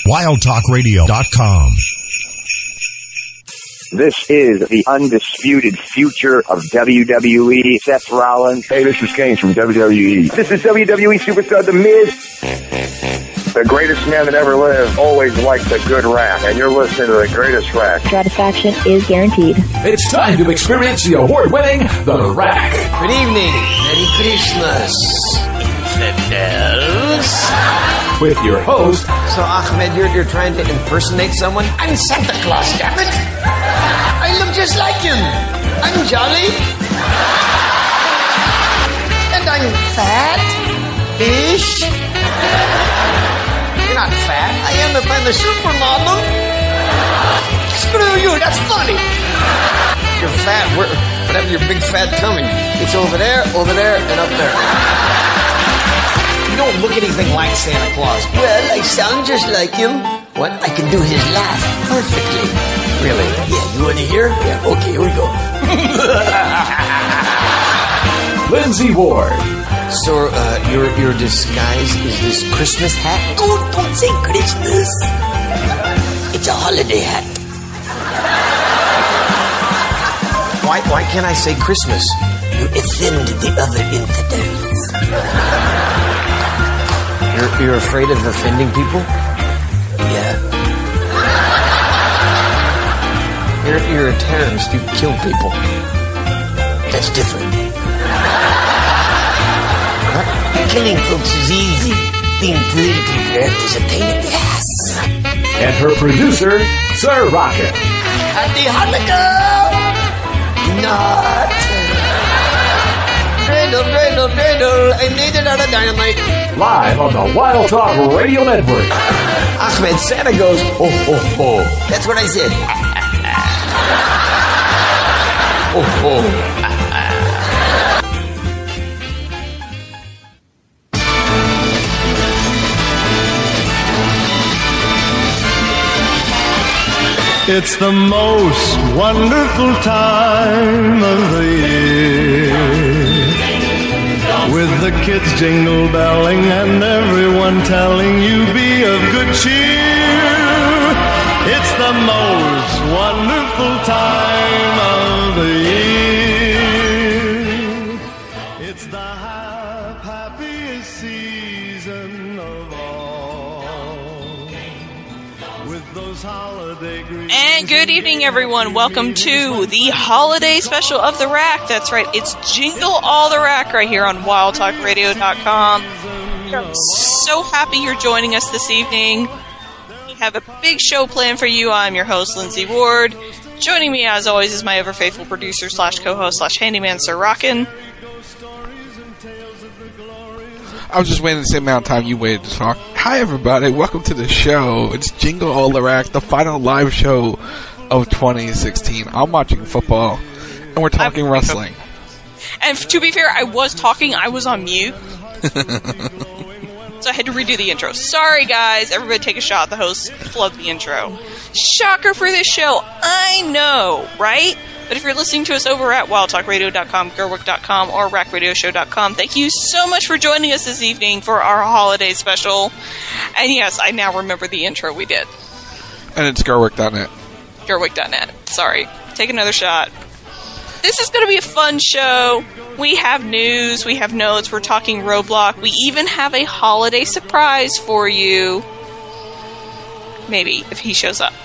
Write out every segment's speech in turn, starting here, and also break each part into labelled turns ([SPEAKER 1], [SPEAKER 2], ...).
[SPEAKER 1] WildTalkRadio.com.
[SPEAKER 2] This is the undisputed future of WWE. Seth Rollins.
[SPEAKER 3] Hey, this is Kane from WWE.
[SPEAKER 2] This is WWE superstar The Miz.
[SPEAKER 3] The greatest man that ever lived always liked a good rap, and you're listening to the greatest rap.
[SPEAKER 4] Satisfaction is guaranteed.
[SPEAKER 5] It's time to experience the award-winning The Rack.
[SPEAKER 6] Good evening. Merry Christmas, infidels.
[SPEAKER 5] With your host.
[SPEAKER 6] So, Ahmed, you're trying to impersonate someone? I'm Santa Claus, damn it. I look just like him. I'm jolly. And I'm fat-ish. You're not fat. I am if I'm a supermodel. Screw you, that's funny. You're fat. Whatever your big fat tummy. It's over there, and up there. You don't look anything like Santa Claus. Well, I sound just like him. What? I can do his laugh perfectly. Really? Yeah, you want to hear? Yeah, okay, here we go.
[SPEAKER 5] Lindsay Ward.
[SPEAKER 6] So, your disguise is this Christmas hat? Oh, don't say Christmas. It's a holiday hat. Why can't I say Christmas? You offend the other infidels. You're afraid of offending people? Yeah. You're a terrorist. You kill people. That's different. Killing folks is easy. Being politically correct is a pain in the ass.
[SPEAKER 5] And her producer, Sir Rocket.
[SPEAKER 6] Happy Hanukkah! Not. Dreidel, dreidel. I made it out of dynamite.
[SPEAKER 5] Live on the Wild Talk Radio Network.
[SPEAKER 6] Ahmed, Santa goes, ho, ho, ho. That's what I said. Ho, ho.
[SPEAKER 7] It's the most wonderful time of the year, with the kids jingle belling and everyone telling you be of good cheer. It's the most wonderful time of the year. It's the happiest season of all, with those holiday greetings.
[SPEAKER 8] And good evening, everyone. Welcome to the holiday special of The Rack. That's right, it's Jingle All The Rack right here on WildTalkRadio.com. I'm so happy you're joining us this evening. We have a big show planned for you. I'm your host, Lindsay Ward. Joining me, as always, is my ever-faithful producer slash co-host slash handyman, Sir Rockin'.
[SPEAKER 9] I was just waiting the same amount of time you waited to talk. Hi, everybody. Welcome to the show. It's Jingle All The Rack, the final live show of 2016. I'm watching football, and we're talking wrestling.
[SPEAKER 8] And to be fair, I was talking. I was on mute. So I had to redo the intro. Sorry, guys. Everybody take a shot. The host flubbed the intro. Shocker for this show. I know, right? But if you're listening to us over at wildtalkradio.com, gerwick.com, or rackradioshow.com, thank you so much for joining us this evening for our holiday special. And yes, I now remember the intro we did.
[SPEAKER 9] And it's gerwick.net.
[SPEAKER 8] Gerwick.net. Sorry. Take another shot. This is going to be a fun show. We have news. We have notes. We're talking Roblox. We even have a holiday surprise for you. Maybe, if he shows up.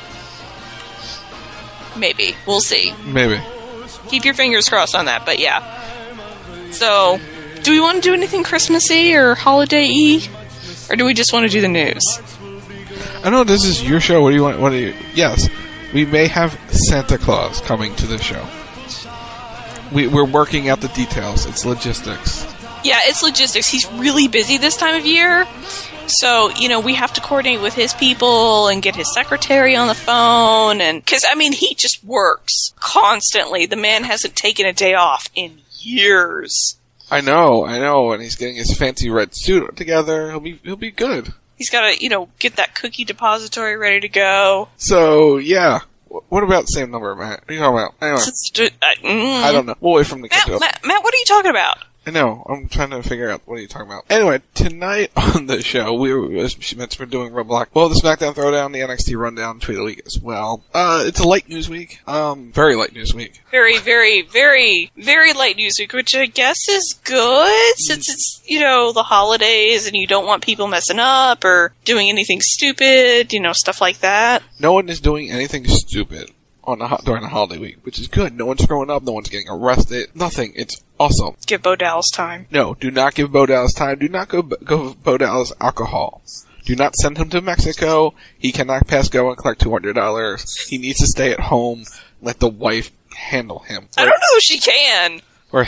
[SPEAKER 8] Maybe. We'll see.
[SPEAKER 9] Maybe.
[SPEAKER 8] Keep your fingers crossed on that, but yeah. So, do we want to do anything Christmassy or holiday-y? Or do we just want to do the news?
[SPEAKER 9] I know this is your show. What do you want? Yes, we may have Santa Claus coming to the show. We're working out the details. It's logistics.
[SPEAKER 8] Yeah, it's logistics. He's really busy this time of year. So, we have to coordinate with his people and get his secretary on the phone. And because, he just works constantly. The man hasn't taken a day off in years.
[SPEAKER 9] I know. And he's getting his fancy red suit together. He'll be good. He's
[SPEAKER 8] got to, get that cookie depository ready to go.
[SPEAKER 9] So, yeah. What about same number, Matt? What are you talking about? Anyway. I don't know. We'll wait from the
[SPEAKER 8] Matt, what are you talking about?
[SPEAKER 9] I know. I'm trying to figure out what are you talking about. Anyway, tonight on the show, we're doing Roadblock. Well, the SmackDown Throwdown, the NXT Rundown, Tweet of the Week as well. It's a light news week. Very light news week.
[SPEAKER 8] Very, very, very, very light news week, which I guess is good since it's, the holidays and you don't want people messing up or doing anything stupid, stuff like that.
[SPEAKER 9] No one is doing anything stupid during the holiday week, which is good. No one's screwing up. No one's getting arrested. Nothing. It's awesome.
[SPEAKER 8] Give Bo Dallas time.
[SPEAKER 9] No, do not give Bo Dallas time. Do not go Bo Dallas alcohol. Do not send him to Mexico. He cannot pass go and collect $200. He needs to stay at home. Let the wife handle him.
[SPEAKER 8] I don't know if she can.
[SPEAKER 9] Or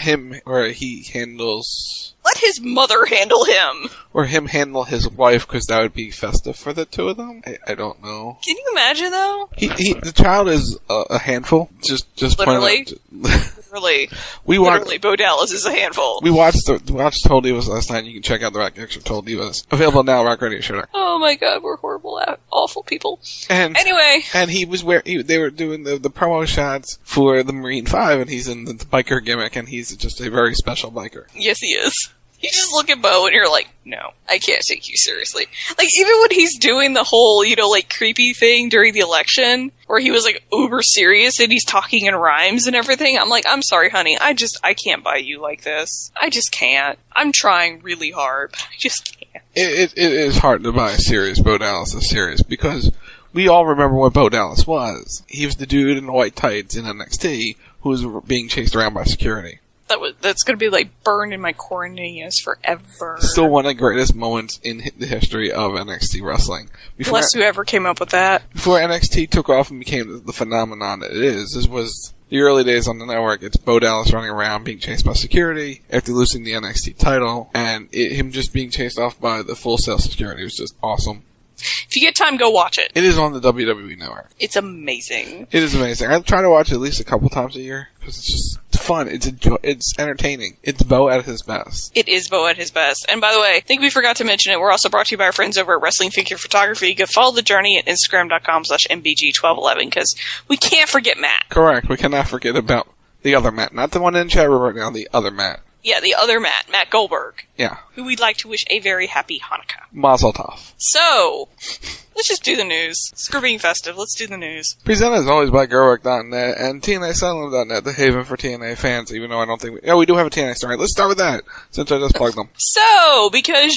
[SPEAKER 9] he handles...
[SPEAKER 8] Let his mother handle him.
[SPEAKER 9] Or him handle his wife, because that would be festive for the two of them. I don't know.
[SPEAKER 8] Can you imagine, though?
[SPEAKER 9] The child is a handful. Just
[SPEAKER 8] literally. Literally. Literally, Bo Dallas is a handful.
[SPEAKER 9] We watched Total Divas last night. You can check out the extra Total Divas. Available now at RockRadioShow.
[SPEAKER 8] Oh my god, we're horrible, awful people.
[SPEAKER 9] And
[SPEAKER 8] anyway.
[SPEAKER 9] And he was they were doing the promo shots for the Marine 5, and he's in the biker gimmick, and he's just a very special biker.
[SPEAKER 8] Yes, he is. You just look at Bo and you're like, no, I can't take you seriously. Like, even when he's doing the whole, creepy thing during the election, where he was, uber serious and he's talking in rhymes and everything, I'm like, I'm sorry, honey, I can't buy you like this. I just can't. I'm trying really hard, but I just can't.
[SPEAKER 9] It is hard to buy a serious Bo Dallas as serious, because we all remember what Bo Dallas was. He was the dude in the white tights in NXT who was being chased around by security.
[SPEAKER 8] That's gonna be burned in my corneas forever.
[SPEAKER 9] Still one of the greatest moments in the history of NXT wrestling.
[SPEAKER 8] Bless whoever came up with that.
[SPEAKER 9] Before NXT took off and became the phenomenon that it is, this was the early days on the network. It's Bo Dallas running around being chased by security after losing the NXT title, and him just being chased off by the Full Sail security was just awesome.
[SPEAKER 8] If you get time, go watch it.
[SPEAKER 9] It is on the WWE Network.
[SPEAKER 8] It's amazing.
[SPEAKER 9] It is amazing. I try to watch it at least a couple times a year, because it's fun. It's entertaining. It's Bo at his best.
[SPEAKER 8] It is Bo at his best. And by the way, I think we forgot to mention it. We're also brought to you by our friends over at Wrestling Figure Photography. You can follow the journey at Instagram.com/MBG1211, because we can't forget Matt.
[SPEAKER 9] Correct. We cannot forget about the other Matt. Not the one in chat room right now, the other Matt.
[SPEAKER 8] Yeah, the other Matt Goldberg.
[SPEAKER 9] Yeah.
[SPEAKER 8] Who we'd like to wish a very happy Hanukkah.
[SPEAKER 9] Mazel tov.
[SPEAKER 8] So, let's just do the news. Screw being festive. Let's do the news.
[SPEAKER 9] Presented as always by Gerwick.net and TNASilent.net, the haven for TNA fans, even though I don't think we do have a TNA story. Let's start with that, since I just plugged them.
[SPEAKER 8] So, because,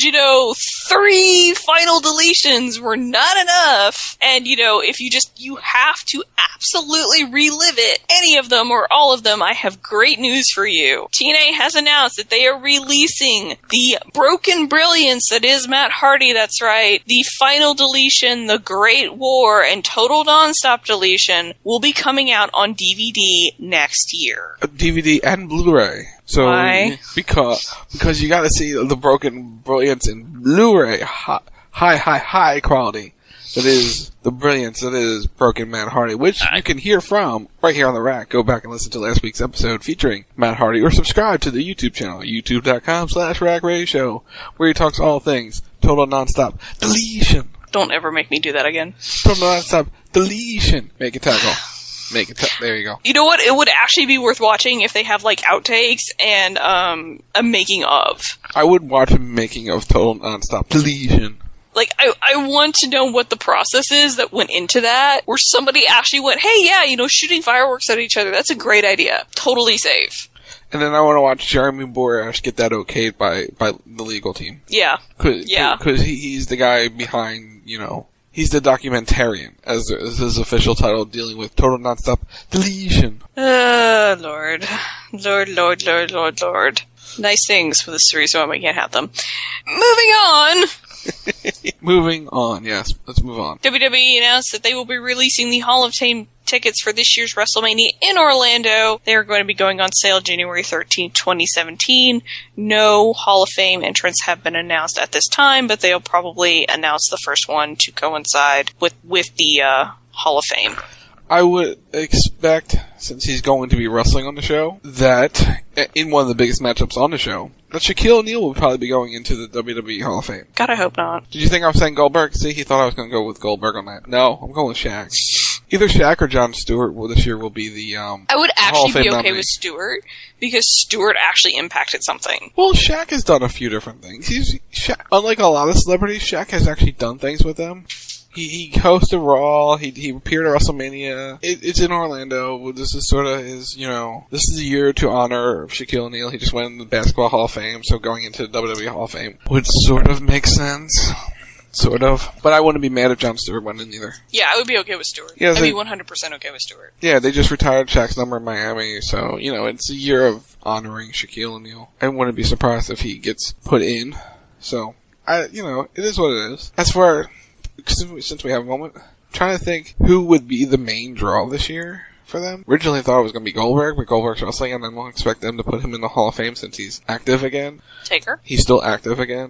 [SPEAKER 8] 3 final deletions were not enough, and, if you have to absolutely relive it, any of them or all of them, I have great news for you. TNA has announced that they are releasing the broken brilliance that is Matt Hardy, that's right. The final deletion, The Great War, and Total Nonstop Deletion will be coming out on DVD next year.
[SPEAKER 9] DVD and Blu-ray. So,
[SPEAKER 8] why?
[SPEAKER 9] Because you gotta see the broken brilliance in Blu-ray. High quality. That is the brilliance that is Broken Matt Hardy, which you can hear from right here on the rack. Go back and listen to last week's episode featuring Matt Hardy, or subscribe to the YouTube channel, youtube.com/rackradioshow, where he talks all things Total Nonstop Deletion.
[SPEAKER 8] Don't ever make me do that again.
[SPEAKER 9] Total Nonstop Deletion. Make it tackle. There you go.
[SPEAKER 8] You know what? It would actually be worth watching if they have outtakes and a making of.
[SPEAKER 9] I would watch a making of Total Nonstop Deletion.
[SPEAKER 8] I want to know what the process is that went into that, where somebody actually went, hey, yeah, shooting fireworks at each other, that's a great idea. Totally safe.
[SPEAKER 9] And then I want to watch Jeremy Borash get that okayed by the legal team.
[SPEAKER 8] Yeah.
[SPEAKER 9] Because he's the guy behind, he's the documentarian, as his official title, dealing with Total Nonstop Deletion.
[SPEAKER 8] Lord. Lord. Nice things for the series, so we can't have them. Moving on.
[SPEAKER 9] Moving on, yes. Let's move on.
[SPEAKER 8] WWE announced that they will be releasing the Hall of Fame tickets for this year's WrestleMania in Orlando. They are going to be going on sale January 13, 2017. No Hall of Fame entrants have been announced at this time, but they'll probably announce the first one to coincide with the Hall of Fame.
[SPEAKER 9] I would expect, since he's going to be wrestling on the show, that in one of the biggest matchups on the show, that Shaquille O'Neal will probably be going into the WWE Hall of Fame.
[SPEAKER 8] God, I hope not.
[SPEAKER 9] Did you think I was saying Goldberg? See, he thought I was going to go with Goldberg on that. No, I'm going with Shaq. Either Shaq or Jon Stewart this year will be the
[SPEAKER 8] I would
[SPEAKER 9] Hall of
[SPEAKER 8] actually be
[SPEAKER 9] Fame
[SPEAKER 8] okay
[SPEAKER 9] nominee.
[SPEAKER 8] with Stewart because Stewart actually impacted something.
[SPEAKER 9] Well, Shaq has done a few different things. Unlike a lot of celebrities, Shaq has actually done things with them. He hosted Raw. He appeared at WrestleMania. It's in Orlando. This is sort of his, this is a year to honor Shaquille O'Neal. He just went in the Basketball Hall of Fame, so going into the WWE Hall of Fame would sort of make sense. Sort of. But I wouldn't be mad if Jon Stewart went in either.
[SPEAKER 8] Yeah, I would be okay with Stewart.
[SPEAKER 9] Yeah,
[SPEAKER 8] I'd be 100% okay with Stewart.
[SPEAKER 9] Yeah, they just retired Shaq's number in Miami, so, it's a year of honoring Shaquille O'Neal. I wouldn't be surprised if he gets put in. So, it is what it is. As for, since we have a moment, I'm trying to think who would be the main draw this year for them. Originally thought it was going to be Goldberg, but Goldberg's wrestling, and I won't expect them to put him in the Hall of Fame since he's active again.
[SPEAKER 8] Taker?
[SPEAKER 9] He's still active again.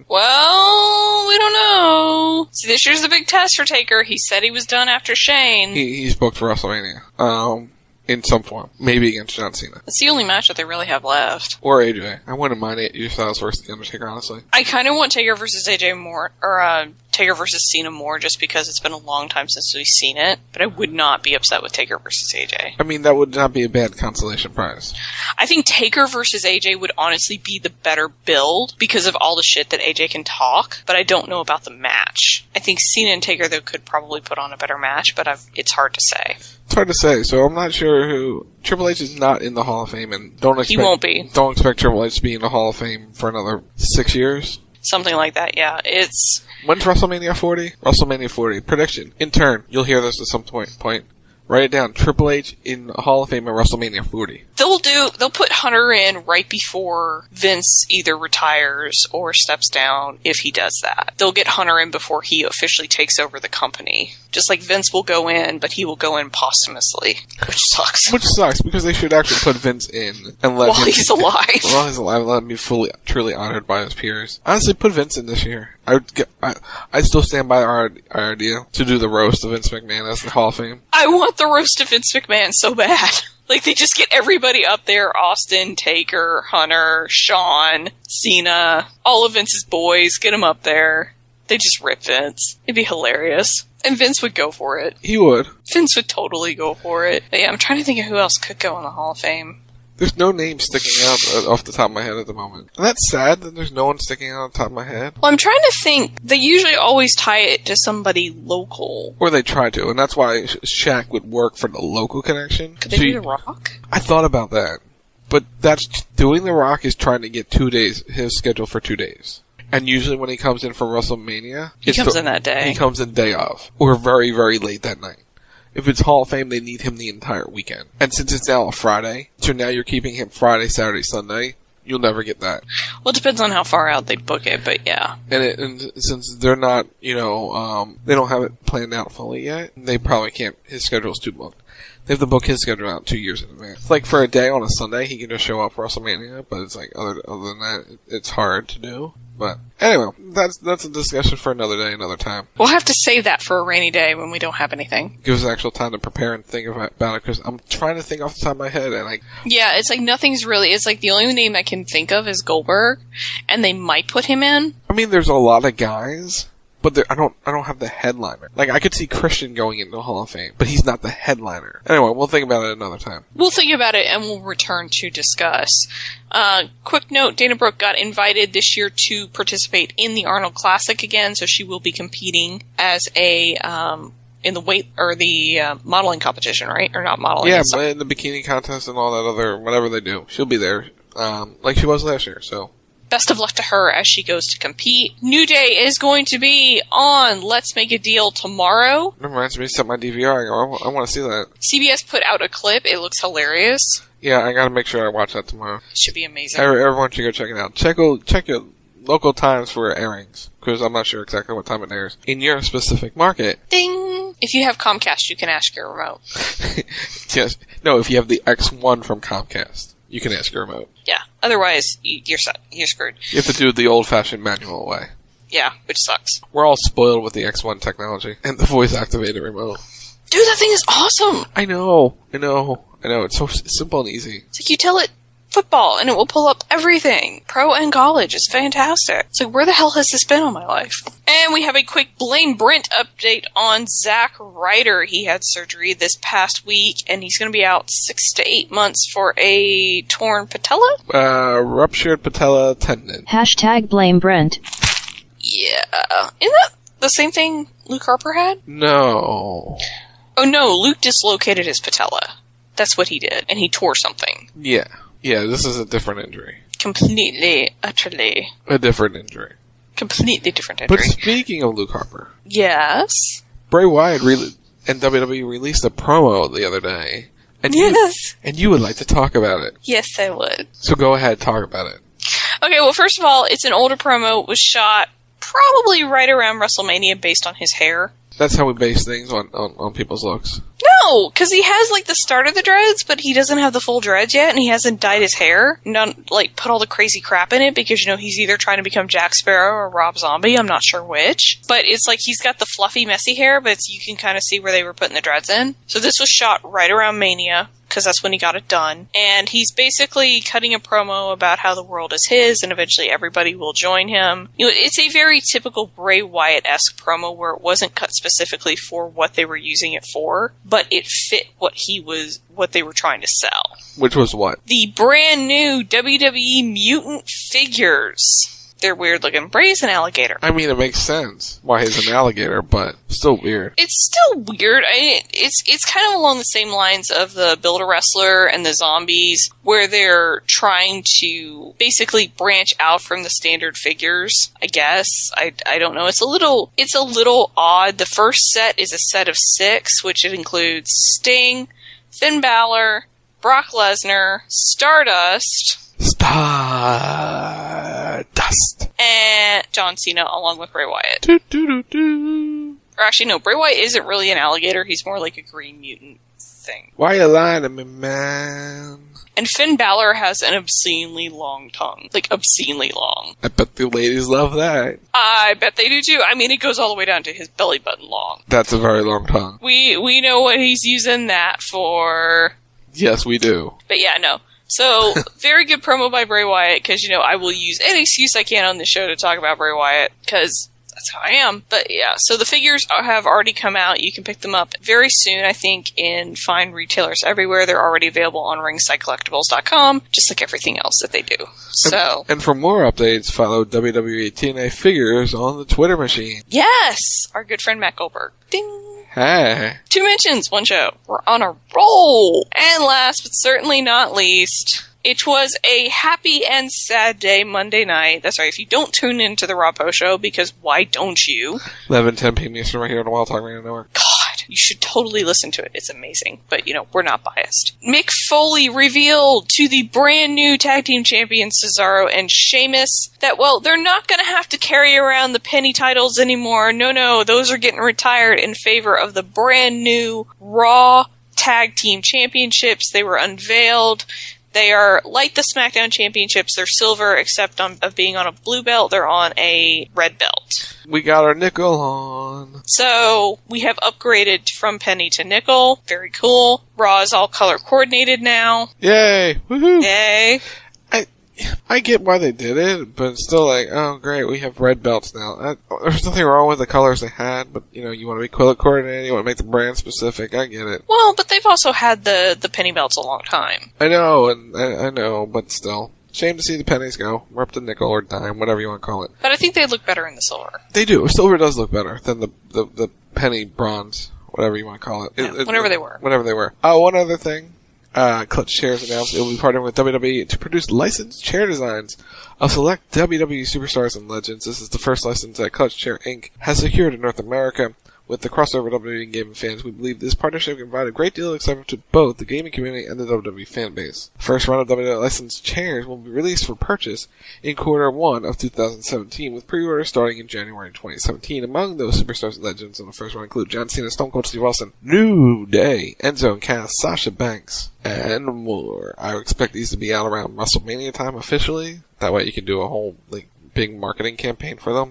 [SPEAKER 8] Well, we don't know. See, this year's the big test for Taker. He said he was done after Shane.
[SPEAKER 9] He's booked for WrestleMania. In some form. Maybe against John Cena.
[SPEAKER 8] That's the only match that they really have left.
[SPEAKER 9] Or AJ. I wouldn't mind AJ Styles versus The Undertaker, honestly.
[SPEAKER 8] I kind of want Taker versus AJ more, or Taker versus Cena more, just because it's been a long time since we've seen it. But I would not be upset with Taker versus AJ.
[SPEAKER 9] I mean, that would not be a bad consolation prize.
[SPEAKER 8] I think Taker versus AJ would honestly be the better build because of all the shit that AJ can talk, but I don't know about the match. I think Cena and Taker, though, could probably put on a better match, but it's hard to say.
[SPEAKER 9] It's hard to say, so I'm not sure who... Triple H is not in the Hall of Fame, and
[SPEAKER 8] he won't be.
[SPEAKER 9] Don't expect Triple H to be in the Hall of Fame for another 6 years.
[SPEAKER 8] Something like that, yeah.
[SPEAKER 9] When's WrestleMania 40? WrestleMania 40. Prediction. In turn, you'll hear this at some point. Write it down. Triple H in the Hall of Fame at WrestleMania 40.
[SPEAKER 8] They'll put Hunter in right before Vince either retires or steps down if he does that. They'll get Hunter in before he officially takes over the company. Just like Vince will go in, but he will go in posthumously, which sucks.
[SPEAKER 9] Which sucks, because they should actually put Vince in and let him...
[SPEAKER 8] he's alive.
[SPEAKER 9] While he's alive, let him be truly honored by his peers. Honestly, put Vince in this year. I still stand by our idea to do the roast of Vince McMahon as the Hall of Fame.
[SPEAKER 8] I want the roast of Vince McMahon so bad. Like, they just get everybody up there. Austin, Taker, Hunter, Shawn, Cena, all of Vince's boys. Get them up there. They just rip Vince. It'd be hilarious. And Vince would go for it.
[SPEAKER 9] He would.
[SPEAKER 8] Vince would totally go for it. But yeah, I'm trying to think of who else could go in the Hall of Fame.
[SPEAKER 9] There's no name sticking out off the top of my head at the moment. And that's sad that there's no one sticking out on the top of my head.
[SPEAKER 8] Well, I'm trying to think. They usually always tie it to somebody local.
[SPEAKER 9] Or they try to, and that's why Shaq would work for the local connection.
[SPEAKER 8] Could they do The Rock?
[SPEAKER 9] I thought about that. But doing The Rock is trying to get 2 days, his schedule for 2 days. And usually when he comes in for WrestleMania...
[SPEAKER 8] He comes in that day.
[SPEAKER 9] He comes in day of. Or very, very late that night. If it's Hall of Fame, they need him the entire weekend. And since it's now a Friday, so now you're keeping him Friday, Saturday, Sunday, you'll never get that.
[SPEAKER 8] Well, it depends on how far out they book it, but yeah.
[SPEAKER 9] And since they're not, they don't have it planned out fully yet, they probably can't, his schedule's too booked. They have to book his schedule out 2 years in advance. Like, for a day on a Sunday, he can just show up for WrestleMania, but it's like, other than that, it's hard to do. But anyway, that's a discussion for another day, another time.
[SPEAKER 8] We'll have to save that for a rainy day when we don't have anything.
[SPEAKER 9] Gives us actual time to prepare and think about it, because I'm trying to think off the top of my head, and
[SPEAKER 8] yeah, it's like nothing's really, it's like the only name I can think of is Goldberg, and they might put him in.
[SPEAKER 9] I mean, there's a lot of guys, but I don't have the headliner. Like, I could see Christian going into the Hall of Fame, but he's not the headliner. Anyway, we'll think about it another time.
[SPEAKER 8] We'll think about it, and we'll return to discuss. Quick note, Dana Brooke got invited this year to participate in the Arnold Classic again, so she will be competing as in the weight, or the modeling competition, right? Or not modeling.
[SPEAKER 9] Yeah, but in the bikini contest and all that other, whatever they do. She'll be there, like she was last year, so.
[SPEAKER 8] Best of luck to her as she goes to compete. New Day is going to be on Let's Make a Deal tomorrow.
[SPEAKER 9] It reminds me to set my DVR. I want to see that.
[SPEAKER 8] CBS put out a clip. It looks hilarious.
[SPEAKER 9] Yeah, I gotta make sure I watch that tomorrow.
[SPEAKER 8] It should be amazing.
[SPEAKER 9] Everyone should go check it out. Check your local times for airings, because I'm not sure exactly what time it airs in your specific market.
[SPEAKER 8] Ding! If you have Comcast, you can ask your remote.
[SPEAKER 9] Yes. No, if you have the X1 from Comcast, you can ask your remote.
[SPEAKER 8] Yeah. Otherwise, you're screwed.
[SPEAKER 9] You have to do it the old-fashioned manual way.
[SPEAKER 8] Yeah, which sucks.
[SPEAKER 9] We're all spoiled with the X1 technology and the voice-activated remote.
[SPEAKER 8] Dude, that thing is awesome!
[SPEAKER 9] I know. It's so simple and easy.
[SPEAKER 8] It's like you tell it, football, and it will pull up everything, pro and college. It's fantastic. It's like, where the hell has this been all my life? And we have a quick Blame Brent update on Zack Ryder. He had surgery this past week, and he's going to be out 6 to 8 months for a torn patella?
[SPEAKER 9] Ruptured patella tendon.
[SPEAKER 4] Hashtag blame Brent.
[SPEAKER 8] Yeah. Isn't that the same thing Luke Harper had?
[SPEAKER 9] No.
[SPEAKER 8] Oh no, Luke dislocated his patella. That's what he did, and he tore something.
[SPEAKER 9] Yeah. Yeah, this is a different injury.
[SPEAKER 8] Completely, utterly.
[SPEAKER 9] A different injury.
[SPEAKER 8] Completely different injury.
[SPEAKER 9] But speaking of Luke Harper.
[SPEAKER 8] Yes?
[SPEAKER 9] Bray Wyatt and WWE released a promo the other day. And
[SPEAKER 8] Yes.
[SPEAKER 9] you would like to talk about it.
[SPEAKER 8] Yes, I would.
[SPEAKER 9] So go ahead, talk about it.
[SPEAKER 8] Okay, well, first of all, it's an older promo. It was shot probably right around WrestleMania based on his hair.
[SPEAKER 9] That's how we base things on people's looks.
[SPEAKER 8] No, because he has, like, the start of the dreads, but he doesn't have the full dreads yet, and he hasn't dyed his hair. Not, like, put all the crazy crap in it, because, you know, he's either trying to become Jack Sparrow or Rob Zombie. I'm not sure which. But it's like he's got the fluffy, messy hair, but you can kind of see where they were putting the dreads in. So this was shot right around Mania, because that's when he got it done. And he's basically cutting a promo about how the world is his, and eventually everybody will join him. You know, it's a very typical Bray Wyatt-esque promo where it wasn't cut specifically for what they were using it for, but it fit what they were trying to sell.
[SPEAKER 9] Which was what?
[SPEAKER 8] The brand new WWE Mutant figures. They're weird looking. Bray's an alligator.
[SPEAKER 9] I mean, it makes sense why he's an alligator, but still weird.
[SPEAKER 8] It's still weird. It's kind of along the same lines of the Build-A-Wrestler and the Zombies, where they're trying to basically branch out from the standard figures, I guess. I don't know. It's a little odd. The first set is a set of 6, which it includes Sting, Finn Balor, Brock Lesnar, Stardust, and John Cena, along with Bray Wyatt. Or actually, no, Bray Wyatt isn't really an alligator. He's more like a green mutant thing.
[SPEAKER 9] Why you lying to me, man?
[SPEAKER 8] And Finn Balor has an obscenely long tongue. Like, obscenely long.
[SPEAKER 9] I bet the ladies love that.
[SPEAKER 8] I bet they do too. I mean, it goes all the way down to his belly button long.
[SPEAKER 9] That's a very long tongue.
[SPEAKER 8] We know what he's using that for.
[SPEAKER 9] Yes, we do.
[SPEAKER 8] But yeah, no. So, very good promo by Bray Wyatt, because, you know, I will use any excuse I can on the show to talk about Bray Wyatt, because that's how I am. But yeah, so the figures have already come out. You can pick them up very soon, I think, in fine retailers everywhere. They're already available on ringsidecollectibles.com, just like everything else that they do. So,
[SPEAKER 9] and for more updates, follow WWE TNA Figures on the Twitter machine.
[SPEAKER 8] Yes! Our good friend Matt Goldberg. Ding!
[SPEAKER 9] Hey.
[SPEAKER 8] 2 mentions, 1 show. We're on a roll! And last, but certainly not least, it was a happy and sad day Monday night. That's right, if you don't tune into the Raw Post Show, because why don't you?
[SPEAKER 9] 11:10 p.m. Eastern right here on the Wild Talk Radio Network.
[SPEAKER 8] God, you should totally listen to it. It's amazing. But, you know, we're not biased. Mick Foley revealed to the brand new tag team champions Cesaro and Sheamus that, well, they're not going to have to carry around the penny titles anymore. No, those are getting retired in favor of the brand new Raw tag team championships. They were unveiled. They are like the SmackDown championships. They're silver, except of being on a blue belt, they're on a red belt.
[SPEAKER 9] We got our nickel on.
[SPEAKER 8] So, we have upgraded from penny to nickel. Very cool. Raw is all color coordinated now.
[SPEAKER 9] Yay! Woohoo!
[SPEAKER 8] Yay!
[SPEAKER 9] I get why they did it, but it's still like, oh great, we have red belts now. There's nothing wrong with the colors they had, but you know, you want to be color coordinated, you want to make the brand specific, I get it.
[SPEAKER 8] Well, but they've also had the penny belts a long time.
[SPEAKER 9] I know, and I know, but still. Shame to see the pennies go. We're up to nickel or dime, whatever you want to call it.
[SPEAKER 8] But I think they look better in the silver.
[SPEAKER 9] They do. Silver does look better than the penny bronze, whatever you want to call it.
[SPEAKER 8] Yeah, whatever they were.
[SPEAKER 9] Whatever they were. One other thing. Clutch Chairs announced it will be partnering with WWE to produce licensed chair designs of select WWE superstars and legends. This is the first license that Clutch Chair Inc. has secured in North America. With the crossover WWE and gaming fans, we believe this partnership can provide a great deal of excitement to both the gaming community and the WWE fan base. The first round of WWE licensed chairs will be released for purchase in Q1 of 2017, with pre-orders starting in January 2017. Among those superstars and legends in the first round include John Cena, Stone Cold Steve Austin, New Day, Enzo and Cass, Sasha Banks, and more. I expect these to be out around WrestleMania time officially. That way you can do a whole big marketing campaign for them.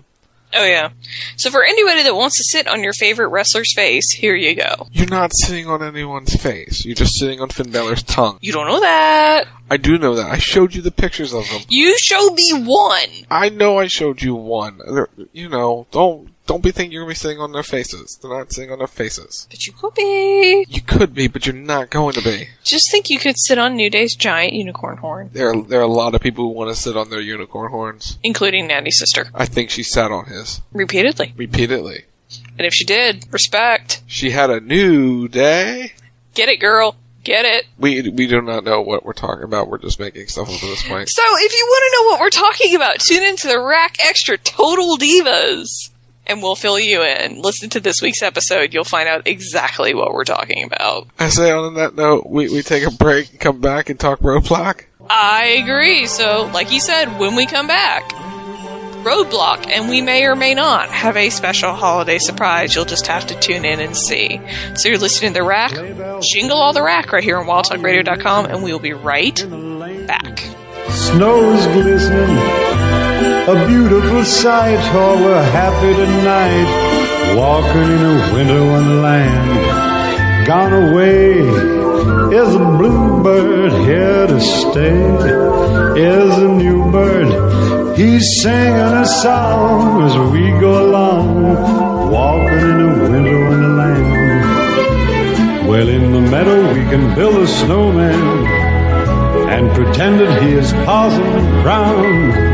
[SPEAKER 8] Oh, yeah. So for anybody that wants to sit on your favorite wrestler's face, here you go.
[SPEAKER 9] You're not sitting on anyone's face. You're just sitting on Finn Balor's tongue.
[SPEAKER 8] You don't know that.
[SPEAKER 9] I do know that. I showed you the pictures of them.
[SPEAKER 8] You showed me one.
[SPEAKER 9] I know I showed you one. You know, don't be thinking you're going to be sitting on their faces. They're not sitting on their faces.
[SPEAKER 8] But you could be.
[SPEAKER 9] You could be, but you're not going to be.
[SPEAKER 8] Just think you could sit on New Day's giant unicorn horn.
[SPEAKER 9] There are a lot of people who want to sit on their unicorn horns.
[SPEAKER 8] Including Natty's sister.
[SPEAKER 9] I think she sat on his.
[SPEAKER 8] Repeatedly.
[SPEAKER 9] And
[SPEAKER 8] if she did, respect.
[SPEAKER 9] She had a new day.
[SPEAKER 8] Get it, girl. Get it.
[SPEAKER 9] We do not know what we're talking about. We're just making stuff up at this point.
[SPEAKER 8] So, if you want to know what we're talking about, tune into the Rack Extra Total Divas. And we'll fill you in. Listen to this week's episode. You'll find out exactly what we're talking about.
[SPEAKER 9] I say on that note, we take a break and come back and talk Roadblock.
[SPEAKER 8] I agree. So, like you said, when we come back, Roadblock, and we may or may not have a special holiday surprise. You'll just have to tune in and see. So you're listening to The Rack, Jingle All the Rack right here on WildTalkRadio.com, and we will be right back.
[SPEAKER 7] Snow's glistening, a beautiful sight. Oh, we're happy tonight, walking in a winter wonderland. Gone away is a bluebird, here to stay is a new bird. He's singing a song as we go along, walking in a winter wonderland. Well, in the meadow we can build a snowman and pretend that he is Parson Brown.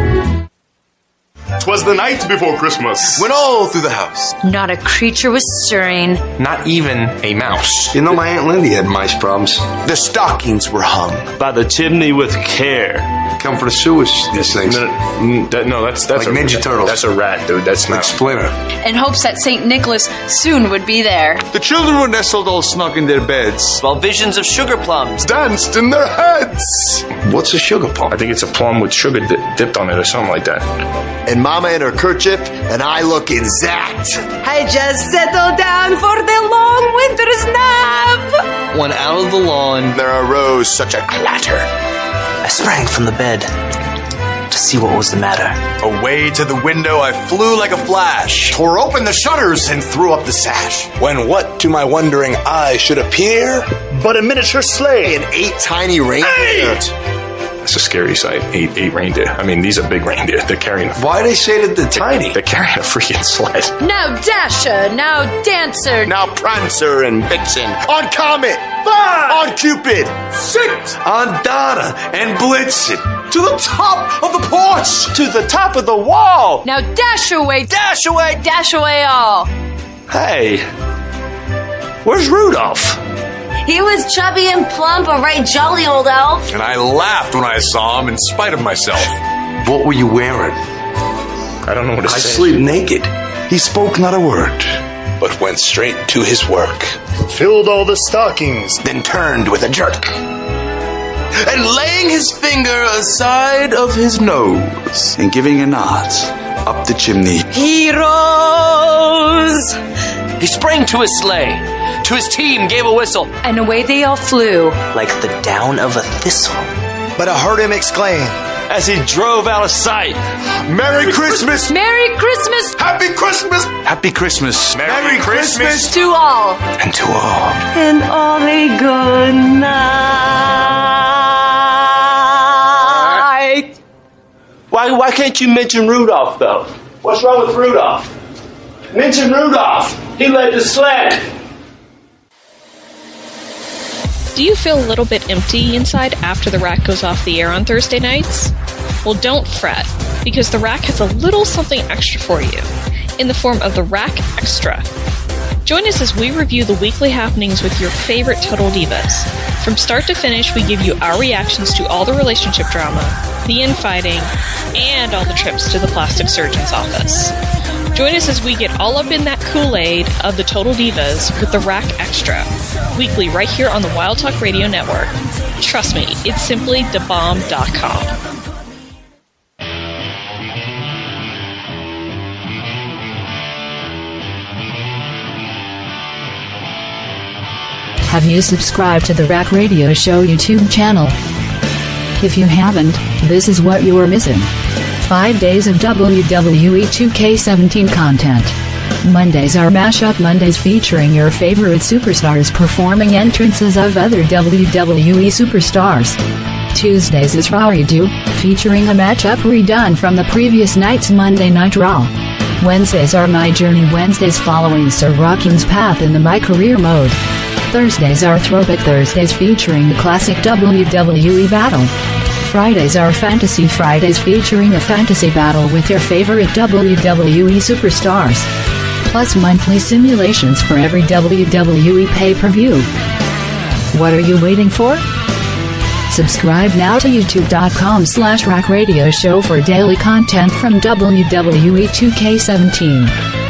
[SPEAKER 1] 'Twas the night before Christmas, when all through the house
[SPEAKER 10] not a creature was stirring,
[SPEAKER 1] not even a mouse.
[SPEAKER 11] You know, my Aunt Lindy had mice problems. The stockings were hung
[SPEAKER 12] by the chimney with care.
[SPEAKER 11] Come for the sewage, these things.
[SPEAKER 1] No, that's
[SPEAKER 11] like Ninja Turtles.
[SPEAKER 1] That's a rat, dude. That's not
[SPEAKER 11] like Splinter.
[SPEAKER 10] In hopes that St. Nicholas soon would be there.
[SPEAKER 1] The children were nestled all snug in their beds,
[SPEAKER 12] while visions of sugar plums
[SPEAKER 1] danced in their heads.
[SPEAKER 11] What's a sugar plum?
[SPEAKER 1] I think it's a plum with sugar dipped on it or something like that.
[SPEAKER 13] And Mama in her kerchief, and I looking zapped.
[SPEAKER 14] I just settled down for the long winter's nap.
[SPEAKER 12] When out of the lawn
[SPEAKER 13] there arose such a clatter.
[SPEAKER 12] I sprang from the bed to see what was the matter.
[SPEAKER 13] Away to the window I flew like a flash, tore open the shutters and threw up the sash. When what to my wondering eye should appear but a miniature sleigh and 8 tiny reindeer.
[SPEAKER 1] That's a scary sight. 8 reindeer. I mean, these are big reindeer. They're carrying
[SPEAKER 11] Why do they say that they're tiny?
[SPEAKER 1] They're carrying a freaking sled.
[SPEAKER 10] Now Dasher, now Dancer,
[SPEAKER 13] now Prancer and Vixen. On Comet, 5, on Cupid, 6,
[SPEAKER 11] on Donna and Blitzen.
[SPEAKER 13] To the top of the porch, to the top of the wall.
[SPEAKER 10] Now dash away,
[SPEAKER 13] dash away,
[SPEAKER 10] dash away all.
[SPEAKER 12] Hey, where's Rudolph?
[SPEAKER 14] He was chubby and plump, a right jolly old elf.
[SPEAKER 13] And I laughed when I saw him in spite of myself.
[SPEAKER 11] What were you wearing?
[SPEAKER 1] I don't know what to say.
[SPEAKER 11] I sleep naked. He spoke not a word,
[SPEAKER 13] but went straight to his work.
[SPEAKER 1] Filled all the stockings,
[SPEAKER 13] then turned with a jerk. And laying his finger aside of his nose,
[SPEAKER 11] and giving a nod up the chimney,
[SPEAKER 14] he rose.
[SPEAKER 12] He sprang to his sleigh, to his team gave a whistle,
[SPEAKER 10] and away they all flew,
[SPEAKER 12] like the down of a thistle.
[SPEAKER 13] But I heard him exclaim,
[SPEAKER 12] as he drove out of sight,
[SPEAKER 13] Merry Christmas!
[SPEAKER 10] Merry Christmas!
[SPEAKER 13] Happy Christmas!
[SPEAKER 11] Happy Christmas!
[SPEAKER 13] Merry Christmas!
[SPEAKER 10] To all!
[SPEAKER 11] And to all!
[SPEAKER 14] And all a good night!
[SPEAKER 12] Why can't you mention Rudolph, though? What's wrong with Rudolph? Mention Rudolph! He led the sled!
[SPEAKER 8] Do you feel a little bit empty inside after the Rack goes off the air on Thursday nights? Well, don't fret, because the Rack has a little something extra for you, in the form of the Rack Extra. Join us as we review the weekly happenings with your favorite Total Divas. From start to finish, we give you our reactions to all the relationship drama, the infighting, and all the trips to the plastic surgeon's office. Join us as we get all up in that Kool-Aid of the Total Divas with the Rack Extra, weekly right here on the Wild Talk Radio Network. Trust me, it's simply thebomb.com.
[SPEAKER 15] Have you subscribed to the Rack Radio Show YouTube channel? If you haven't, this is what you are missing. 5 days of WWE 2K17 content. Mondays are Mashup Mondays featuring your favorite superstars performing entrances of other WWE superstars. Tuesdays is Raw Redo, featuring a matchup redone from the previous night's Monday Night Raw. Wednesdays are My Journey Wednesdays following Sir Rockin's Path in the My Career mode. Thursdays are Throwback Thursdays featuring the classic WWE battle. Fridays are Fantasy Fridays featuring a fantasy battle with your favorite WWE superstars. Plus monthly simulations for every WWE pay-per-view. What are you waiting for? Subscribe now to youtube.com/Rack Radio Show for daily content from WWE 2K17.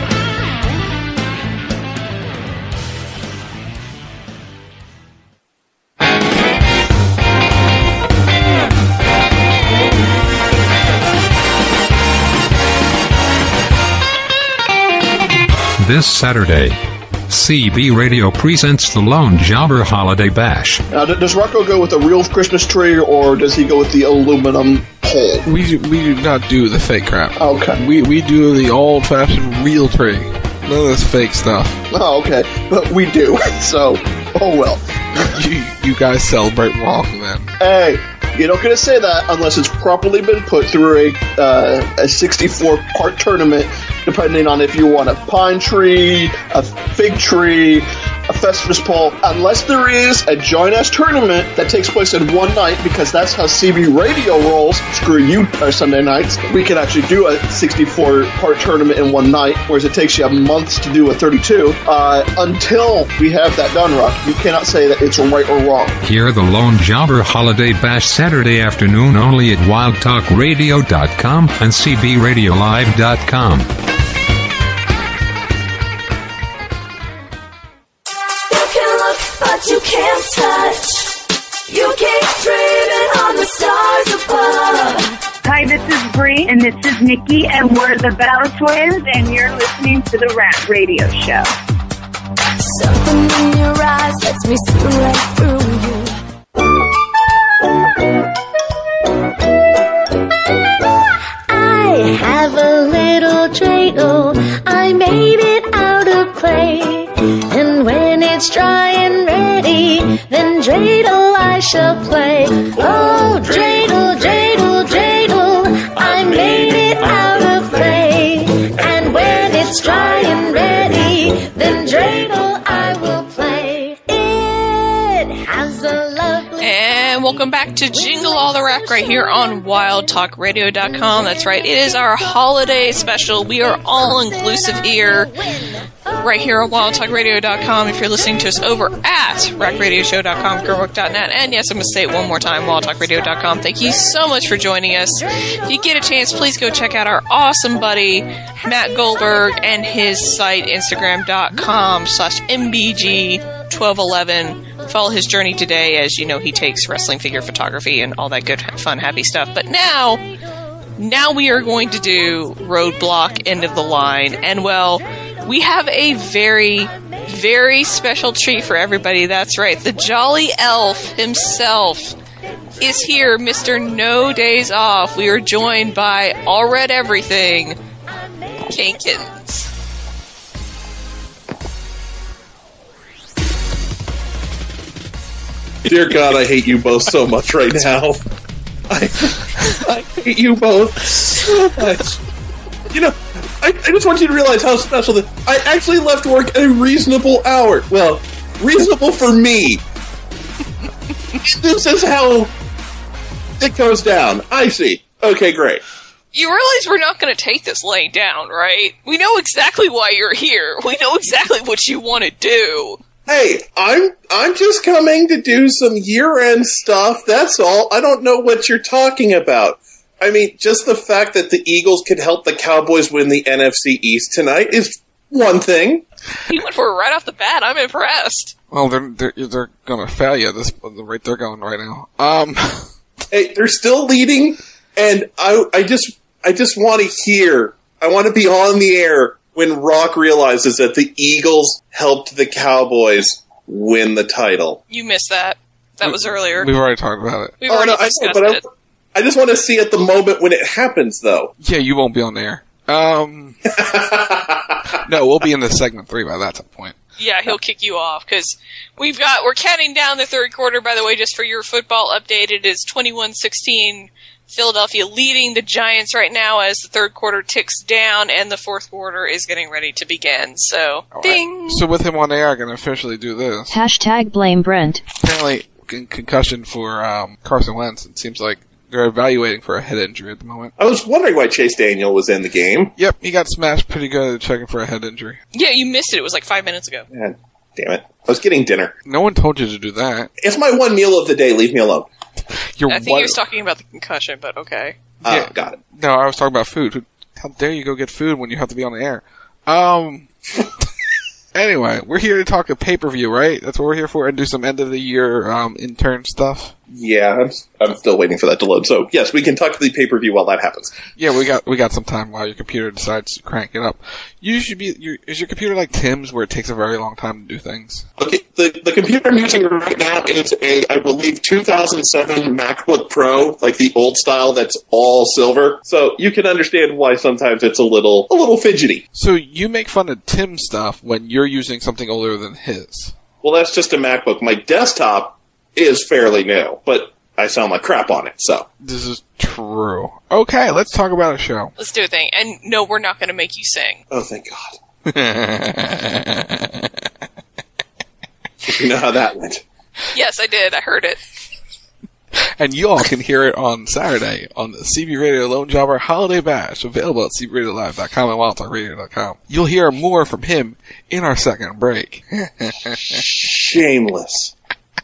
[SPEAKER 16] This Saturday, CB Radio presents the Lone Jobber Holiday Bash.
[SPEAKER 17] Now, does Rocco go with a real Christmas tree, or does he go with the aluminum pole?
[SPEAKER 9] We do not do the fake crap.
[SPEAKER 17] Okay.
[SPEAKER 9] We do the old-fashioned real tree. None of this fake stuff.
[SPEAKER 17] Oh, okay. But we do, so, oh well.
[SPEAKER 9] You guys celebrate wrong, then.
[SPEAKER 17] Hey, you're not going to say that unless it's properly been put through a 64-part tournament, depending on if you want a pine tree, a fig tree, a Festivus pole. Unless there is a giant-ass tournament that takes place in one night, because that's how CB Radio rolls. Screw you, Sunday nights. We can actually do a 64-part tournament in one night, whereas it takes you months to do a 32. Until we have that done, Rock, you cannot say that it's right or wrong.
[SPEAKER 16] Hear the Lone Jobber Holiday Bash Saturday afternoon only at wildtalkradio.com and cbradiolive.com.
[SPEAKER 18] But you can't touch. You keep dreaming on the stars above.
[SPEAKER 19] Hi, this is Bree, and this is Nikki, and we're the Battle Twins, and you're listening to the Rat Radio Show.
[SPEAKER 18] Something in your eyes lets me see right through you.
[SPEAKER 20] I have a little dreidel. I made it out of clay. And when it's dry and ready, then dreidel I shall play. Oh, dreidel, dreidel, dreidel, I made it out of clay. And when it's dry and ready, then dreidel I will play. It has a lovely...
[SPEAKER 8] And welcome back to Jingle All the Rack right here on wildtalkradio.com. That's right, it is our holiday special. We are all-inclusive here. Right here on wildtalkradio.com. If you're listening to us over at rackradioshow.com, girlbook.net, and yes, I'm going to say it one more time, wildtalkradio.com. Thank you so much for joining us. If you get a chance, please go check out our awesome buddy, Matt Goldberg, and his site, instagram.com/mbg1211. Follow his journey today, as you know, he takes wrestling figure photography and all that good, fun, happy stuff. But now we are going to do Roadblock, End of the Line, and well, we have a very, very special treat for everybody. That's right. The Jolly Elf himself is here, Mr. No Days Off. We are joined by All Red Everything, Kinkins.
[SPEAKER 17] Dear God, I hate you both so much right now. I hate you both so much. You know, I just want you to realize how special that I actually left work a reasonable hour. Well, reasonable for me. This is how it goes down. I see. Okay, great.
[SPEAKER 8] You realize we're not going to take this laying down, right? We know exactly why you're here. We know exactly what you want to do.
[SPEAKER 17] Hey, I'm just coming to do some year-end stuff, that's all. I don't know what you're talking about. I mean, just the fact that the Eagles could help the Cowboys win the NFC East tonight is one thing.
[SPEAKER 8] You went for it right off the bat. I'm impressed.
[SPEAKER 9] Well, they're going to fail you at this rate they're going right now.
[SPEAKER 17] Hey, they're still leading, and I just want to hear. I want to be on the air when Rock realizes that the Eagles helped the Cowboys win the title.
[SPEAKER 8] You missed that. That was earlier.
[SPEAKER 9] We've already talked about it.
[SPEAKER 8] We've already discussed it.
[SPEAKER 17] I just want to see at the moment when it happens, though.
[SPEAKER 9] Yeah, you won't be on there. No, we'll be in the segment 3 by that point.
[SPEAKER 8] Yeah, he'll kick you off, because we're counting down the third quarter, by the way, just for your football update. It is 21-16, Philadelphia leading the Giants right now as the third quarter ticks down, and the fourth quarter is getting ready to begin. So, ding!
[SPEAKER 9] So with him on air, I can officially do this.
[SPEAKER 15] Hashtag blame Brent.
[SPEAKER 9] Apparently, concussion for Carson Wentz. It seems like they're evaluating for a head injury at the moment.
[SPEAKER 17] I was wondering why Chase Daniel was in the game.
[SPEAKER 9] Yep, he got smashed pretty good checking for a head injury.
[SPEAKER 8] Yeah, you missed it. It was like 5 minutes ago.
[SPEAKER 17] Man, damn it. I was getting dinner.
[SPEAKER 9] No one told you to do that.
[SPEAKER 17] It's my one meal of the day. Leave me alone.
[SPEAKER 8] I think he was talking about the concussion, but okay.
[SPEAKER 9] Yeah,
[SPEAKER 17] got it.
[SPEAKER 9] No, I was talking about food. How dare you go get food when you have to be on the air? Anyway, we're here to talk a pay-per-view, right? That's what we're here for, and do some end-of-the-year intern stuff.
[SPEAKER 17] Yeah, I'm still waiting for that to load. So, yes, we can talk to the pay-per-view while that happens.
[SPEAKER 9] Yeah, we got some time while your computer decides to crank it up. You should be. Is your computer like Tim's, where it takes a very long time to do things?
[SPEAKER 17] Okay, the computer I'm using right now is I believe, 2007 MacBook Pro, like the old style that's all silver. So you can understand why sometimes it's a little fidgety.
[SPEAKER 9] So you make fun of Tim's stuff when you're using something older than his.
[SPEAKER 17] Well, that's just a MacBook. My desktop is fairly new, but I sound like crap on it, so.
[SPEAKER 9] This is true. Okay, let's talk about a show.
[SPEAKER 8] Let's do a thing. And no, we're not going to make you sing.
[SPEAKER 17] Oh, thank God. You know how that went.
[SPEAKER 8] Yes, I did. I heard it.
[SPEAKER 9] And you all can hear it on Saturday on the CB Radio Lone Jobber Holiday Bash, available at cbradiolive.com and wildtalkradio.com. You'll hear more from him in our second break.
[SPEAKER 17] Shameless.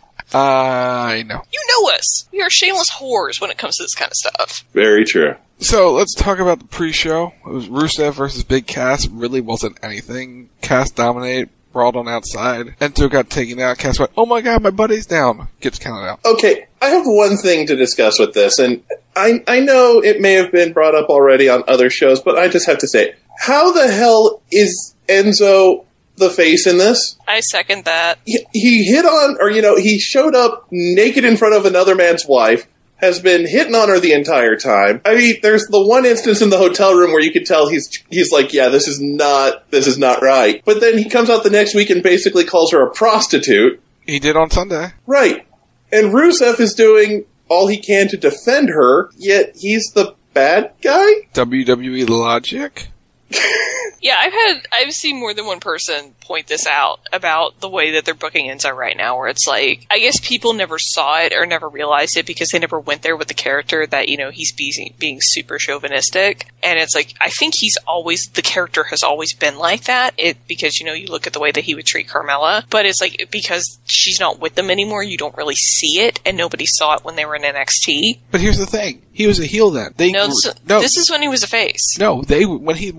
[SPEAKER 9] I know.
[SPEAKER 8] You know us. We are shameless whores when it comes to this kind of stuff.
[SPEAKER 17] Very true.
[SPEAKER 9] So, let's talk about the pre-show. It was Rusev versus Big Cass. Really wasn't anything. Cass dominated, brawled on outside. Ento got taken out. Cass went, oh my god, my buddy's down. Gets counted out.
[SPEAKER 17] Okay, I have one thing to discuss with this, and I know it may have been brought up already on other shows, but I just have to say, how the hell is Enzo the face in this?
[SPEAKER 8] I second that.
[SPEAKER 17] He hit on, or he showed up naked in front of another man's wife, has been hitting on her the entire time. I mean, there's the one instance in the hotel room where you could tell he's like, yeah, this is not right. But then he comes out the next week and basically calls her a prostitute.
[SPEAKER 9] He did on Sunday.
[SPEAKER 17] Right. And Rusev is doing all he can to defend her, yet he's the bad guy?
[SPEAKER 9] WWE logic?
[SPEAKER 8] Yeah, I've seen more than one person point this out about the way that they're booking Enzo right now, where it's like, I guess people never saw it or never realized it because they never went there with the character that, he's being super chauvinistic. And it's like, I think the character has always been like that, because, you look at the way that he would treat Carmella, but it's like, because she's not with them anymore, you don't really see it, and nobody saw it when they were in NXT.
[SPEAKER 9] But here's the thing. He was a heel then.
[SPEAKER 8] This is when he was a face.
[SPEAKER 9] No, when he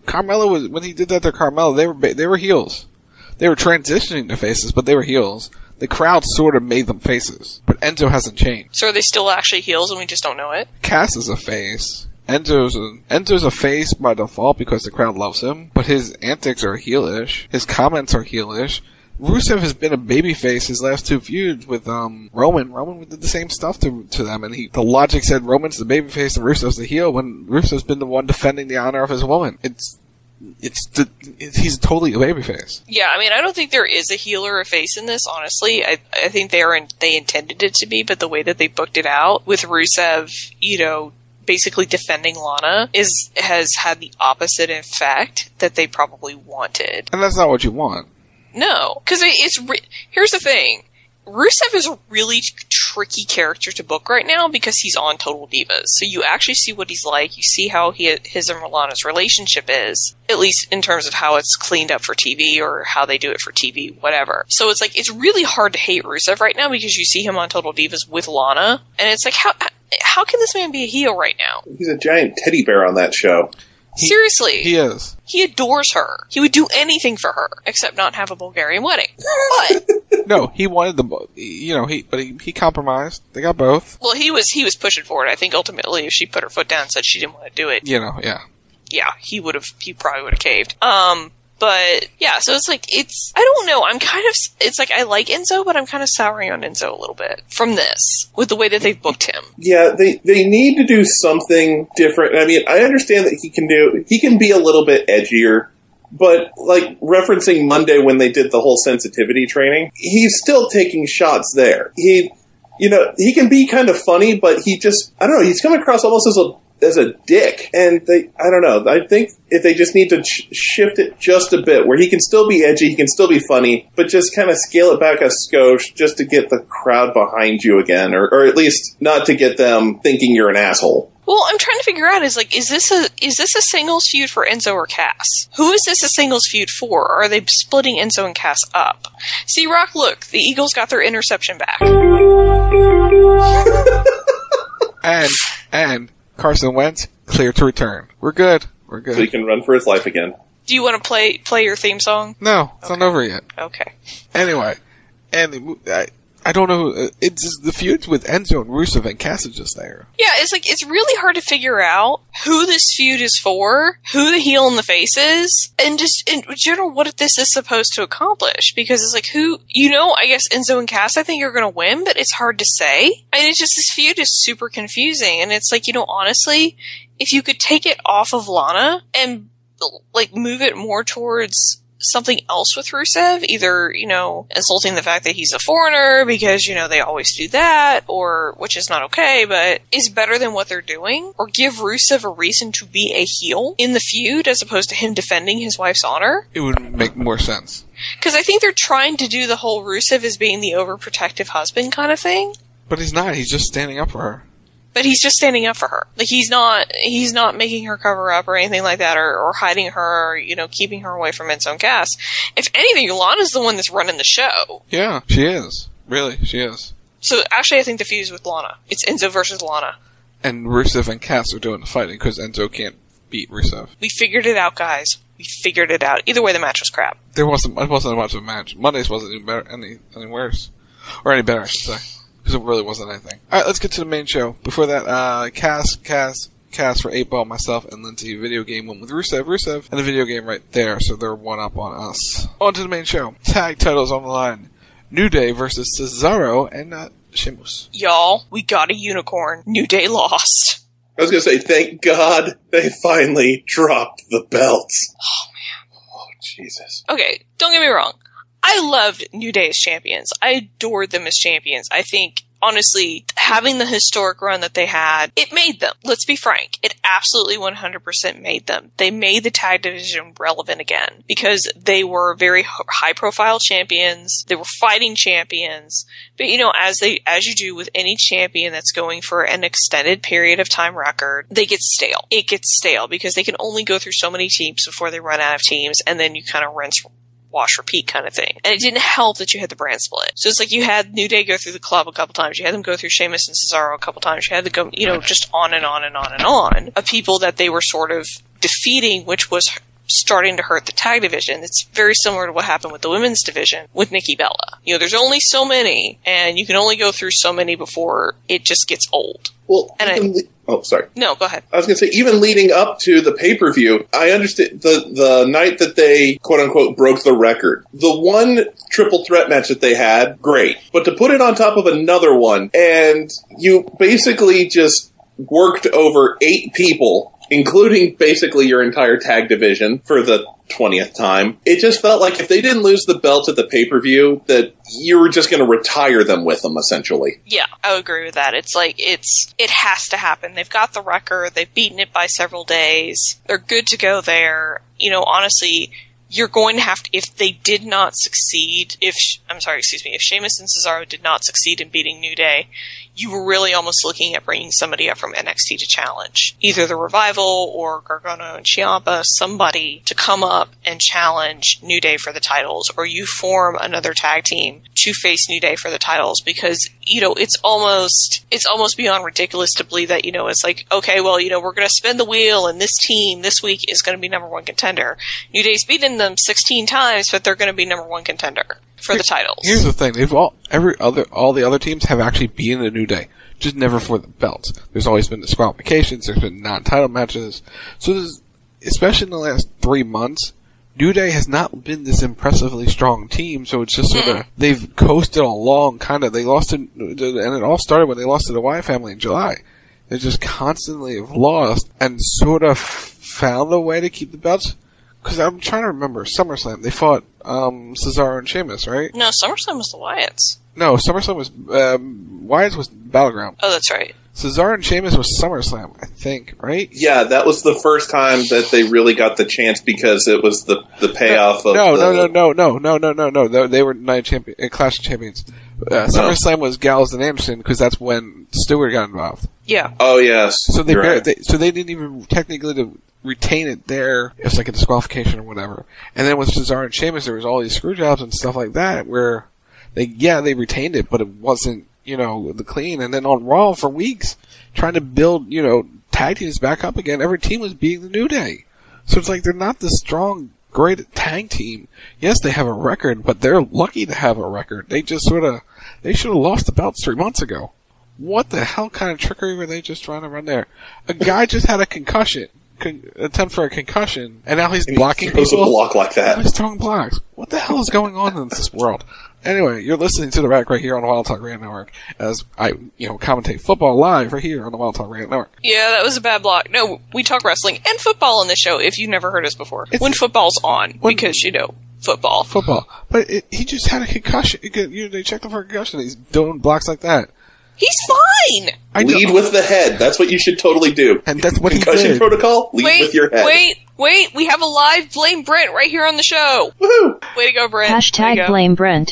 [SPEAKER 9] did that to Carmella, they were heels. They were transitioning to faces, but they were heels. The crowd sort of made them faces, but Enzo hasn't changed.
[SPEAKER 8] So are they still actually heels and we just don't know it?
[SPEAKER 9] Cass is a face. Enzo's a face by default because the crowd loves him, but his antics are heelish. His comments are heelish. Rusev has been a babyface his last two feuds with Roman. Roman did the same stuff to them, and the logic said Roman's the babyface and Rusev's the heel when Rusev's been the one defending the honor of his woman. He's totally a babyface.
[SPEAKER 8] Yeah, I mean, I don't think there is a heel or a face in this, honestly. I think they intended it to be, but the way that they booked it out with Rusev, basically defending Lana has had the opposite effect that they probably wanted.
[SPEAKER 9] And that's not what you want.
[SPEAKER 8] No, because here's the thing. Rusev is a really tricky character to book right now because he's on Total Divas. So you actually see what he's like. You see how his and Lana's relationship is, at least in terms of how it's cleaned up for TV or how they do it for TV, whatever. So it's like, it's really hard to hate Rusev right now because you see him on Total Divas with Lana. And it's like, how can this man be a heel right now?
[SPEAKER 17] He's a giant teddy bear on that show.
[SPEAKER 8] Seriously.
[SPEAKER 9] He is.
[SPEAKER 8] He adores her. He would do anything for her, except not have a Bulgarian wedding. But
[SPEAKER 9] no, he wanted he compromised. They got both.
[SPEAKER 8] Well, he was pushing for it. I think ultimately, if she put her foot down and said she didn't want to do it,
[SPEAKER 9] yeah,
[SPEAKER 8] he probably would have caved. But, yeah, so it's like, I don't know, it's like I like Enzo, but I'm kind of souring on Enzo a little bit from this, with the way that they've booked him.
[SPEAKER 2] Yeah, they need to do something different. I mean, I understand that he can be a little bit edgier, but, like, referencing Monday when they did the whole sensitivity training, he's still taking shots there. He can be kind of funny, but he just, I don't know, he's coming across almost as a dick. And I don't know, I think if they just need to shift it just a bit, where he can still be edgy, he can still be funny, but just kind of scale it back a skosh just to get the crowd behind you again, or at least not to get them thinking you're an asshole.
[SPEAKER 8] Well, I'm trying to figure out, is this a singles feud for Enzo or Cass? Who is this a singles feud for? Or are they splitting Enzo and Cass up? See, Rock, look, the Eagles got their interception back.
[SPEAKER 9] and Carson Wentz, clear to return. We're good. So
[SPEAKER 2] he can run for his life again.
[SPEAKER 8] Do you want to play your theme song?
[SPEAKER 9] No, it's not over yet.
[SPEAKER 8] Okay.
[SPEAKER 9] Anyway, I don't know. It's just the feuds with Enzo and Rusev and Cass is just there.
[SPEAKER 8] Yeah, it's really hard to figure out who this feud is for, who the heel and the face is, and just in general what this is supposed to accomplish. Because it's like I guess Enzo and Cass I think are going to win, but it's hard to say. I mean, it's just this feud is super confusing, and it's like, honestly, if you could take it off of Lana and like move it more towards something else with Rusev, either, insulting the fact that he's a foreigner because, they always do that, or, which is not okay, but is better than what they're doing, or give Rusev a reason to be a heel in the feud as opposed to him defending his wife's honor.
[SPEAKER 9] It would make more sense.
[SPEAKER 8] Because I think they're trying to do the whole Rusev as being the overprotective husband kind of thing.
[SPEAKER 9] But he's not, he's just standing up for her.
[SPEAKER 8] But he's just standing up for her. Like, he's not making her cover up or anything like that, or hiding her, or, keeping her away from Enzo and Cass. If anything, Lana's the one that's running the show.
[SPEAKER 9] Yeah, she is. Really, she is.
[SPEAKER 8] So, actually, I think the feud is with Lana. It's Enzo versus Lana.
[SPEAKER 9] And Rusev and Cass are doing the fighting, because Enzo can't beat Rusev.
[SPEAKER 8] We figured it out, guys. We figured it out. Either way, the match was crap.
[SPEAKER 9] It wasn't much of a match. Monday's wasn't even better, any worse. Or any better, I should say. Because it really wasn't anything. Alright, let's get to the main show. Before that, Cass for 8-Ball, myself, and Lindsay. Video game went with Rusev, and the video game right there, so they're one up on us. On to the main show. Tag titles on the line. New Day versus Cesaro and Sheamus.
[SPEAKER 8] Y'all, we got a unicorn. New Day lost.
[SPEAKER 2] I was going to say, thank God they finally dropped the belts.
[SPEAKER 8] Oh, man.
[SPEAKER 2] Oh, Jesus.
[SPEAKER 8] Okay, don't get me wrong. I loved New Day as champions. I adored them as champions. I think, honestly, having the historic run that they had, it made them. Let's be frank. It absolutely 100% made them. They made the tag division relevant again because they were very high-profile champions. They were fighting champions. But, as you do with any champion that's going for an extended period of time record, they get stale. It gets stale because they can only go through so many teams before they run out of teams, and then you kind of rinse, wash, repeat kind of thing. And it didn't help that you had the brand split. So it's like you had New Day go through the club a couple times. You had them go through Sheamus and Cesaro a couple times. You had to go, just on and on and on and on of people that they were sort of defeating, which was starting to hurt the tag division. It's very similar to what happened with the women's division with Nikki Bella. There's only so many, and you can only go through so many before it just gets old.
[SPEAKER 2] Well, sorry.
[SPEAKER 8] No, go ahead.
[SPEAKER 2] I was going to say, even leading up to the pay-per-view, I understand the night that they, quote-unquote, broke the record. The one triple threat match that they had, great. But to put it on top of another one, and you basically just worked over 8 people, including basically your entire tag division for the 20th time. It just felt like if they didn't lose the belts at the pay-per-view, that you were just going to retire them with them, essentially.
[SPEAKER 8] Yeah, I would agree with that. It's like, it has to happen. They've got the record. They've beaten it by several days. They're good to go there. Honestly, you're going to have to, if they did not succeed, if Sheamus and Cesaro did not succeed in beating New Day, you were really almost looking at bringing somebody up from NXT to challenge. Either the Revival or Gargano and Ciampa, somebody to come up and challenge New Day for the titles, or you form another tag team to face New Day for the titles, because, it's almost beyond ridiculous to believe that, it's like, okay, well, we're going to spin the wheel and this team this week is going to be number 1 contender. New Day's beaten them 16 times, but they're going to be number 1 contender for the titles.
[SPEAKER 9] Here's the thing: all the other teams have actually beaten the New Day, just never for the belts. There's always been disqualifications. There's been non-title matches. So especially in the last 3 months, New Day has not been this impressively strong team, so it's just sort of, they've coasted along, kind of. They lost to, and it all started when they lost to the Wyatt family in July. They just constantly have lost and sort of found a way to keep the belts. Because I'm trying to remember, SummerSlam, they fought Cesaro and Sheamus, right?
[SPEAKER 8] No, SummerSlam was the Wyatts.
[SPEAKER 9] No, SummerSlam was, Wyatt's was Battleground.
[SPEAKER 8] Oh, that's right.
[SPEAKER 9] Cesaro and Sheamus was SummerSlam, I think, right?
[SPEAKER 2] Yeah, that was the first time that they really got the chance because it was the payoff of
[SPEAKER 9] No. They were Clash of Champions. SummerSlam was Gallows and Anderson because that's when Stewart got involved.
[SPEAKER 8] Yeah.
[SPEAKER 2] Oh, yes.
[SPEAKER 9] So they didn't even technically retain it there. It was like a disqualification or whatever. And then with Cesaro and Sheamus, there was all these screw jobs and stuff like that where they retained it, but it wasn't, the clean. And then on Raw for weeks, trying to build, tag teams back up again, every team was beating the New Day. So it's like they're not this strong, great tag team. Yes, they have a record, but they're lucky to have a record. They just they should have lost the belts 3 months ago. What the hell kind of trickery were they just trying to run there? A guy just had a concussion. Attempt for a concussion, and now he's blocking people.
[SPEAKER 2] He throws a block like that.
[SPEAKER 9] He's throwing blocks. What the hell is going on in this world? Anyway, you're listening to The Rack right here on the Wild Talk Radio Network as I, commentate football live right here on the Wild Talk Radio Network.
[SPEAKER 8] Yeah, that was a bad block. No, we talk wrestling and football on the show if you've never heard us before. When football's on, because, football.
[SPEAKER 9] Football. But he just had a concussion. They checked him for a concussion. He's doing blocks like that.
[SPEAKER 8] He's fine!
[SPEAKER 2] Lead with the head. That's what you should totally do.
[SPEAKER 9] And that's what
[SPEAKER 2] concussion
[SPEAKER 9] he did.
[SPEAKER 2] protocol, lead with your head.
[SPEAKER 8] Wait, we have a live Blame Brent right here on the show.
[SPEAKER 2] Woohoo!
[SPEAKER 8] Way to go, Brent.
[SPEAKER 15] Hashtag Blame Brent.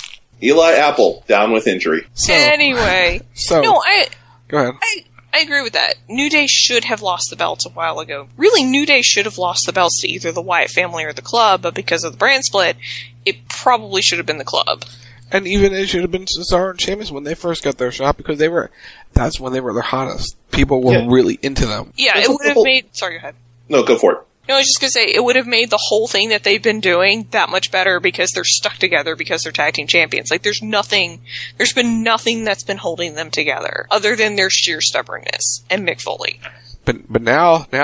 [SPEAKER 2] Eli Apple, down with injury.
[SPEAKER 8] Anyway.
[SPEAKER 9] Go ahead.
[SPEAKER 8] I agree with that. New Day should have lost the belts a while ago. Really, New Day should have lost the belts to either the Wyatt family or the club, but because of the brand split, it probably should have been the club.
[SPEAKER 9] And even it should have been Cesaro and Sheamus when they first got their shot because that's when they were their hottest. People were really into them.
[SPEAKER 8] Yeah, it would have made... Sorry, go ahead.
[SPEAKER 2] No, go for it.
[SPEAKER 8] No, I was just going to say, it would have made the whole thing that they've been doing that much better because they're stuck together because they're tag team champions. Like, there's been nothing that's been holding them together other than their sheer stubbornness and Mick Foley.
[SPEAKER 9] But now they've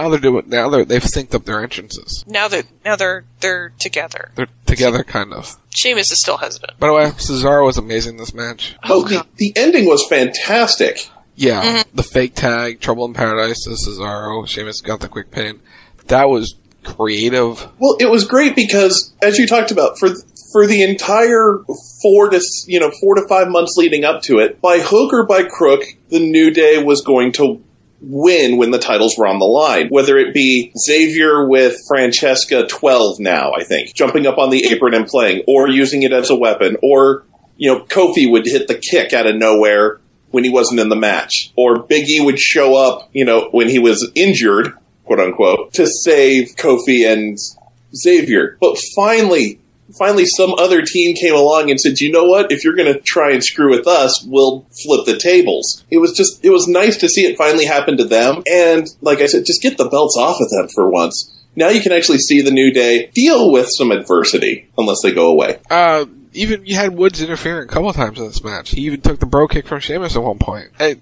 [SPEAKER 9] synced up their entrances.
[SPEAKER 8] Now they're together.
[SPEAKER 9] They're together, kind of.
[SPEAKER 8] Sheamus is still hesitant.
[SPEAKER 9] By the way, Cesaro was amazing this match.
[SPEAKER 2] The ending was fantastic.
[SPEAKER 9] Yeah, the fake tag, Trouble in Paradise to Cesaro. Sheamus got the quick pin. That was creative.
[SPEAKER 2] Well, it was great because, as you talked about, for the entire 4 to 5 months leading up to it, by hook or by crook, the New Day was going to win when the titles were on the line. Whether it be Xavier with Francesca 12 now, I think, jumping up on the apron and playing, or using it as a weapon, or, Kofi would hit the kick out of nowhere when he wasn't in the match, or Big E would show up, when he was injured, quote unquote, to save Kofi and Xavier. But finally some other team came along and said, you know what, if you're going to try and screw with us, we'll flip the tables. It was nice to see it finally happen to them. And like I said, just get the belts off of them for once. Now you can actually see the New Day deal with some adversity, unless they go away.
[SPEAKER 9] Even you had Woods interfering a couple of times in this match. He even took the bro kick from Sheamus at one point. They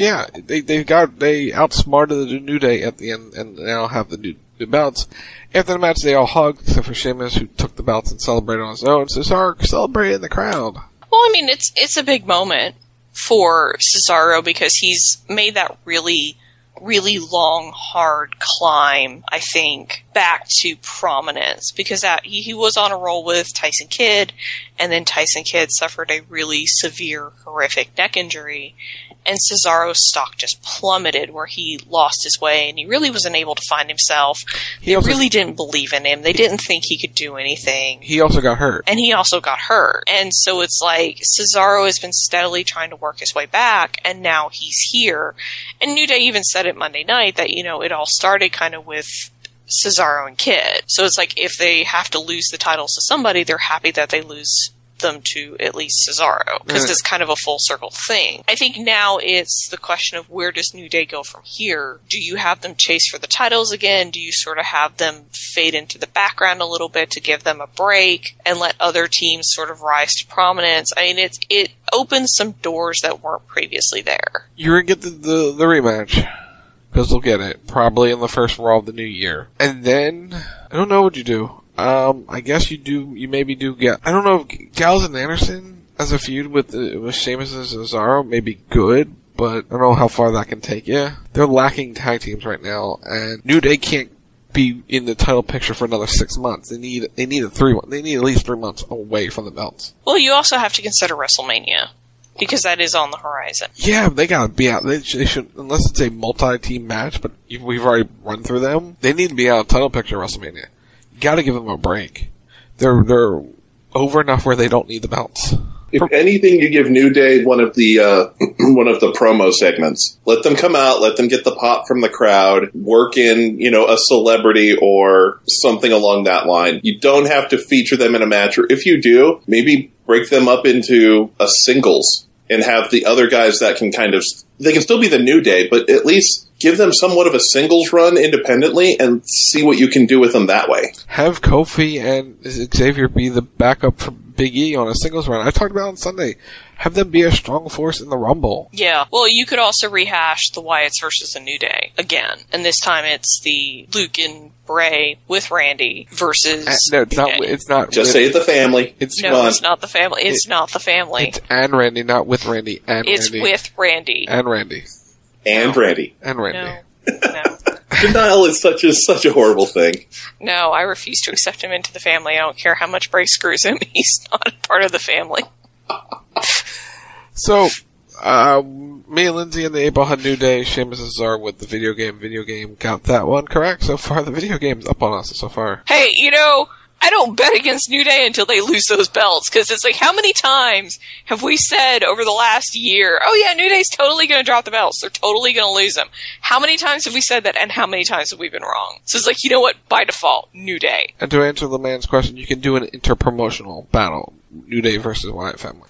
[SPEAKER 9] outsmarted the New Day at the end and now have the new belts. After the match, they all hugged, except for Sheamus, who took the belts and celebrated on his own. Cesaro celebrated in the crowd.
[SPEAKER 8] Well, I mean, it's a big moment for Cesaro because he's made that really, really long, hard climb, I think, back to prominence because he was on a roll with Tyson Kidd, and then Tyson Kidd suffered a really severe, horrific neck injury, and Cesaro's stock just plummeted where he lost his way and he really wasn't able to find himself. They really didn't believe in him. They didn't think he could do anything.
[SPEAKER 9] He also got hurt.
[SPEAKER 8] And so it's like Cesaro has been steadily trying to work his way back, and now he's here. And New Day even said it Monday night that, it all started kind of with Cesaro and Kidd. So it's like if they have to lose the titles to somebody, they're happy that they lose them to at least Cesaro, because it's kind of a full circle thing. I think now it's the question of where does New Day go from here? Do you have them chase for the titles again? Do you sort of have them fade into the background a little bit to give them a break and let other teams sort of rise to prominence? I mean, it opens some doors that weren't previously there.
[SPEAKER 9] You're going to get the rematch, because they'll get it, probably in the first Raw of the new year. And then, I don't know what you do. I guess you maybe do get, I don't know, if Gallows and Anderson as a feud with Sheamus and Cesaro may be good, but I don't know how far that can take you. They're lacking tag teams right now, and New Day can't be in the title picture for another 6 months. They need at least 3 months away from the belts.
[SPEAKER 8] Well, you also have to consider WrestleMania, because that is on the horizon.
[SPEAKER 9] Yeah, they gotta be out. They should, unless it's a multi-team match, but we've already run through them. They need to be out of the title picture at WrestleMania. You gotta give them a break. They're over enough where they don't need the belts.
[SPEAKER 2] If anything, you give New Day one of the promo segments. Let them come out, let them get the pop from the crowd, work in, a celebrity or something along that line. You don't have to feature them in a match, or if you do, maybe break them up into a singles and have the other guys that can they can still be the New Day, but at least give them somewhat of a singles run independently and see what you can do with them that way.
[SPEAKER 9] Have Kofi and Xavier be the backup for Big E on a singles run. I talked about on Sunday. Have them be a strong force in the Rumble.
[SPEAKER 8] Yeah. Well, you could also rehash the Wyatts versus the New Day again. And this time it's the Luke and Bray with Randy versus...
[SPEAKER 9] No, it's not.
[SPEAKER 2] Just say the family.
[SPEAKER 8] It's not the family. It's not the family.
[SPEAKER 9] It's and Randy, not with Randy.
[SPEAKER 8] It's with Randy.
[SPEAKER 9] And Randy.
[SPEAKER 2] And Randy.
[SPEAKER 9] And Randy.
[SPEAKER 8] No.
[SPEAKER 2] Denial is such a horrible thing.
[SPEAKER 8] No, I refuse to accept him into the family. I don't care how much Bray screws him. He's not a part of the family.
[SPEAKER 9] So, me and Lindsay and the 8-Ball had New Day, Sheamus and Cesaro with the video game. Got that one correct so far. The video game's up on us so far.
[SPEAKER 8] Hey, I don't bet against New Day until they lose those belts, because it's like, how many times have we said over the last year, oh yeah, New Day's totally going to drop the belts, they're totally going to lose them. How many times have we said that, and how many times have we been wrong? So it's like, you know what, by default, New Day.
[SPEAKER 9] And to answer the man's question, you can do an interpromotional battle, New Day versus Wyatt family.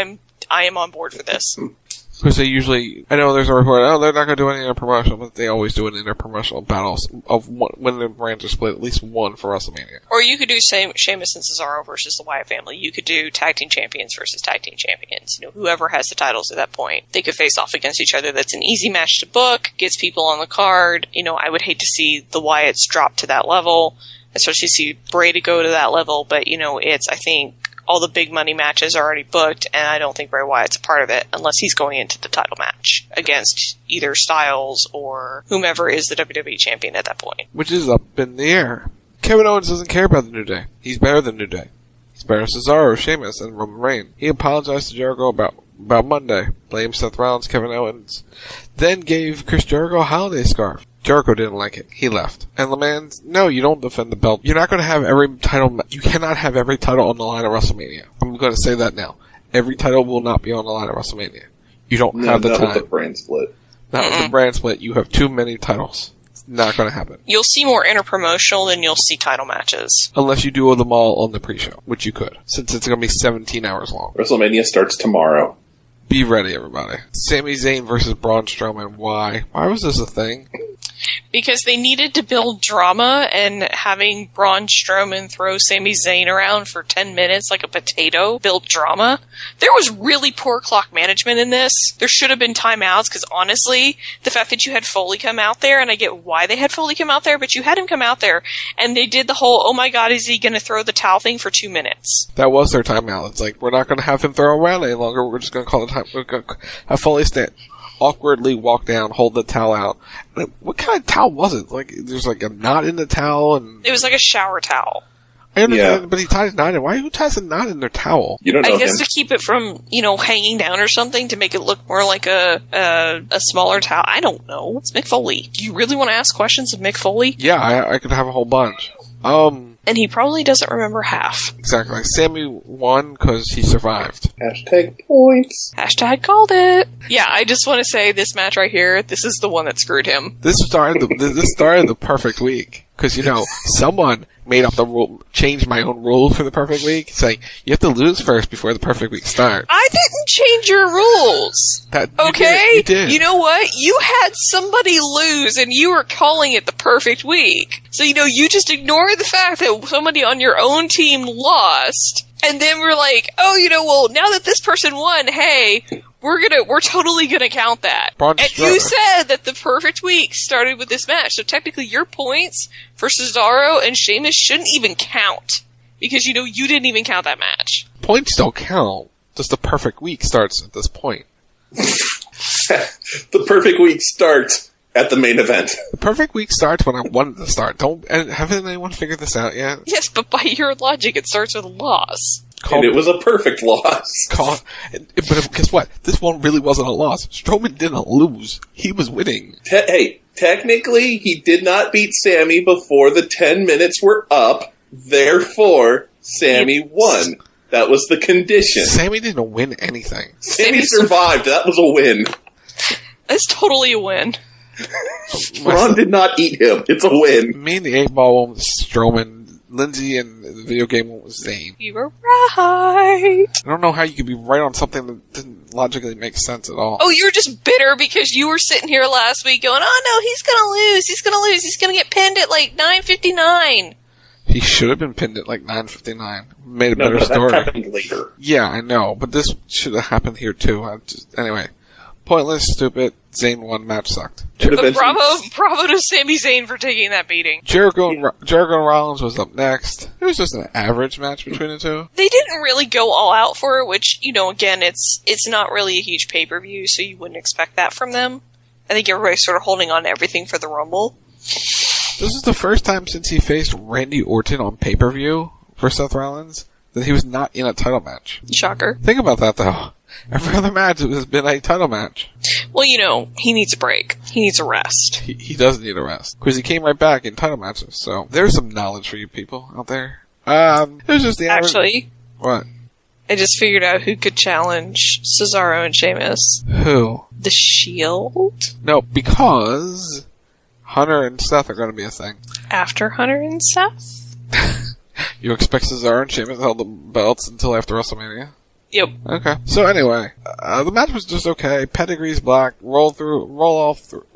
[SPEAKER 8] I am on board for this.
[SPEAKER 9] Because they usually, I know there's a report, they're not going to do any interpromotional, but they always do an interpromotional battle of when the brands are split, at least one for WrestleMania.
[SPEAKER 8] Or you could do Sheamus and Cesaro versus the Wyatt family. You could do tag team champions versus tag team champions. Whoever has the titles at that point, they could face off against each other. That's an easy match to book, gets people on the card. I would hate to see the Wyatts drop to that level, especially see Bray to go to that level, but I think all the big money matches are already booked, and I don't think Bray Wyatt's a part of it unless he's going into the title match against either Styles or whomever is the WWE champion at that point.
[SPEAKER 9] Which is up in the air. Kevin Owens doesn't care about the New Day. He's better than New Day. He's better than Cesaro, Sheamus, and Roman Reigns. He apologized to Jericho about Monday, blamed Seth Rollins, Kevin Owens, then gave Chris Jericho a holiday scarf. Jericho didn't like it. He left. And the man, no, you don't defend the belt. You're not going to have every title, you cannot have every title on the line of WrestleMania. I'm going to say that now. Every title will not be on the line of WrestleMania. You don't have the time.
[SPEAKER 2] Not with the brand split.
[SPEAKER 9] Not with the brand split. You have too many titles. It's not going to happen.
[SPEAKER 8] You'll see more interpromotional than you'll see title matches.
[SPEAKER 9] Unless you do them all on the pre-show, which you could, since it's going to be 17 hours long.
[SPEAKER 2] WrestleMania starts tomorrow.
[SPEAKER 9] Be ready, everybody. Sami Zayn versus Braun Strowman. Why? Why was this a thing?
[SPEAKER 8] Because they needed to build drama, and having Braun Strowman throw Sami Zayn around for 10 minutes like a potato built drama. There was really poor clock management in this. There should have been timeouts, because honestly, the fact that you had Foley come out there, and I get why they had Foley come out there, but you had him come out there, and they did the whole, oh my god, is he going to throw the towel thing for 2 minutes?
[SPEAKER 9] That was their timeout. It's like, we're not going to have him throw around any longer. We're just going to call the time. We're going to have Foley stand. Awkwardly walk down, hold the towel out. What kind of towel was it? Like, there's like a knot in the towel, and
[SPEAKER 8] it was like a shower towel.
[SPEAKER 9] I understand, but he tied a knot in. Who ties a knot in their towel?
[SPEAKER 2] You don't know
[SPEAKER 8] I guess
[SPEAKER 2] him.
[SPEAKER 8] To keep it from, hanging down or something, to make it look more like a smaller towel. I don't know. It's Mick Foley. Do you really want to ask questions of Mick Foley?
[SPEAKER 9] Yeah, I could have a whole bunch.
[SPEAKER 8] And he probably doesn't remember half.
[SPEAKER 9] Exactly. Sammy won because he survived.
[SPEAKER 2] Hashtag points.
[SPEAKER 8] Hashtag called it. Yeah, I just want to say this match right here, this is the one that screwed him.
[SPEAKER 9] This started the perfect week. Because, someone made up the rule, changed my own rules for the perfect week. It's like, you have to lose first before the perfect week starts.
[SPEAKER 8] I didn't change your rules.
[SPEAKER 9] You did.
[SPEAKER 8] You know what? You had somebody lose and you were calling it the perfect week. So, you just ignore the fact that somebody on your own team lost. And then we're like, oh, well, now that this person won, hey, We're totally gonna count that.
[SPEAKER 9] Braun
[SPEAKER 8] And
[SPEAKER 9] Strowman.
[SPEAKER 8] you said that the perfect week started with this match, so technically your points for Cesaro and Sheamus shouldn't even count. Because, you didn't even count that match.
[SPEAKER 9] Points don't count. Just the perfect week starts at this point.
[SPEAKER 2] The perfect week starts at the main event.
[SPEAKER 9] The perfect week starts when I wanted to start. Haven't anyone figured this out yet?
[SPEAKER 8] Yes, but by your logic, it starts with a loss.
[SPEAKER 2] And it was a perfect loss.
[SPEAKER 9] But guess what? This one really wasn't a loss. Strowman didn't lose. He was winning.
[SPEAKER 2] Hey, technically, he did not beat Sammy before the 10 minutes were up. Therefore, Sammy won. That was the condition.
[SPEAKER 9] Sammy didn't win anything.
[SPEAKER 2] Sammy survived. That was a win.
[SPEAKER 8] It's totally a win.
[SPEAKER 2] Braun did not eat him. It's a win.
[SPEAKER 9] Me and the 8-ball one was Strowman. Lindsay and the video game one was Zayn.
[SPEAKER 8] You were right.
[SPEAKER 9] I don't know how you could be right on something that didn't logically make sense at all.
[SPEAKER 8] Oh, you were just bitter because you were sitting here last week going, oh no, he's gonna lose. He's gonna get pinned at like 9:59.
[SPEAKER 9] He should have been pinned at like 9:59. Made a better story.
[SPEAKER 2] That happened later.
[SPEAKER 9] Yeah, I know, but this should have happened here too. Anyway, pointless, stupid. Zayn won. Match sucked.
[SPEAKER 8] But bravo to Sami Zayn for taking that beating.
[SPEAKER 9] Jericho and Rollins was up next. It was just an average match between the two.
[SPEAKER 8] They didn't really go all out for it, which, again, it's not really a huge pay-per-view, so you wouldn't expect that from them. I think everybody's sort of holding on to everything for the Rumble.
[SPEAKER 9] This is the first time since he faced Randy Orton on pay-per-view for Seth Rollins that he was not in a title match.
[SPEAKER 8] Shocker.
[SPEAKER 9] Think about that, though. Every other match has been a title match.
[SPEAKER 8] Well, he needs a break. He needs a rest.
[SPEAKER 9] He does need a rest. Because he came right back in title matches, so there's some knowledge for you people out there. It was just the average...
[SPEAKER 8] Actually...
[SPEAKER 9] What?
[SPEAKER 8] I just figured out who could challenge Cesaro and Sheamus.
[SPEAKER 9] Who?
[SPEAKER 8] The Shield?
[SPEAKER 9] No, because... Hunter and Seth are going to be a thing.
[SPEAKER 8] After Hunter and Seth?
[SPEAKER 9] You expect Cesaro and Sheamus to hold the belts until after WrestleMania?
[SPEAKER 8] Yep.
[SPEAKER 9] Okay. So anyway, the match was just okay. Pedigree's black. Roll through off the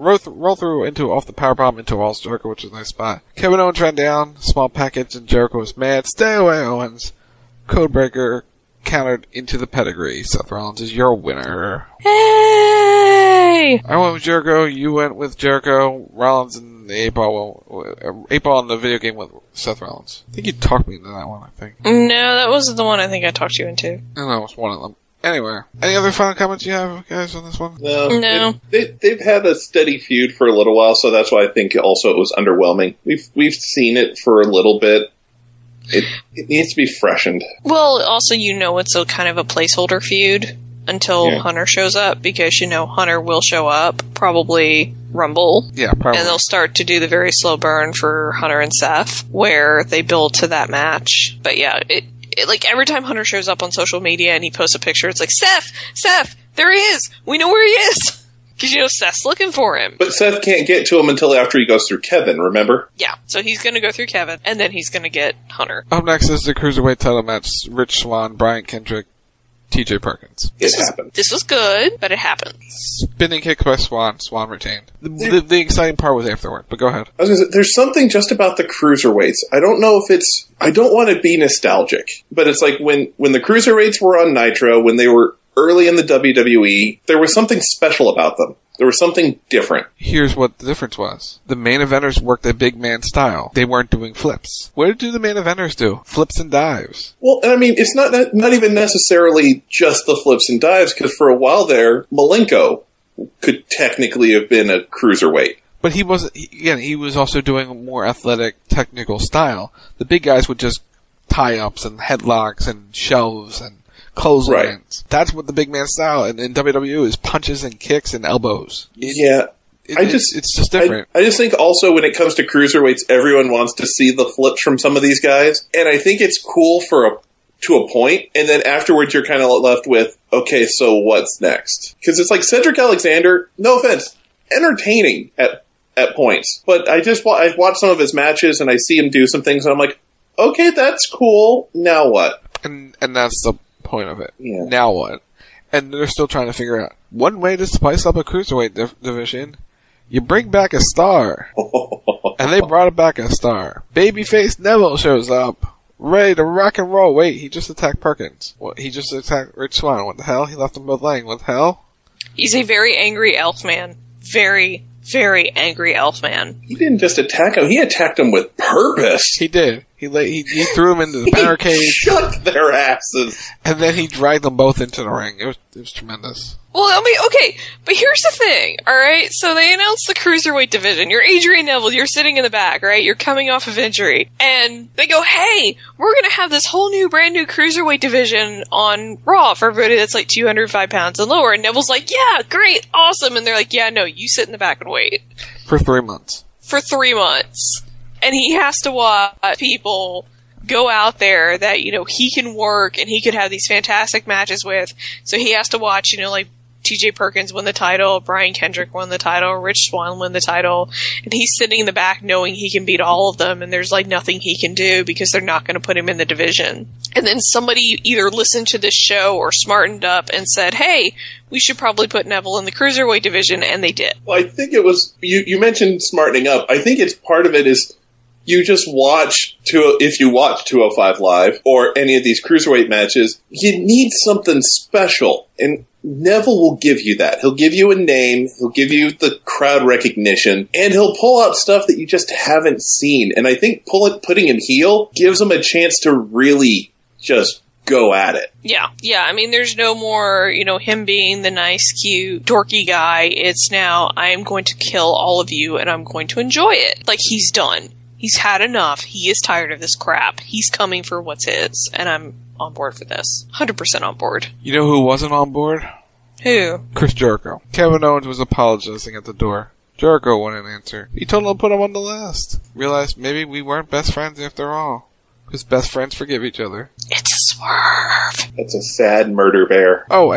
[SPEAKER 9] powerbomb into Walls Jericho, which is a nice spot. Kevin Owens ran down. Small package, and Jericho was mad. Stay away, Owens. Codebreaker countered into the pedigree. Seth Rollins is your winner.
[SPEAKER 8] Hey!
[SPEAKER 9] I went with Jericho. You went with Jericho. Rollins and the 8-ball in the video game with Seth Rollins. I think you talked me into that one, I think.
[SPEAKER 8] No, that wasn't the one I think I talked you into.
[SPEAKER 9] No, it was one of them. Anyway, any other final comments you have, guys, on this one?
[SPEAKER 8] No.
[SPEAKER 2] They've had a steady feud for a little while, so that's why I think also it was underwhelming. We've seen it for a little bit. It needs to be freshened.
[SPEAKER 8] Well, also, it's a kind of a placeholder feud until Hunter shows up, because, Hunter will show up, probably Rumble.
[SPEAKER 9] Yeah, probably.
[SPEAKER 8] And they'll start to do the very slow burn for Hunter and Seth, where they build to that match. But yeah, it like every time Hunter shows up on social media and he posts a picture, it's like, Seth, there he is! We know where he is! Because, Seth's looking for him.
[SPEAKER 2] But Seth can't get to him until after he goes through Kevin, remember?
[SPEAKER 8] Yeah, so he's going to go through Kevin, and then he's going to get Hunter.
[SPEAKER 9] Up next is the Cruiserweight title match. Rich Swann, Brian Kendrick, TJ Perkins.
[SPEAKER 2] It happened.
[SPEAKER 8] This was good, but it happened.
[SPEAKER 9] Spinning kick by Swann. Swann retained. The exciting part was afterward, but go ahead.
[SPEAKER 2] I was gonna say, there's something just about the Cruiserweights. I don't know if it's... I don't want to be nostalgic, but it's like when the Cruiserweights were on Nitro, when they were early in the WWE, there was something special about them. There was something different.
[SPEAKER 9] Here's what the difference was. The main eventers worked a big man style. They weren't doing flips. What do the main eventers do? Flips and dives.
[SPEAKER 2] Well, and I mean, it's not even necessarily just the flips and dives, because for a while there, Malenko could technically have been a cruiserweight.
[SPEAKER 9] But he was also doing a more athletic, technical style. The big guys would just tie-ups and headlocks and shoves and clotheslines. Right. That's what the big man style in WWE is: punches and kicks and elbows. It's just different.
[SPEAKER 2] I just think also when it comes to cruiserweights, everyone wants to see the flips from some of these guys, and I think it's cool to a point, and then afterwards you're kind of left with, okay, so what's next? Because it's like Cedric Alexander, no offense, entertaining at points, but I watch some of his matches and I see him do some things, and I'm like, okay, that's cool. Now what?
[SPEAKER 9] And that's the point of it.
[SPEAKER 2] Yeah.
[SPEAKER 9] Now what? And they're still trying to figure out one way to spice up a cruiserweight division. You bring back a star. And they brought back a star. Babyface Neville shows up Ready to rock and roll. Wait, he just attacked Perkins. What? He just attacked Rich Swann. What the hell? He left them both laying. What the hell?
[SPEAKER 8] He's a very angry elf man. Very, very angry elf man.
[SPEAKER 2] He didn't just attack him. He attacked him with purpose.
[SPEAKER 9] He did. He threw him into the barricade.
[SPEAKER 2] He shook their asses.
[SPEAKER 9] And then he dragged them both into the ring. It was tremendous.
[SPEAKER 8] Well, I mean, okay, but here's the thing, alright? So they announced the Cruiserweight division. You're Adrian Neville, you're sitting in the back, right? You're coming off of injury. And they go, hey, we're gonna have this whole new, brand new Cruiserweight division on Raw for everybody that's like 205 pounds and lower. And Neville's like, yeah, great, awesome. And they're like, yeah, no, you sit in the back and wait.
[SPEAKER 9] For 3 months.
[SPEAKER 8] For 3 months. And he has to watch people go out there that, you know, he can work and he could have these fantastic matches with. So he has to watch, you know, like TJ Perkins win the title, Brian Kendrick won the title, Rich Swann win the title, and he's sitting in the back knowing he can beat all of them, and there's like nothing he can do because they're not going to put him in the division. And then somebody either listened to this show or smartened up and said, hey, we should probably put Neville in the Cruiserweight division, and they did.
[SPEAKER 2] Well, I think it was, you mentioned smartening up. I think it's part of it is you just watch, if you watch 205 Live or any of these Cruiserweight matches, you need something special. And Neville will give you that. He'll give you a name, he'll give you the crowd recognition, and he'll pull out stuff that you just haven't seen. And I think putting him heel gives him a chance to really just go at it.
[SPEAKER 8] Yeah. I mean, there's no more, you know, him being the nice, cute, dorky guy. It's now, I am going to kill all of you and I'm going to enjoy it. Like, he's done. He's had enough. He is tired of this crap. He's coming for what's his. And I'm on board for this. 100% on board.
[SPEAKER 9] You know who wasn't on board?
[SPEAKER 8] Who?
[SPEAKER 9] Chris Jericho. Kevin Owens was apologizing at the door. Jericho wouldn't answer. He told him to put him on the list. Realized maybe we weren't best friends after all. Because best friends forgive each other.
[SPEAKER 8] It's a swerve.
[SPEAKER 2] That's a sad murder bear.
[SPEAKER 9] Oh,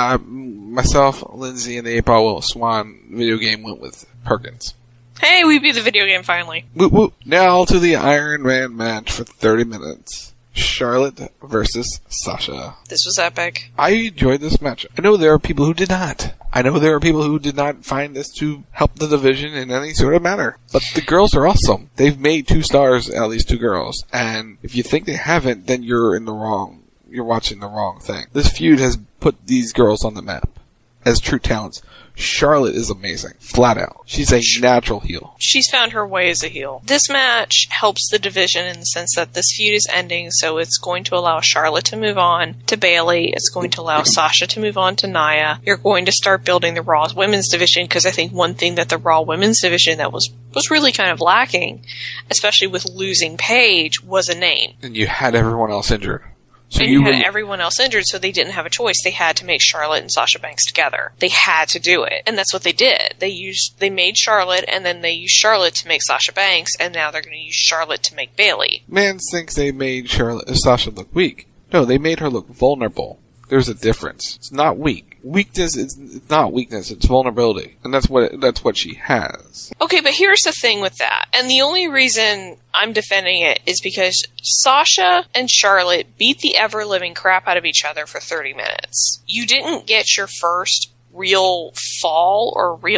[SPEAKER 9] and myself, Lindsay, and the 8-Ball Will Swan video game went with Perkins.
[SPEAKER 8] Hey, we beat the video game finally.
[SPEAKER 9] Whoop whoop. Now to the Iron Man match for 30 minutes. Charlotte versus Sasha.
[SPEAKER 8] This was epic.
[SPEAKER 9] I enjoyed this match. I know there are people who did not. I know there are people who did not find this to help the division in any sort of manner. But the girls are awesome. They've made 2 stars out of these 2 girls. And if you think they haven't, then you're watching the wrong thing. This feud has put these girls on the map as true talents. Charlotte is amazing. Flat out. She's a natural heel.
[SPEAKER 8] She's found her way as a heel. This match helps the division in the sense that this feud is ending, so it's going to allow Charlotte to move on to Bayley. It's going to allow Sasha to move on to Nia. You're going to start building the Raw Women's division, because I think one thing that the Raw Women's division that was really kind of lacking, especially with losing Paige, was a name.
[SPEAKER 9] And you had everyone else injured. So
[SPEAKER 8] and you had everyone else injured, so they didn't have a choice. They had to make Charlotte and Sasha Banks together. They had to do it. And that's what they did. They made Charlotte, and then they used Charlotte to make Sasha Banks, and now they're going to use Charlotte to make Bayley.
[SPEAKER 9] Man thinks they made Sasha look weak. No, they made her look vulnerable. There's a difference. It's not weak. Weakness is not weakness, it's vulnerability. And that's what she has.
[SPEAKER 8] Okay, but here's the thing with that. And the only reason I'm defending it is because Sasha and Charlotte beat the ever-living crap out of each other for 30 minutes. You didn't get your first real fall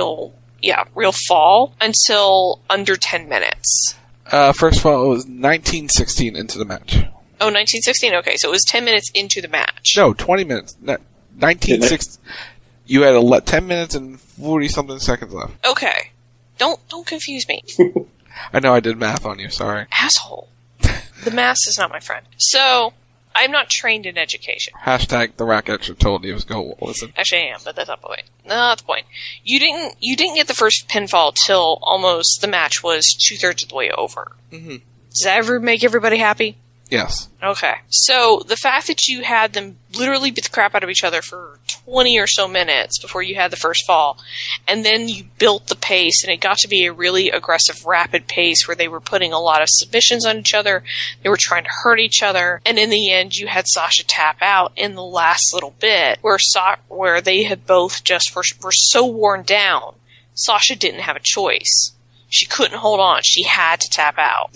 [SPEAKER 8] until under 10 minutes.
[SPEAKER 9] First of all, it was 1916 into the match.
[SPEAKER 8] Oh, 1916? Okay, so it was 10 minutes into the match.
[SPEAKER 9] No, 20 minutes. 1916. You had 10 minutes and 40-something seconds left.
[SPEAKER 8] Okay. Don't confuse me.
[SPEAKER 9] I know I did math on you, sorry.
[SPEAKER 8] Asshole. The math is not my friend. So, I'm not trained in education.
[SPEAKER 9] Hashtag the Rack Extra told you, go listen.
[SPEAKER 8] Actually, I am, but that's not the point. Not the point. You didn't get the first pinfall till almost the match was 2/3 of the way over.
[SPEAKER 9] Mm-hmm.
[SPEAKER 8] Does that ever make everybody happy?
[SPEAKER 9] Yes.
[SPEAKER 8] Okay. So, the fact that you had them literally beat the crap out of each other for 20 or so minutes before you had the first fall, and then you built the pace, and it got to be a really aggressive, rapid pace where they were putting a lot of submissions on each other, they were trying to hurt each other, and in the end, you had Sasha tap out in the last little bit, where they had both just were so worn down, Sasha didn't have a choice. She couldn't hold on. She had to tap out.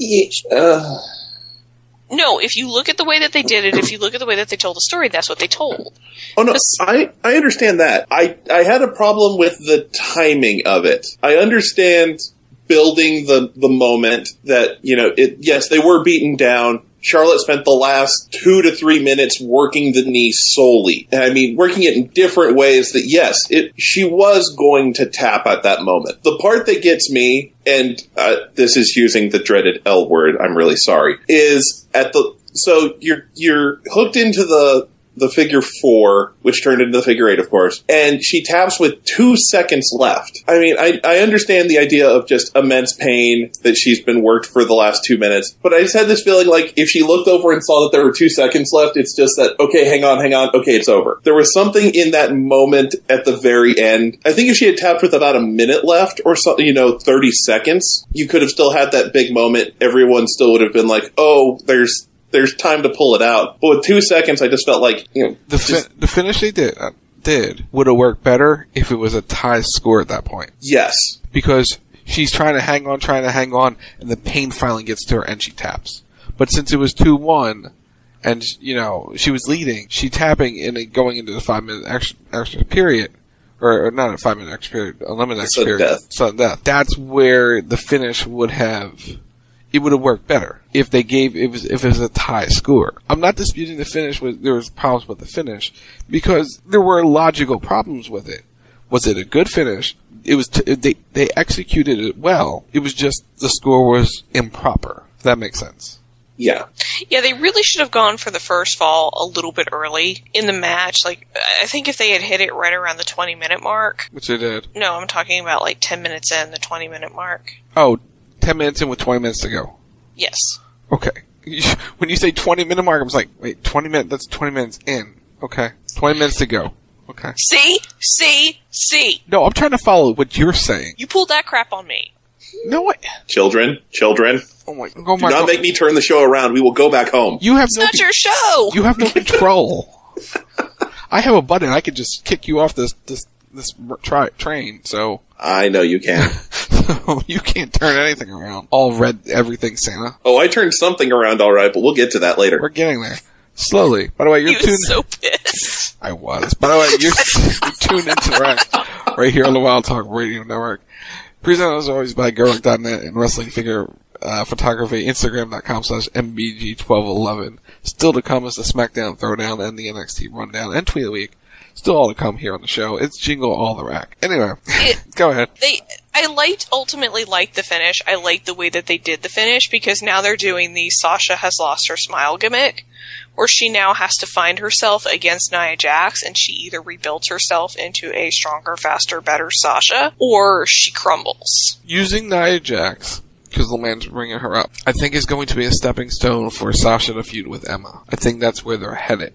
[SPEAKER 8] No, if you look at the way that they did it, if you look at the way that they told the story, that's what they told.
[SPEAKER 2] Oh, no, I understand that. I had a problem with the timing of it. I understand building the moment that, yes, they were beaten down. Charlotte spent the last 2 to 3 minutes working the knee solely. I mean, working it in different ways that, yes, she was going to tap at that moment. The part that gets me, and this is using the dreaded L word, I'm really sorry, is so you're hooked into the figure 4, which turned into the figure 8, of course, and she taps with 2 seconds left. I mean, I understand the idea of just immense pain that she's been worked for the last 2 minutes, but I just had this feeling like if she looked over and saw that there were 2 seconds left, it's just that, okay, hang on, okay, it's over. There was something in that moment at the very end. I think if she had tapped with about a minute left or something, 30 seconds, you could have still had that big moment. Everyone still would have been like, oh, there's time to pull it out. But with 2 seconds, I just felt like,
[SPEAKER 9] the finish they did would have worked better if it was a tie score at that point.
[SPEAKER 2] Yes.
[SPEAKER 9] Because she's trying to hang on, and the pain finally gets to her and she taps. But since it was 2-1, and, she was leading, she tapping and going into the 5-minute extra period, or not a 5-minute extra period, a limited extra period. Sudden death. That's where the finish would have worked better if it was a tie score. I'm not disputing the finish. There was problems with the finish because there were logical problems with it. Was it a good finish? It was. They executed it well. It was just the score was improper. If that makes sense.
[SPEAKER 2] Yeah.
[SPEAKER 8] Yeah, they really should have gone for the first fall a little bit early in the match. Like, I think if they had hit it right around the 20-minute mark.
[SPEAKER 9] Which they did.
[SPEAKER 8] No, I'm talking about like 10 minutes in, the 20-minute mark.
[SPEAKER 9] Oh, 10 minutes in with 20 minutes to go.
[SPEAKER 8] Yes.
[SPEAKER 9] Okay. When you say 20-minute mark, I was like, wait, 20 minutes, that's 20 minutes in. Okay. 20 minutes to go. Okay.
[SPEAKER 8] See?
[SPEAKER 9] No, I'm trying to follow what you're saying.
[SPEAKER 8] You pulled that crap on me.
[SPEAKER 9] No way.
[SPEAKER 2] Children.
[SPEAKER 9] Oh my
[SPEAKER 2] Do not make me turn the show around. We will go back home.
[SPEAKER 8] It's not your show.
[SPEAKER 9] You have no control. I have a button. I could just kick you off this train, so.
[SPEAKER 2] I know you can.
[SPEAKER 9] You can't turn anything around. All red everything, Santa.
[SPEAKER 2] Oh, I turned something around all right, but we'll get to that later.
[SPEAKER 9] We're getting there. Slowly. By the way,
[SPEAKER 8] you're tuned... so pissed.
[SPEAKER 9] I was. By the way, you're tuned into the Rack right here on the Wild Talk Radio Network. Presented as always by Gerwick.net and Wrestling Figure Photography, Instagram.com/MBG1211. Still to come is the SmackDown Throwdown and the NXT Rundown and Tweet of the Week. Still all to come here on the show. It's Jingle All the Rack. Anyway, go ahead.
[SPEAKER 8] I ultimately liked the finish. I liked the way that they did the finish because now they're doing the Sasha has lost her smile gimmick where she now has to find herself against Nia Jax and she either rebuilds herself into a stronger, faster, better Sasha or she crumbles.
[SPEAKER 9] Using Nia Jax, because the man's bringing her up, I think is going to be a stepping stone for Sasha to feud with Emma. I think that's where they're headed.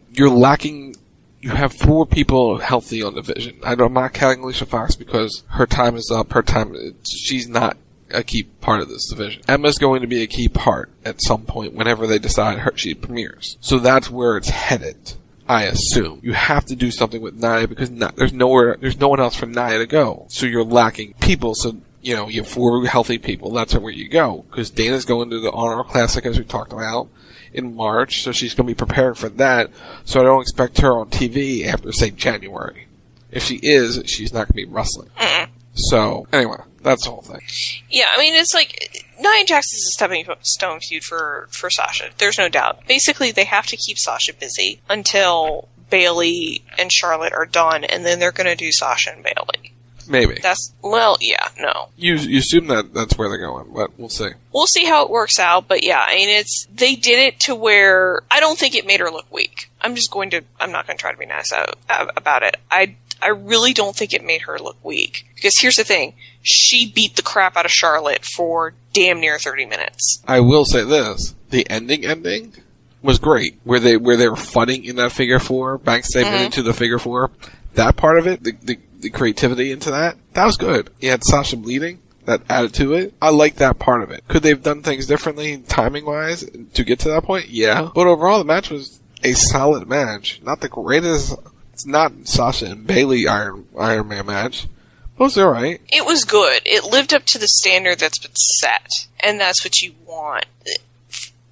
[SPEAKER 9] You have 4 people healthy on Division. I'm not counting Alicia Fox because her time is up. She's not a key part of this division. Emma's going to be a key part at some point whenever they decide she premieres. So that's where it's headed, I assume. You have to do something with Nia because there's no one else for Nia to go. So you're lacking people. So, you have 4 healthy people. That's where you go. Because Dana's going to the Honor Classic, as we talked about, in March, so she's going to be preparing for that. So I don't expect her on TV after, say, January. If she is, she's not going to be wrestling. So, anyway, that's the whole thing.
[SPEAKER 8] Yeah, I mean, it's like, Nia Jax is a stepping stone feud for Sasha. There's no doubt. Basically, they have to keep Sasha busy until Bayley and Charlotte are done, and then they're going to do Sasha and Bayley.
[SPEAKER 9] Maybe.
[SPEAKER 8] No.
[SPEAKER 9] You assume that's where they're going, but we'll see.
[SPEAKER 8] We'll see how it works out, but yeah, I mean, they did it to where I don't think it made her look weak. I'm not going to try to be nice about it. I really don't think it made her look weak. Because here's the thing, she beat the crap out of Charlotte for damn near 30 minutes.
[SPEAKER 9] I will say this, the ending was great. Where they were fighting in that figure 4, bank statement into the figure 4, that part of it, the creativity into that was good. You had Sasha bleeding, that added to it. I like that part of it. Could they have done things differently, timing-wise, to get to that point? Yeah. But overall, the match was a solid match. Not the greatest. It's not Sasha and Bayley Iron Man match. But it was alright.
[SPEAKER 8] It was good. It lived up to the standard that's been set. And that's what you want.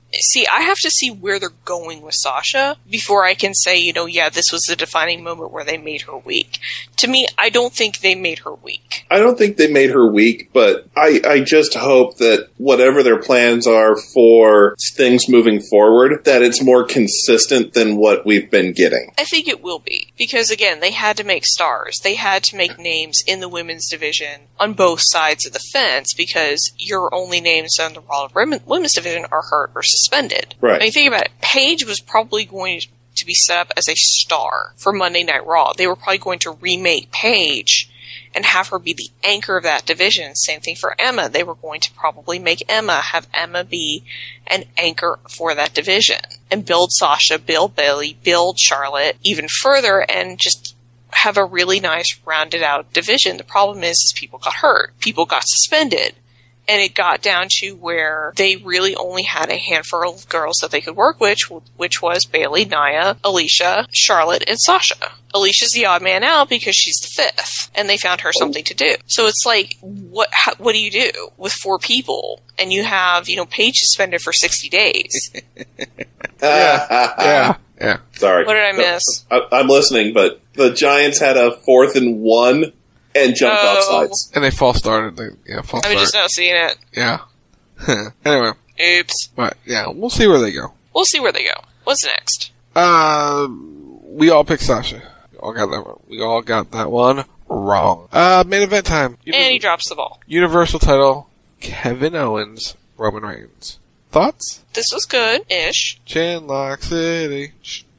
[SPEAKER 8] See, I have to see where they're going with Sasha before I can say, yeah, this was the defining moment where they made her weak. To me, I don't think they made her weak.
[SPEAKER 2] I don't think they made her weak, but I just hope that whatever their plans are for things moving forward, that it's more consistent than what we've been getting.
[SPEAKER 8] I think it will be. Because, again, they had to make stars. They had to make names in the women's division on both sides of the fence because your only names on the Raw women's division are hurt or suspended.
[SPEAKER 2] Right.
[SPEAKER 8] I mean, think about it. Paige was probably going to be set up as a star for Monday Night Raw. They were probably going to remake Paige and have her be the anchor of that division. Same thing for Emma. They were going to probably have Emma be an anchor for that division and build Sasha, build Bayley, build Charlotte even further and just have a really nice rounded out division. The problem is people got hurt. People got suspended. And it got down to where they really only had a handful of girls that they could work with, which was Bayley, Nia, Alicia, Charlotte, and Sasha. Alicia's the odd man out because she's the fifth, and they found her something to do. So it's like, what do you do with 4 people? And you have, Paige suspended for 60 days.
[SPEAKER 9] Yeah.
[SPEAKER 2] Sorry.
[SPEAKER 8] What did I miss?
[SPEAKER 2] I'm listening, but the Giants had a 4th and 1 and jumped off sides.
[SPEAKER 9] And they false started.
[SPEAKER 8] I'm just not seeing it.
[SPEAKER 9] Yeah. Anyway.
[SPEAKER 8] Oops.
[SPEAKER 9] But, yeah, we'll see where they go.
[SPEAKER 8] What's next?
[SPEAKER 9] We all picked Sasha. We all got that one wrong. Main event time.
[SPEAKER 8] And he drops the ball.
[SPEAKER 9] Universal title, Kevin Owens, Roman Reigns. Thoughts?
[SPEAKER 8] This was good-ish.
[SPEAKER 9] Chinlock City.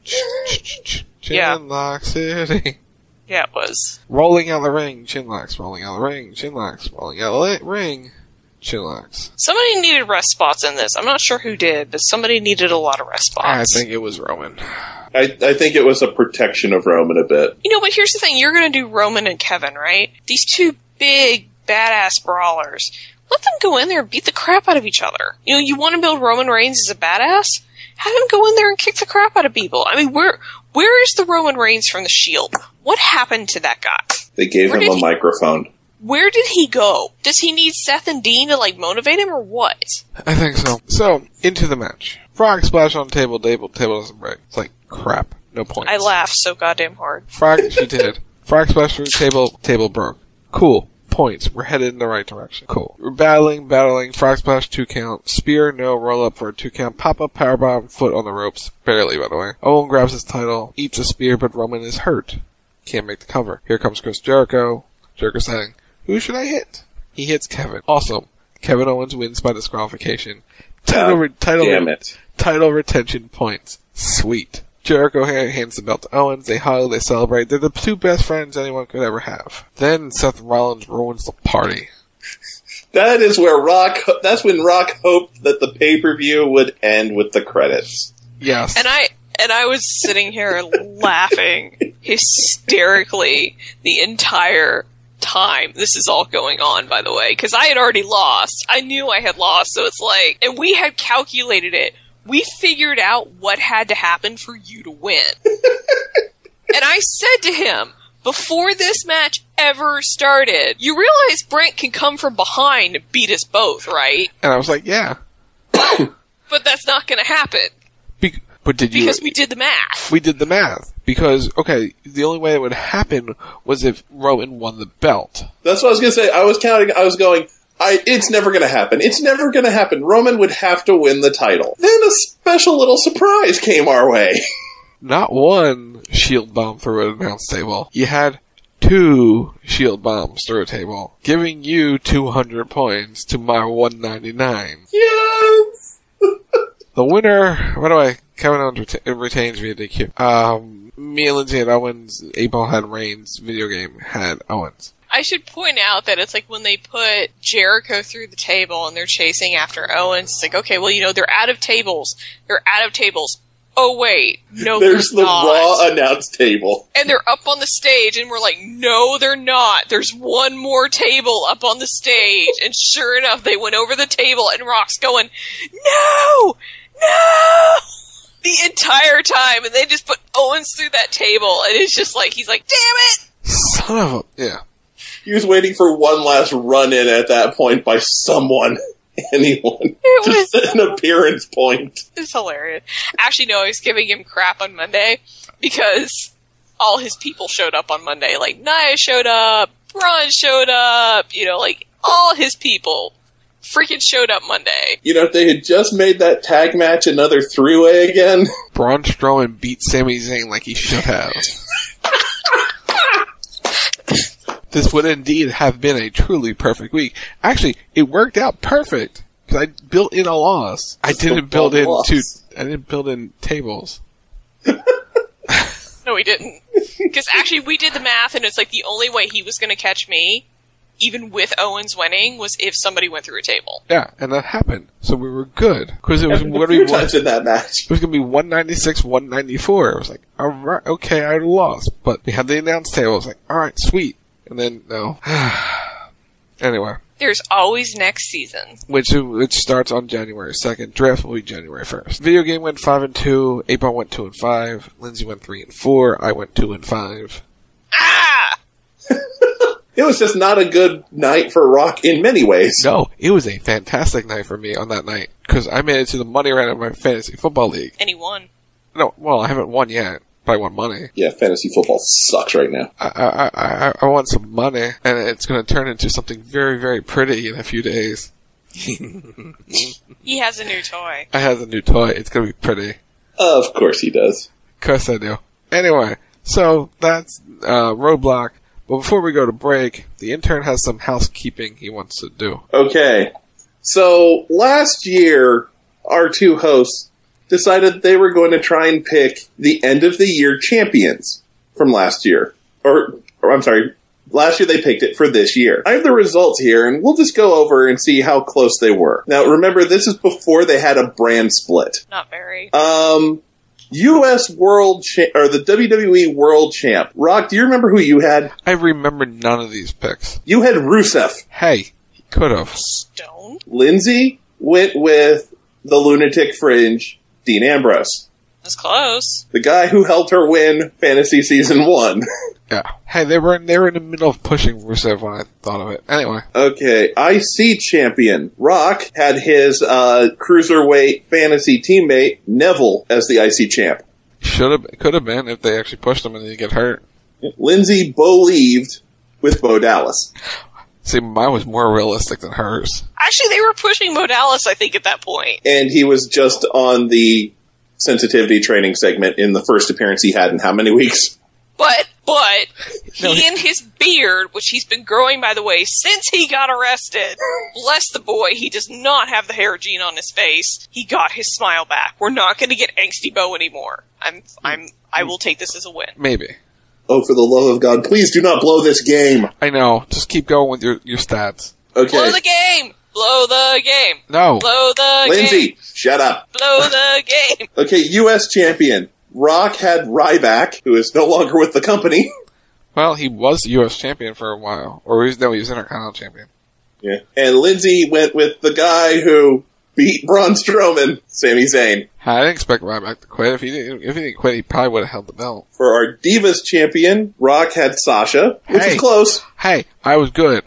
[SPEAKER 9] Chinlock City.
[SPEAKER 8] Yeah, it was.
[SPEAKER 9] Rolling out the ring, chinlocks, rolling out the ring, chinlocks, rolling out the ring, chinlocks.
[SPEAKER 8] Somebody needed rest spots in this. I'm not sure who did, but somebody needed a lot of rest spots.
[SPEAKER 9] I think it was Roman.
[SPEAKER 2] I think it was a protection of Roman a bit.
[SPEAKER 8] But here's the thing. You're going to do Roman and Kevin, right? These 2 big, badass brawlers. Let them go in there and beat the crap out of each other. You want to build Roman Reigns as a badass? Have him go in there and kick the crap out of people. I mean, where is the Roman Reigns from the Shield? What happened to that guy?
[SPEAKER 2] They gave him a microphone.
[SPEAKER 8] Where did he go? Does he need Seth and Dean to, motivate him or what?
[SPEAKER 9] I think so. So, into the match. Frog splash on table doesn't break. It's like, crap. No points.
[SPEAKER 8] I laughed so goddamn hard.
[SPEAKER 9] She did. Frog splash through table broke. Cool. Points. We're headed in the right direction. Cool. We're battling. Frog splash, 2 count. Spear, no. Roll up for a 2 count. Pop up, powerbomb, foot on the ropes. Barely, by the way. Owen grabs his title, eats a spear, but Roman is hurt. Can't make the cover. Here comes Chris Jericho. Jericho saying, who should I hit? He hits Kevin. Awesome. Kevin Owens wins by disqualification. Title retention points. Sweet. Jericho hands the belt to Owens. They hug, they celebrate. They're the 2 best friends anyone could ever have. Then Seth Rollins ruins the party.
[SPEAKER 2] That's when Rock hoped that the pay-per-view would end with the credits.
[SPEAKER 9] Yes.
[SPEAKER 8] And I was sitting here laughing hysterically the entire time this is all going on, by the way, because I had already lost. I knew I had lost, so it's like, and we had calculated it. We figured out what had to happen for you to win. And I said to him, before this match ever started, you realize Brent can come from behind and beat us both, right?
[SPEAKER 9] And I was like, yeah.
[SPEAKER 8] But that's not going to happen. Because we did the math.
[SPEAKER 9] We did the math. Because, okay, the only way it would happen was if Roman won the belt.
[SPEAKER 2] That's what I was going to say. I was going, it's never going to happen. It's never going to happen. Roman would have to win the title. Then a special little surprise came our way.
[SPEAKER 9] Not 1 shield bomb through an announce table. You had 2 shield bombs through a table, giving you 200 points to my 199.
[SPEAKER 2] Yes!
[SPEAKER 9] The winner, Kevin Owens retains via DQ. Mia Lindsay had Owens, 8-Ball had Reigns, video game had Owens.
[SPEAKER 8] I should point out that it's like when they put Jericho through the table and they're chasing after Owens, it's like, okay, well, they're out of tables. Oh, wait. No,
[SPEAKER 2] there's the Raw announce table.
[SPEAKER 8] And they're up on the stage, and we're like, no, they're not. There's 1 more table up on the stage. And sure enough, they went over the table, and Rock's going, no! The entire time, and they just put Owens through that table, and it's just like, he's like, damn it!
[SPEAKER 9] Son of a... Yeah.
[SPEAKER 2] He was waiting for one last run-in at that point by someone. anyone.
[SPEAKER 8] It
[SPEAKER 2] Just an appearance point.
[SPEAKER 8] It's hilarious. Actually, no, I was giving him crap on Monday because all his people showed up on Monday. Like, Nia showed up, Braun showed up, like, all his people freaking showed up Monday.
[SPEAKER 2] If they had just made that tag match another three-way again.
[SPEAKER 9] Braun Strowman beat Sami Zayn like he should have. This would indeed have been a truly perfect week. Actually, it worked out perfect because I built in a loss. I didn't build in tables.
[SPEAKER 8] No, we didn't. Because actually, we did the math, and it's like the only way he was going to catch me, even with Owens winning, was if somebody went through a table.
[SPEAKER 9] Yeah, and that happened. So we were good. Because it was
[SPEAKER 2] a few times in that match.
[SPEAKER 9] It was going to be 196, 194. It was like, alright, okay, I lost. But we had the announce table. It was like, alright, sweet. And then, no. Anyway.
[SPEAKER 8] There's always next season.
[SPEAKER 9] Which starts on January 2nd. Draft will be January 1st. Video game went 5-2. 8-Ball went 2-5. Lindsay went 3-4. I went 2-5.
[SPEAKER 8] Ah!
[SPEAKER 2] It was just not a good night for Rock in many ways.
[SPEAKER 9] No, it was a fantastic night for me on that night. Because I made it to the money round of my fantasy football league.
[SPEAKER 8] And he won.
[SPEAKER 9] No, well, I haven't won yet. But I want money.
[SPEAKER 2] Yeah, fantasy football sucks right now.
[SPEAKER 9] I want some money, and it's going to turn into something very, very pretty in a few days.
[SPEAKER 8] He has a new toy.
[SPEAKER 9] I have a new toy. It's going to be pretty.
[SPEAKER 2] Of course he does.
[SPEAKER 9] Of course I do. Anyway, so that's Roadblock. But before we go to break, the intern has some housekeeping he wants to do.
[SPEAKER 2] Okay. So last year, our two hosts decided they were going to try and pick the end-of-the-year champions from last year. Or I'm sorry, last year they picked it for this year. I have the results here, and we'll just go over and see how close they were. Now, remember, this is before they had a brand split.
[SPEAKER 8] Not very.
[SPEAKER 2] U.S. World or the WWE World Champ. Rock, do you remember who you had?
[SPEAKER 9] I remember none of these picks.
[SPEAKER 2] You had Rusev.
[SPEAKER 9] Hey, he could have.
[SPEAKER 8] Stone?
[SPEAKER 2] Lindsay went with the Lunatic Fringe, Dean Ambrose.
[SPEAKER 8] That's close.
[SPEAKER 2] The guy who helped her win Fantasy Season 1.
[SPEAKER 9] Yeah. Hey, they were in the middle of pushing Rusev when I thought of it. Anyway.
[SPEAKER 2] Okay, IC champion. Rock had his Cruiserweight fantasy teammate, Neville, as the IC champ.
[SPEAKER 9] Could have been if they actually pushed him and he get hurt.
[SPEAKER 2] Lindsay believed with Bo Dallas.
[SPEAKER 9] See, mine was more realistic than hers.
[SPEAKER 8] Actually, they were pushing Bo Dallas, I think, at that point.
[SPEAKER 2] And he was just on the sensitivity training segment in the first appearance he had in how many weeks?
[SPEAKER 8] But he and his beard, which he's been growing, by the way, since he got arrested, bless the boy, he does not have the hair gene on his face. He got his smile back. We're not going to get Angsty Bo anymore. I will take this as a win.
[SPEAKER 9] Maybe.
[SPEAKER 2] Oh, for the love of God, please do not blow this game.
[SPEAKER 9] I know. Just keep going with your stats.
[SPEAKER 2] Okay.
[SPEAKER 8] Blow the game! Blow the game!
[SPEAKER 9] No.
[SPEAKER 8] Blow the
[SPEAKER 2] Lindsay,
[SPEAKER 8] game!
[SPEAKER 2] shut up.
[SPEAKER 8] Blow the game!
[SPEAKER 2] Okay, U.S. champion. Rock had Ryback, who is no longer with the company.
[SPEAKER 9] Well, he was U.S. champion for a while. Or he was Intercontinental champion.
[SPEAKER 2] Yeah. And Lindsay went with the guy who beat Braun Strowman, Sami Zayn.
[SPEAKER 9] I didn't expect Ryback to quit. If he didn't quit, he probably would have held the belt.
[SPEAKER 2] For our Divas champion, Rock had Sasha, which is close.
[SPEAKER 9] Hey, I was good.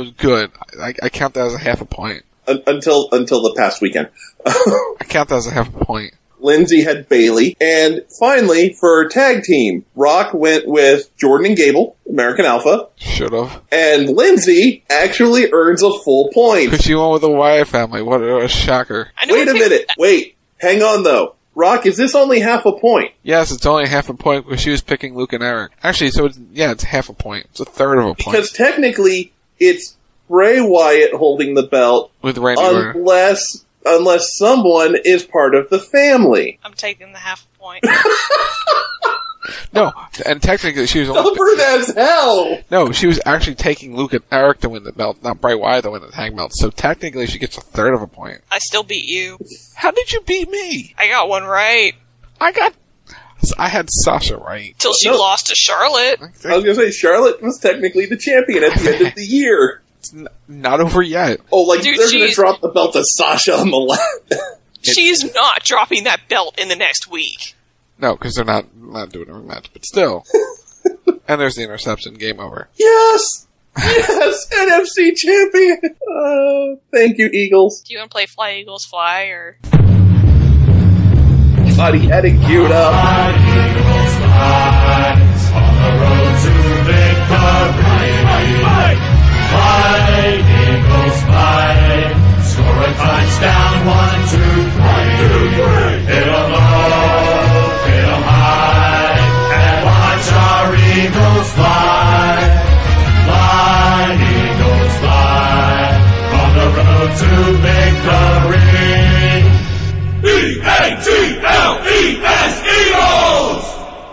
[SPEAKER 9] I count that as a half a point.
[SPEAKER 2] Until the past weekend.
[SPEAKER 9] I count that as a half a point.
[SPEAKER 2] Lindsay had Bailey. And finally, for our tag team, Rock went with Jordan and Gable, American Alpha.
[SPEAKER 9] Should have.
[SPEAKER 2] And Lindsay actually earns a full point.
[SPEAKER 9] Because she went with the Wyatt family. What a shocker.
[SPEAKER 2] Wait a minute. Wait. Hang on, though. Rock, is this only half a point?
[SPEAKER 9] Yes, it's only half a point because she was picking Luke and Eric. Actually, so it's half a point. It's a third of a point.
[SPEAKER 2] Because technically, it's Bray Wyatt holding the belt.
[SPEAKER 9] With Randy Orton.
[SPEAKER 2] Unless someone is part of the family.
[SPEAKER 8] I'm taking the half point.
[SPEAKER 9] No, and technically she was
[SPEAKER 2] stubborn as hell.
[SPEAKER 9] No, she was actually taking Luke and Eric to win the belt, not Bray Wyatt to win the tag belt. So technically she gets a third of a point.
[SPEAKER 8] I still beat you.
[SPEAKER 9] How did you beat me?
[SPEAKER 8] I got one right.
[SPEAKER 9] I had Sasha right.
[SPEAKER 8] Till she lost to Charlotte.
[SPEAKER 2] I was going to say, Charlotte was technically the champion at the end of the year.
[SPEAKER 9] It's not over yet.
[SPEAKER 2] Oh, like, dude, they're going to drop the belt to Sasha on the left.
[SPEAKER 8] She's not dropping that belt in the next week.
[SPEAKER 9] No, because they're not doing a rematch, but still. And there's the interception, game over.
[SPEAKER 2] Yes! Yes, NFC champion. Thank you, Eagles.
[SPEAKER 8] Do you want to play Fly Eagles Fly or?
[SPEAKER 2] I thought he had it queued up.
[SPEAKER 18] Fly Eagles fly on the road to victory. Fly Eagles fly, score a touchdown, 1, 2, 3. Hit 'em low, hit 'em high, and watch our Eagles fly. Fly Eagles fly on the road to victory. E-A-G-L-E-S, Eagles!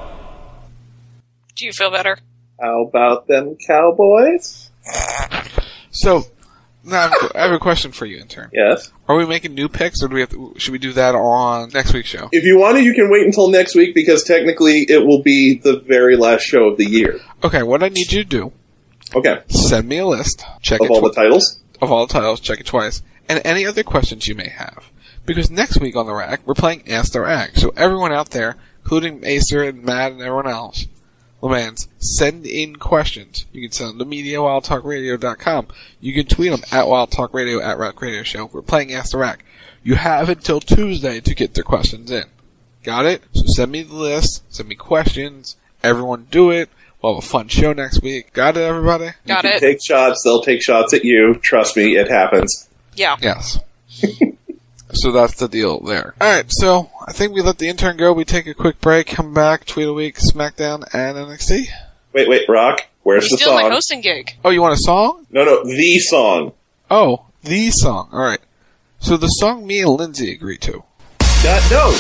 [SPEAKER 8] Do you feel better?
[SPEAKER 2] How about them Cowboys?
[SPEAKER 9] So, now I have a question for you, intern.
[SPEAKER 2] Yes?
[SPEAKER 9] Are we making new picks, or should we do that on next week's show?
[SPEAKER 2] If you want to, you can wait until next week, because technically it will be the very last show of the year.
[SPEAKER 9] Okay, what I need you to do.
[SPEAKER 2] Okay.
[SPEAKER 9] Send me a list. Check
[SPEAKER 2] of
[SPEAKER 9] it
[SPEAKER 2] all the titles?
[SPEAKER 9] Of all the titles, check it twice. And any other questions you may have. Because next week on the Rack, we're playing Ask the Rack. So everyone out there, including Acer and Matt and everyone else, Lemans, send in questions. You can send them to MediaWildTalkRadio.com. You can tweet them at WildTalkRadio, at Rack Radio Show. We're playing Ask the Rack. You have until Tuesday to get their questions in. Got it? So send me the list, send me questions, everyone do it. We'll have a fun show next week. Got it, everybody?
[SPEAKER 8] Got
[SPEAKER 2] it.
[SPEAKER 8] it.
[SPEAKER 2] Take shots, they'll take shots at you. Trust me, it happens.
[SPEAKER 8] Yeah.
[SPEAKER 9] Yes. So that's the deal there. Alright, so I think we let the intern go. We take a quick break, come back, tweet a week, SmackDown, and NXT.
[SPEAKER 2] Wait, Rock. Where's the
[SPEAKER 8] still
[SPEAKER 2] song?
[SPEAKER 8] my hosting gig.
[SPEAKER 9] Oh, you want a song?
[SPEAKER 2] No, the song.
[SPEAKER 9] Oh, the song. Alright. So the song me and Lindsay agreed to.
[SPEAKER 2] No.
[SPEAKER 8] No,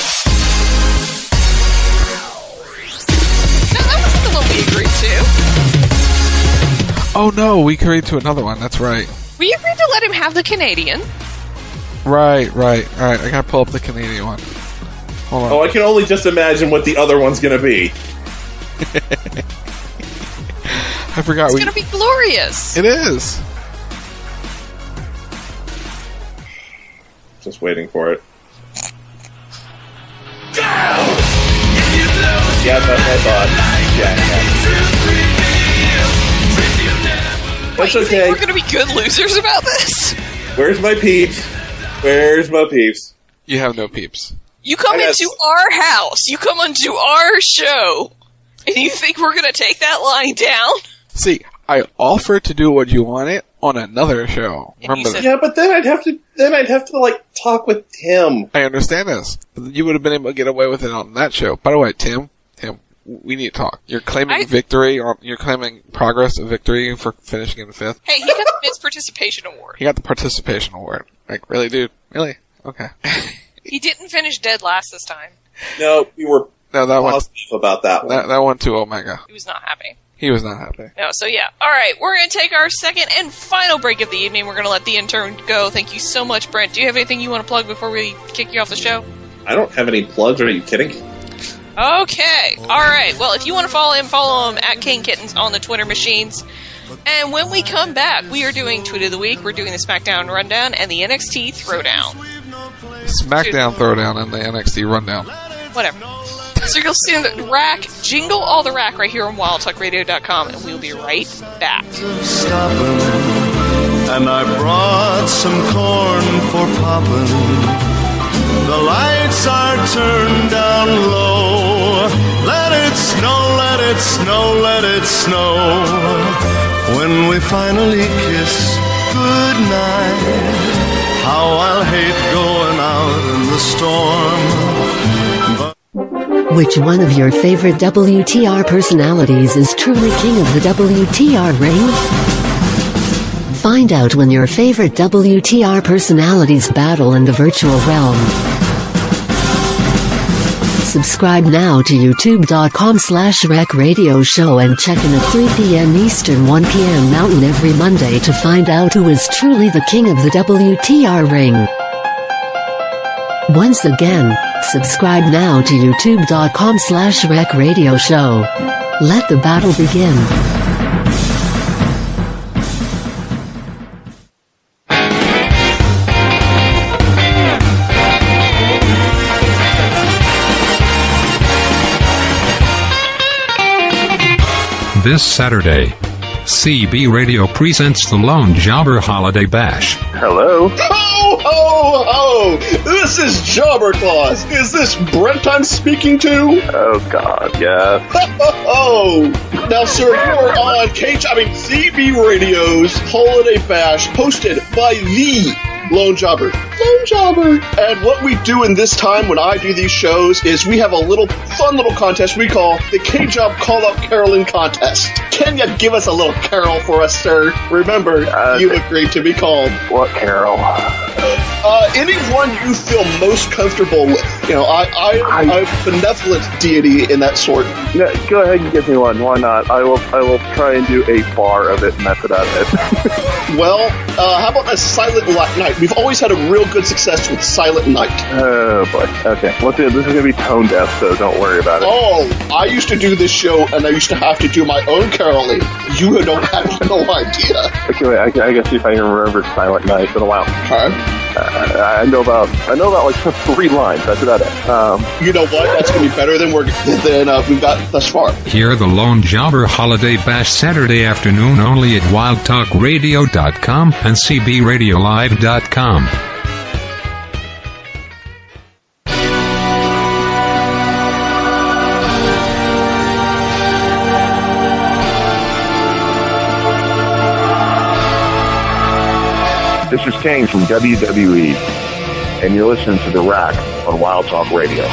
[SPEAKER 8] that wasn't the one we agreed to.
[SPEAKER 9] Oh no, we agreed to another one. That's right.
[SPEAKER 8] We agreed to let him have the Canadian.
[SPEAKER 9] Right. Alright, I gotta pull up the Canadian one. Hold on.
[SPEAKER 2] Oh, I can only just imagine what the other one's gonna be.
[SPEAKER 9] I forgot.
[SPEAKER 8] It's gonna be glorious.
[SPEAKER 9] It is.
[SPEAKER 2] Just waiting for it. Yeah, that's what I thought. Yeah. That's okay.
[SPEAKER 8] We're gonna be good losers about this.
[SPEAKER 2] Where's my peeps? Where's my peeps?
[SPEAKER 9] You have no peeps.
[SPEAKER 8] You come into our house. You come onto our show. And you think we're gonna take that line down?
[SPEAKER 9] See, I offered to do what you wanted on another show. Remember that?
[SPEAKER 2] Yeah, but then I'd have to like talk with Tim.
[SPEAKER 9] I understand this. But you would have been able to get away with it on that show. By the way, Tim, we need to talk. You're claiming victory, or you're claiming progress of victory for finishing in 5th.
[SPEAKER 8] Hey, he got the Miss Participation Award.
[SPEAKER 9] He got the participation award. Like, really, dude? Really? Okay.
[SPEAKER 8] He didn't finish dead last this time.
[SPEAKER 2] No, we were
[SPEAKER 9] positive
[SPEAKER 2] about that one.
[SPEAKER 9] That one to Omega.
[SPEAKER 8] He was not happy.
[SPEAKER 9] He was not happy.
[SPEAKER 8] No, so yeah. Alright, we're going to take our second and final break of the evening. We're going to let the intern go. Thank you so much, Brent. Do you have anything you want to plug before we kick you off the show?
[SPEAKER 2] I don't have any plugs. Are you kidding?
[SPEAKER 8] Okay. Alright. Well, if you want to follow him at King Kittens on the Twitter machines. And when we come back, we are doing Tweet of the Week. We're doing the SmackDown Rundown and the NXT Throwdown.
[SPEAKER 9] SmackDown Throwdown and the NXT Rundown.
[SPEAKER 8] Whatever. So you'll see the Rack, Jingle All the Rack right here on WildTalkRadio.com, and we'll be right back.
[SPEAKER 18] And I brought some corn for popping. The lights are turned down low. Let it snow, let it snow, let it snow. When we finally kiss goodnight, how I'll hate going out in the storm.
[SPEAKER 21] Which one of your favorite WTR personalities is truly king of the WTR ring? Find out when your favorite WTR personalities battle in the virtual realm. Subscribe now to youtube.com/Rec Radio Show and check in at 3 p.m. Eastern, 1 p.m. Mountain every Monday to find out who is truly the king of the WTR ring. Once again, subscribe now to youtube.com/Rec Radio Show. Let the battle begin.
[SPEAKER 16] This Saturday, CB Radio presents the Lone Jobber Holiday Bash.
[SPEAKER 17] Hello. Ho, ho, ho! This is Jobber Claus. Is this Brent I'm speaking to?
[SPEAKER 3] Oh, God, yeah.
[SPEAKER 17] Ho, ho, ho! Now, sir, you are on CB Radio's Holiday Bash, hosted by the Lone Jobber. Lone Jobber! And what we do in this time when I do these shows is we have a fun little contest we call the K-Job Call-Up Caroling Contest. Can you give us a little carol for us, sir? Remember, you agreed to be called.
[SPEAKER 3] What carol?
[SPEAKER 17] Anyone you feel most comfortable with. You know, I'm a benevolent deity in that sort.
[SPEAKER 3] Yeah, go ahead and give me one. Why not? I will try and do a bar of it and mess it up.
[SPEAKER 17] Well, how about a Silent Night? We've always had a real good success with Silent Night.
[SPEAKER 3] Oh, boy. Okay. Well, this is going to be tone deaf, so don't worry about it.
[SPEAKER 17] Oh, I used to do this show, and I used to have to do my own caroling. You don't have no idea.
[SPEAKER 3] Okay, wait, I guess see if I can remember Silent Night. It's been a while.
[SPEAKER 17] Huh?
[SPEAKER 3] I know about like 3 lines. That's about it.
[SPEAKER 17] You know what? That's going to be better than we've got thus far.
[SPEAKER 16] Hear the Lone Jobber Holiday Bash Saturday afternoon only at wildtalkradio.com and cbradiolive.com.
[SPEAKER 3] This is Kane from WWE, and you're listening to The Rack on Wild Talk Radio.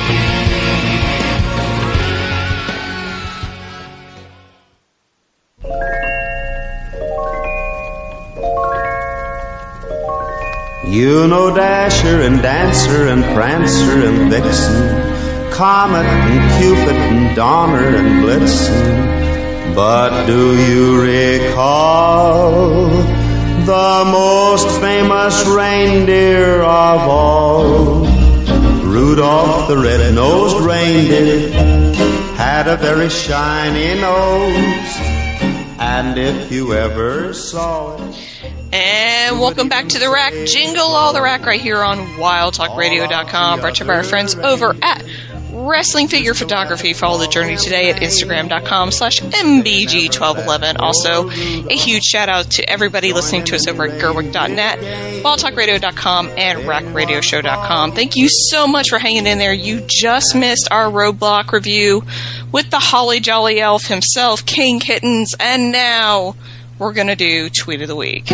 [SPEAKER 22] You know Dasher and Dancer and Prancer and Vixen, Comet and Cupid and Donner and Blitzen. But do you recall the most famous reindeer of all? Rudolph the red-nosed reindeer had a very shiny nose, and if you ever saw it...
[SPEAKER 8] And welcome back to The Rack. Jingle all the rack right here on wildtalkradio.com. Brought to you by our friends over at Wrestling Figure Photography. Follow the journey today at Instagram.com/MBG1211. Also, a huge shout out to everybody listening to us over at Gerwig.net, wildtalkradio.com, and rackradioshow.com. Thank you so much for hanging in there. You just missed our Roadblock review with the Holly Jolly Elf himself, King Kittens, and now we're going to do Tweet of the Week.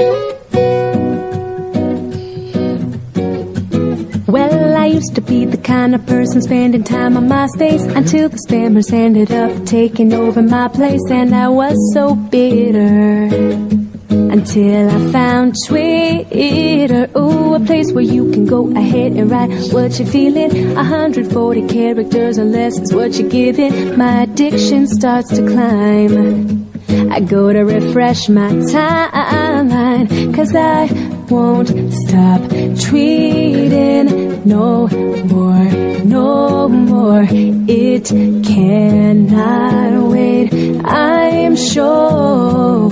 [SPEAKER 23] Well, I used to be the kind of person spending time on MySpace until the spammers ended up taking over my place, and I was so bitter until I found Twitter. Ooh, a place where you can go ahead and write what you're feeling. 140 characters or less is what you're giving. My addiction starts to climb. I go to refresh my timeline, 'cause I won't stop tweeting no more, no more. It cannot wait, I'm sure.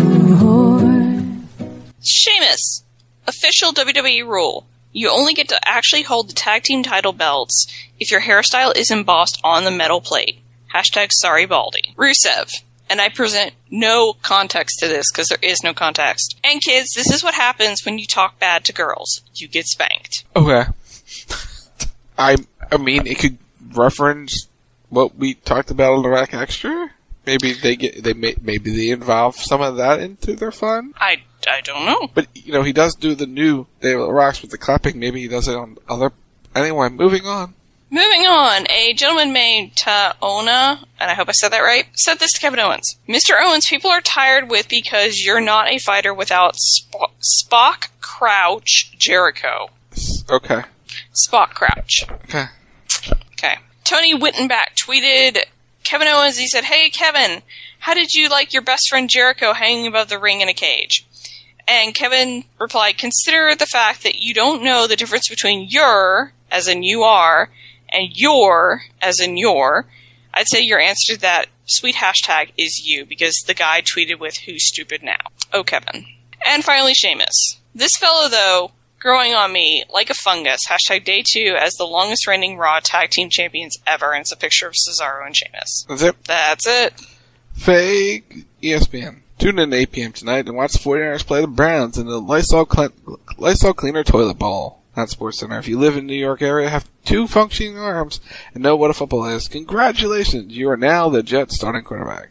[SPEAKER 8] Sheamus, official WWE rule. You only get to actually hold the tag team title belts if your hairstyle is embossed on the metal plate. #sorry Baldy. Rusev. And I present no context to this because there is no context. And kids, this is what happens when you talk bad to girls. You get spanked.
[SPEAKER 9] Okay. I mean, it could reference what we talked about on the Rack Extra. Maybe maybe they involve some of that into their fun.
[SPEAKER 8] I don't know.
[SPEAKER 9] But he does do the new David Rocks with the clapping. Maybe he does it on other. Anyway, moving on.
[SPEAKER 8] Moving on, a gentleman named Taona, and I hope I said that right, said this to Kevin Owens. Mr. Owens, people are tired with because you're not a fighter without Spock, Crouch, Jericho.
[SPEAKER 9] Okay.
[SPEAKER 8] Spock, Crouch.
[SPEAKER 9] Okay.
[SPEAKER 8] Okay. Tony Wittenbach tweeted Kevin Owens. He said, "Hey, Kevin, how did you like your best friend Jericho hanging above the ring in a cage?" And Kevin replied, "Consider the fact that you don't know the difference between your, as in you are, and your, as in your. I'd say your answer to that sweet hashtag is you, because the guy tweeted with who's stupid now. Oh, Kevin." And finally, Sheamus. This fellow, though, growing on me like a fungus. #day 2 as the longest reigning Raw tag team champions ever. And it's a picture of Cesaro and Sheamus.
[SPEAKER 9] That's it.
[SPEAKER 8] That's it.
[SPEAKER 9] Fake ESPN. Tune in at 8 p.m. tonight and watch the 49ers play the Browns in the Lysol Cleaner Toilet Bowl. Not SportsCenter. If you live in the New York area, have 2 functioning arms, and know what a football is, congratulations! You are now the Jets starting quarterback.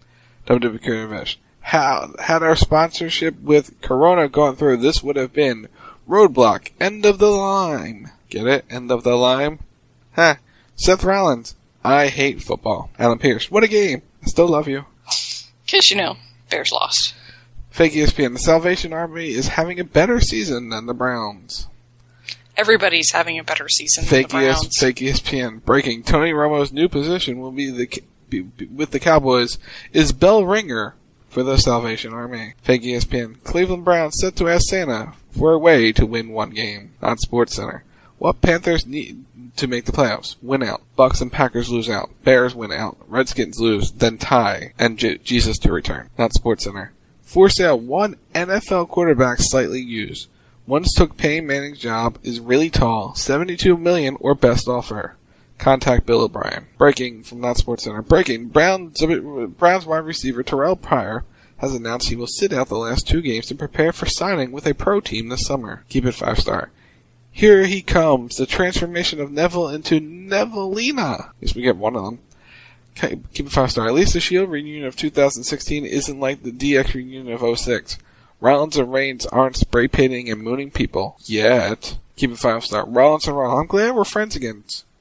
[SPEAKER 9] WWKRMS. Had our sponsorship with Corona gone through, this would have been Roadblock, End of the Line. Get it? End of the Line? Ha! Seth Rollins. I hate football. Alan Pierce. What a game. I still love you.
[SPEAKER 8] Because, Bears lost.
[SPEAKER 9] Fake ESPN. The Salvation Army is having a better season than the Browns.
[SPEAKER 8] Everybody's having a better season than the Browns.
[SPEAKER 9] Fake ESPN. Breaking. Tony Romo's new position will be with the Cowboys is bell ringer for the Salvation Army. Fake ESPN. Cleveland Browns set to ask Santa for a way to win one game. Not SportsCenter. What Panthers need to make the playoffs? Win out. Bucks and Packers lose out. Bears win out. Redskins lose, then tie, and Jesus to return. Not SportsCenter. For sale, one NFL quarterback slightly used. Once took Peyton Manning's job, is really tall, $72 million or best offer. Contact Bill O'Brien. Breaking from Not SportsCenter. Breaking. Browns wide receiver Terrell Pryor has announced he will sit out the last 2 games to prepare for signing with a pro team this summer. Keep it 5-star. Here he comes, the transformation of Neville into Nevilleina. At least we get one of them. Okay, keep it 5-star. At least the Shield reunion of 2016 isn't like the DX reunion of 06. Rollins and Reigns aren't spray painting and mooning people. Yet. Keep it 5-star. Rollins and Rollins. I'm glad we're friends again.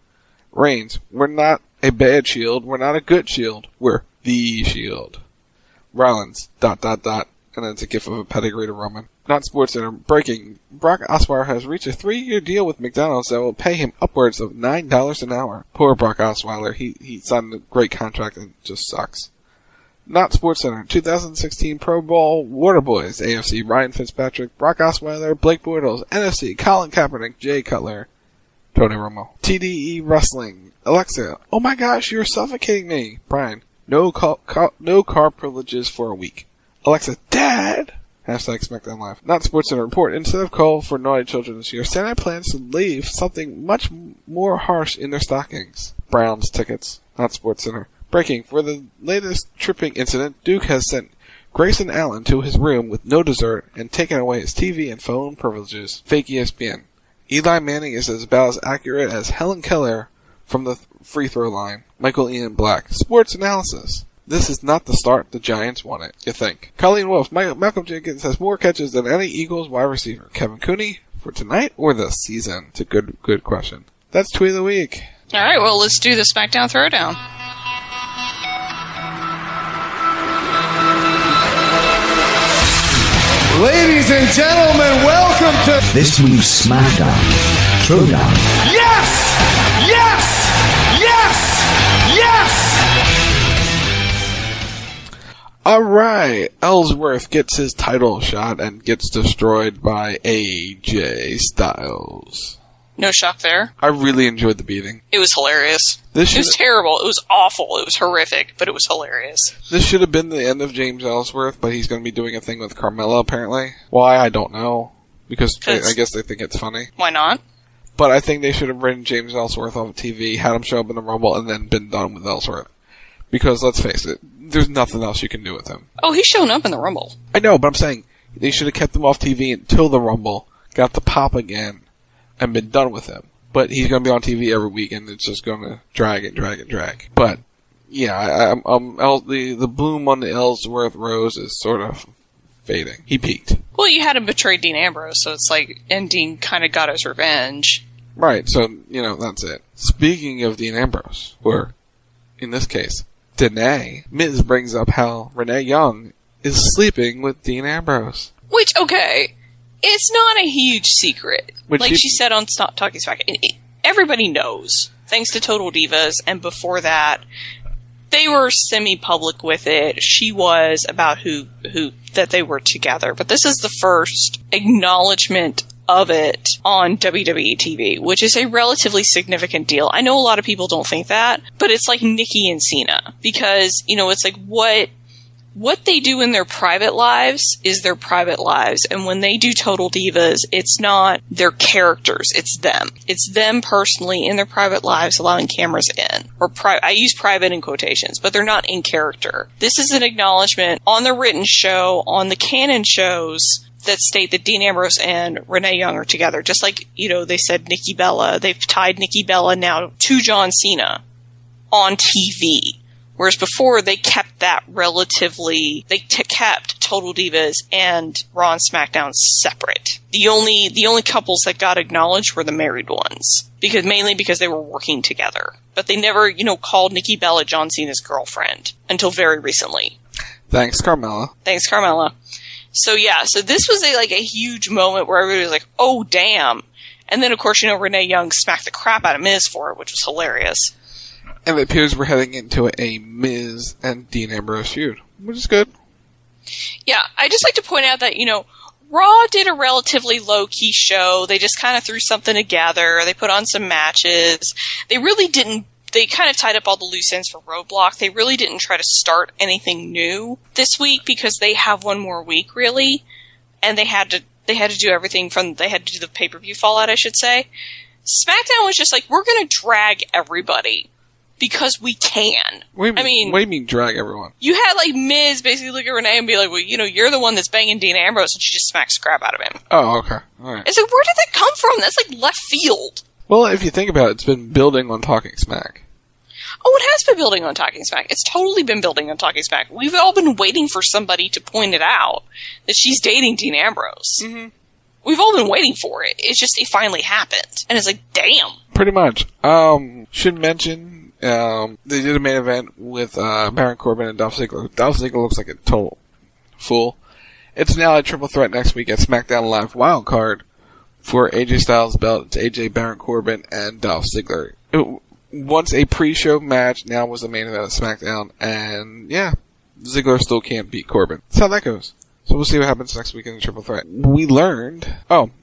[SPEAKER 9] Reigns, we're not a bad Shield. We're not a good Shield. We're the Shield. Rollins, ... And then it's a gif of a pedigree to Roman. Not SportsCenter. Breaking. Brock Osweiler has reached a 3-year deal with McDonald's that will pay him upwards of $9 an hour. Poor Brock Osweiler. He signed a great contract and it just sucks. Not SportsCenter. 2016 Pro Bowl Waterboys. AFC. Ryan Fitzpatrick. Brock Osweiler. Blake Bortles. NFC. Colin Kaepernick. Jay Cutler. Tony Romo. TDE Wrestling. Alexa. Oh my gosh, you're suffocating me. Brian. No car privileges for a week. Alexa. Dad. Hashtag SmackDown Live. Not SportsCenter. Report. Instead of call for naughty children this year, Santa plans to leave something much more harsh in their stockings. Browns tickets. Not SportsCenter. Breaking. For the latest tripping incident, Duke has sent Grayson Allen to his room with no dessert and taken away his TV and phone privileges. Fake ESPN. Eli Manning is about as accurate as Helen Keller from the free throw line. Michael Ian Black. Sports analysis. This is not the start the Giants want it, you think. Colleen Wolfe. Malcolm Jenkins has more catches than any Eagles wide receiver. Kevin Cooney for tonight or the season? It's a good question. That's Tweet of the Week.
[SPEAKER 8] All right, well, let's do the SmackDown Throwdown.
[SPEAKER 18] Ladies and gentlemen, welcome to
[SPEAKER 4] this week's SmackDown Throwdown.
[SPEAKER 18] Yes! Yes! Yes! Yes!
[SPEAKER 9] Alright, Ellsworth gets his title shot and gets destroyed by AJ Styles.
[SPEAKER 8] No shock there.
[SPEAKER 9] I really enjoyed the beating.
[SPEAKER 8] It was hilarious. It was terrible. It was awful. It was horrific, but it was hilarious.
[SPEAKER 9] This should have been the end of James Ellsworth, but he's going to be doing a thing with Carmella, apparently. Why, I don't know. Because I guess they think it's funny.
[SPEAKER 8] Why not?
[SPEAKER 9] But I think they should have written James Ellsworth off of TV, had him show up in the Rumble, and then been done with Ellsworth. Because, let's face it, there's nothing else you can do with him.
[SPEAKER 8] Oh, he's shown up in the Rumble.
[SPEAKER 9] I know, but I'm saying, they should have kept him off TV until the Rumble, got the pop again, and been done with him. But he's going to be on TV every week, and it's just going to drag. But, yeah, the bloom on the Ellsworth rose is sort of fading. He peaked.
[SPEAKER 8] Well, you had him betray Dean Ambrose, so it's like, and Dean kind of got his revenge.
[SPEAKER 9] Right, so, that's it. Speaking of Dean Ambrose, or, in this case, Danae, Miz brings up how Renee Young is sleeping with Dean Ambrose.
[SPEAKER 8] Which, okay, it's not a huge secret. She said on Stop Talking Smack, everybody knows, thanks to Total Divas, and before that, they were semi-public with it. She was about that they were together. But this is the first acknowledgement of it on WWE TV, which is a relatively significant deal. I know a lot of people don't think that, but it's like Nikki and Cena. Because, it's like, what what they do in their private lives is their private lives. And when they do Total Divas, it's not their characters, it's them. It's them personally in their private lives allowing cameras in. I use private in quotations, but they're not in character. This is an acknowledgement on the written show, on the canon shows, that state that Dean Ambrose and Renee Young are together. Just like, they said Nikki Bella. They've tied Nikki Bella now to John Cena on TV. Whereas before, they kept that relatively... They kept Total Divas and Raw and SmackDown separate. The only couples that got acknowledged were the married ones. Mainly because they were working together. But they never, called Nikki Bella John Cena's girlfriend until very recently.
[SPEAKER 9] Thanks, Carmella.
[SPEAKER 8] So this was a huge moment where everybody was like, oh, damn. And then, of course, Renee Young smacked the crap out of Miz for it, which was hilarious.
[SPEAKER 9] And it appears we're heading into a Miz and Dean Ambrose feud, which is good.
[SPEAKER 8] Yeah, I just like to point out that, Raw did a relatively low-key show. They just kind of threw something together. They put on some matches. They really didn't. They kind of tied up all the loose ends for Roadblock. They really didn't try to start anything new this week because they have one more week, really. And they had to do everything they had to do the pay-per-view Fallout, I should say. SmackDown was just like, we're going to drag everybody. Because we can.
[SPEAKER 9] What do you mean drag everyone?
[SPEAKER 8] You had, Miz basically look at Renee and be like, well, you're the one that's banging Dean Ambrose, and she just smacks crap out of him.
[SPEAKER 9] Oh, okay. All right.
[SPEAKER 8] It's like, where did that come from? That's, left field.
[SPEAKER 9] Well, if you think about it, it's been building on Talking Smack.
[SPEAKER 8] Oh, it has been building on Talking Smack. It's totally been building on Talking Smack. We've all been waiting for somebody to point it out, that she's dating Dean Ambrose. Mm-hmm. We've all been waiting for it. It's just, it finally happened. And it's like, damn.
[SPEAKER 9] Pretty much. Should mention... they did a main event with Baron Corbin and Dolph Ziggler. Dolph Ziggler looks like a total fool. It's now a triple threat next week at SmackDown Live Wildcard for AJ Styles' belt. It's AJ, Baron Corbin, and Dolph Ziggler. Once a pre-show match, now was the main event at SmackDown, and Ziggler still can't beat Corbin. That's how that goes. So we'll see what happens next week in the triple threat. We learned...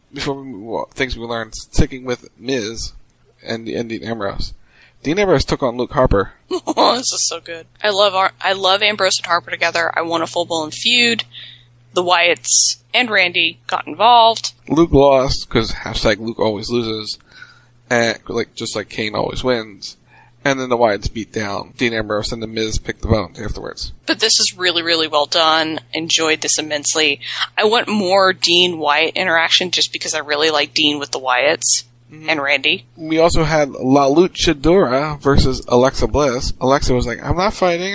[SPEAKER 9] things we learned, sticking with Miz and Dean Ambrose. Dean Ambrose took on Luke Harper.
[SPEAKER 8] Oh, this is so good. I love Ambrose and Harper together. I want a full-blown feud. The Wyatts and Randy got involved.
[SPEAKER 9] Luke lost, because #Luke always loses. And, just like Kane always wins. And then the Wyatts beat down Dean Ambrose, and the Miz picked the bones afterwards.
[SPEAKER 8] But this is really, really well done. Enjoyed this immensely. I want more Dean-Wyatt interaction, just because I really like Dean with the Wyatts. And Randy.
[SPEAKER 9] We also had La Luchadora versus Alexa Bliss. Alexa was like, I'm not fighting.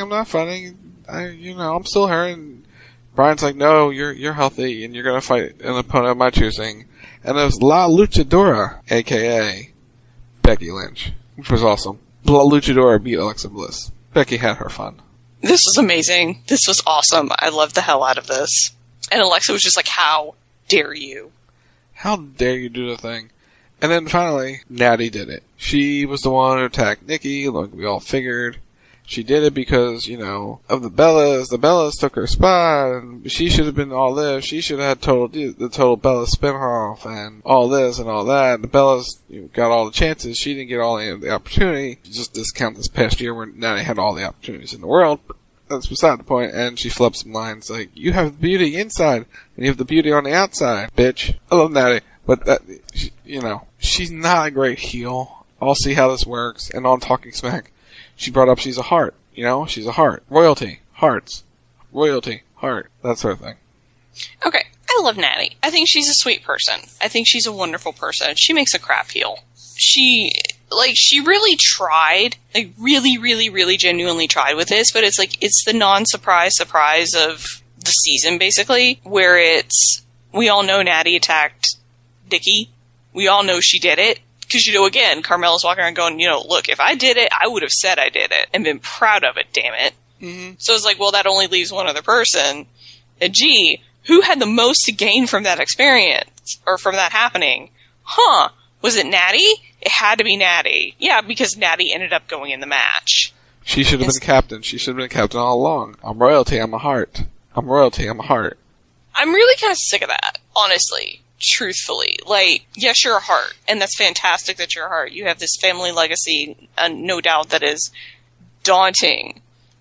[SPEAKER 9] I'm still her. And Brian's like, no, you're healthy and you're gonna fight an opponent of my choosing. And it was La Luchadora, aka Becky Lynch, which was awesome. La Luchadora beat Alexa Bliss. Becky had her fun.
[SPEAKER 8] This was amazing. This was awesome. I loved the hell out of this. And Alexa was just like, how dare you?
[SPEAKER 9] How dare you do the thing? And then finally, Natty did it. She was the one who attacked Nikki, like we all figured. She did it because, of the Bellas. The Bellas took her spot, and she should have been all this. She should have had the Total Bellas spinoff, and all this and all that. The Bellas got all the chances. She didn't get all the opportunity. Just discount this past year where Natty had all the opportunities in the world. That's beside the point, and she flips some lines like, you have the beauty inside, and you have the beauty on the outside, bitch. I love Natty. But that, she's not a great heel. I'll see how this works. And on Talking Smack, she brought up she's a heart. She's a heart. Royalty. Hearts. Royalty. Heart. That sort of thing.
[SPEAKER 8] Okay. I love Natty. I think she's a sweet person. I think she's a wonderful person. She makes a crap heel. She really tried. Really, really, really genuinely tried with this. But it's the non-surprise surprise of the season, basically. Where we all know Natty attacked Nikki. We all know she did it. Because, again, Carmella's walking around going, look, if I did it, I would have said I did it and been proud of it, damn it. Mm-hmm. So it's like, well, that only leaves one other person. And gee, who had the most to gain from that experience? Or from that happening? Was it Natty? It had to be Natty. Yeah, because Natty ended up going in the match.
[SPEAKER 9] She should have been captain. She should have been captain all along. I'm royalty, I'm a heart. I'm royalty, I'm a heart.
[SPEAKER 8] I'm really kind of sick of that, honestly. Truthfully. Yes, you're a heart, and that's fantastic that you're a heart. You have this family legacy, no doubt, that is daunting.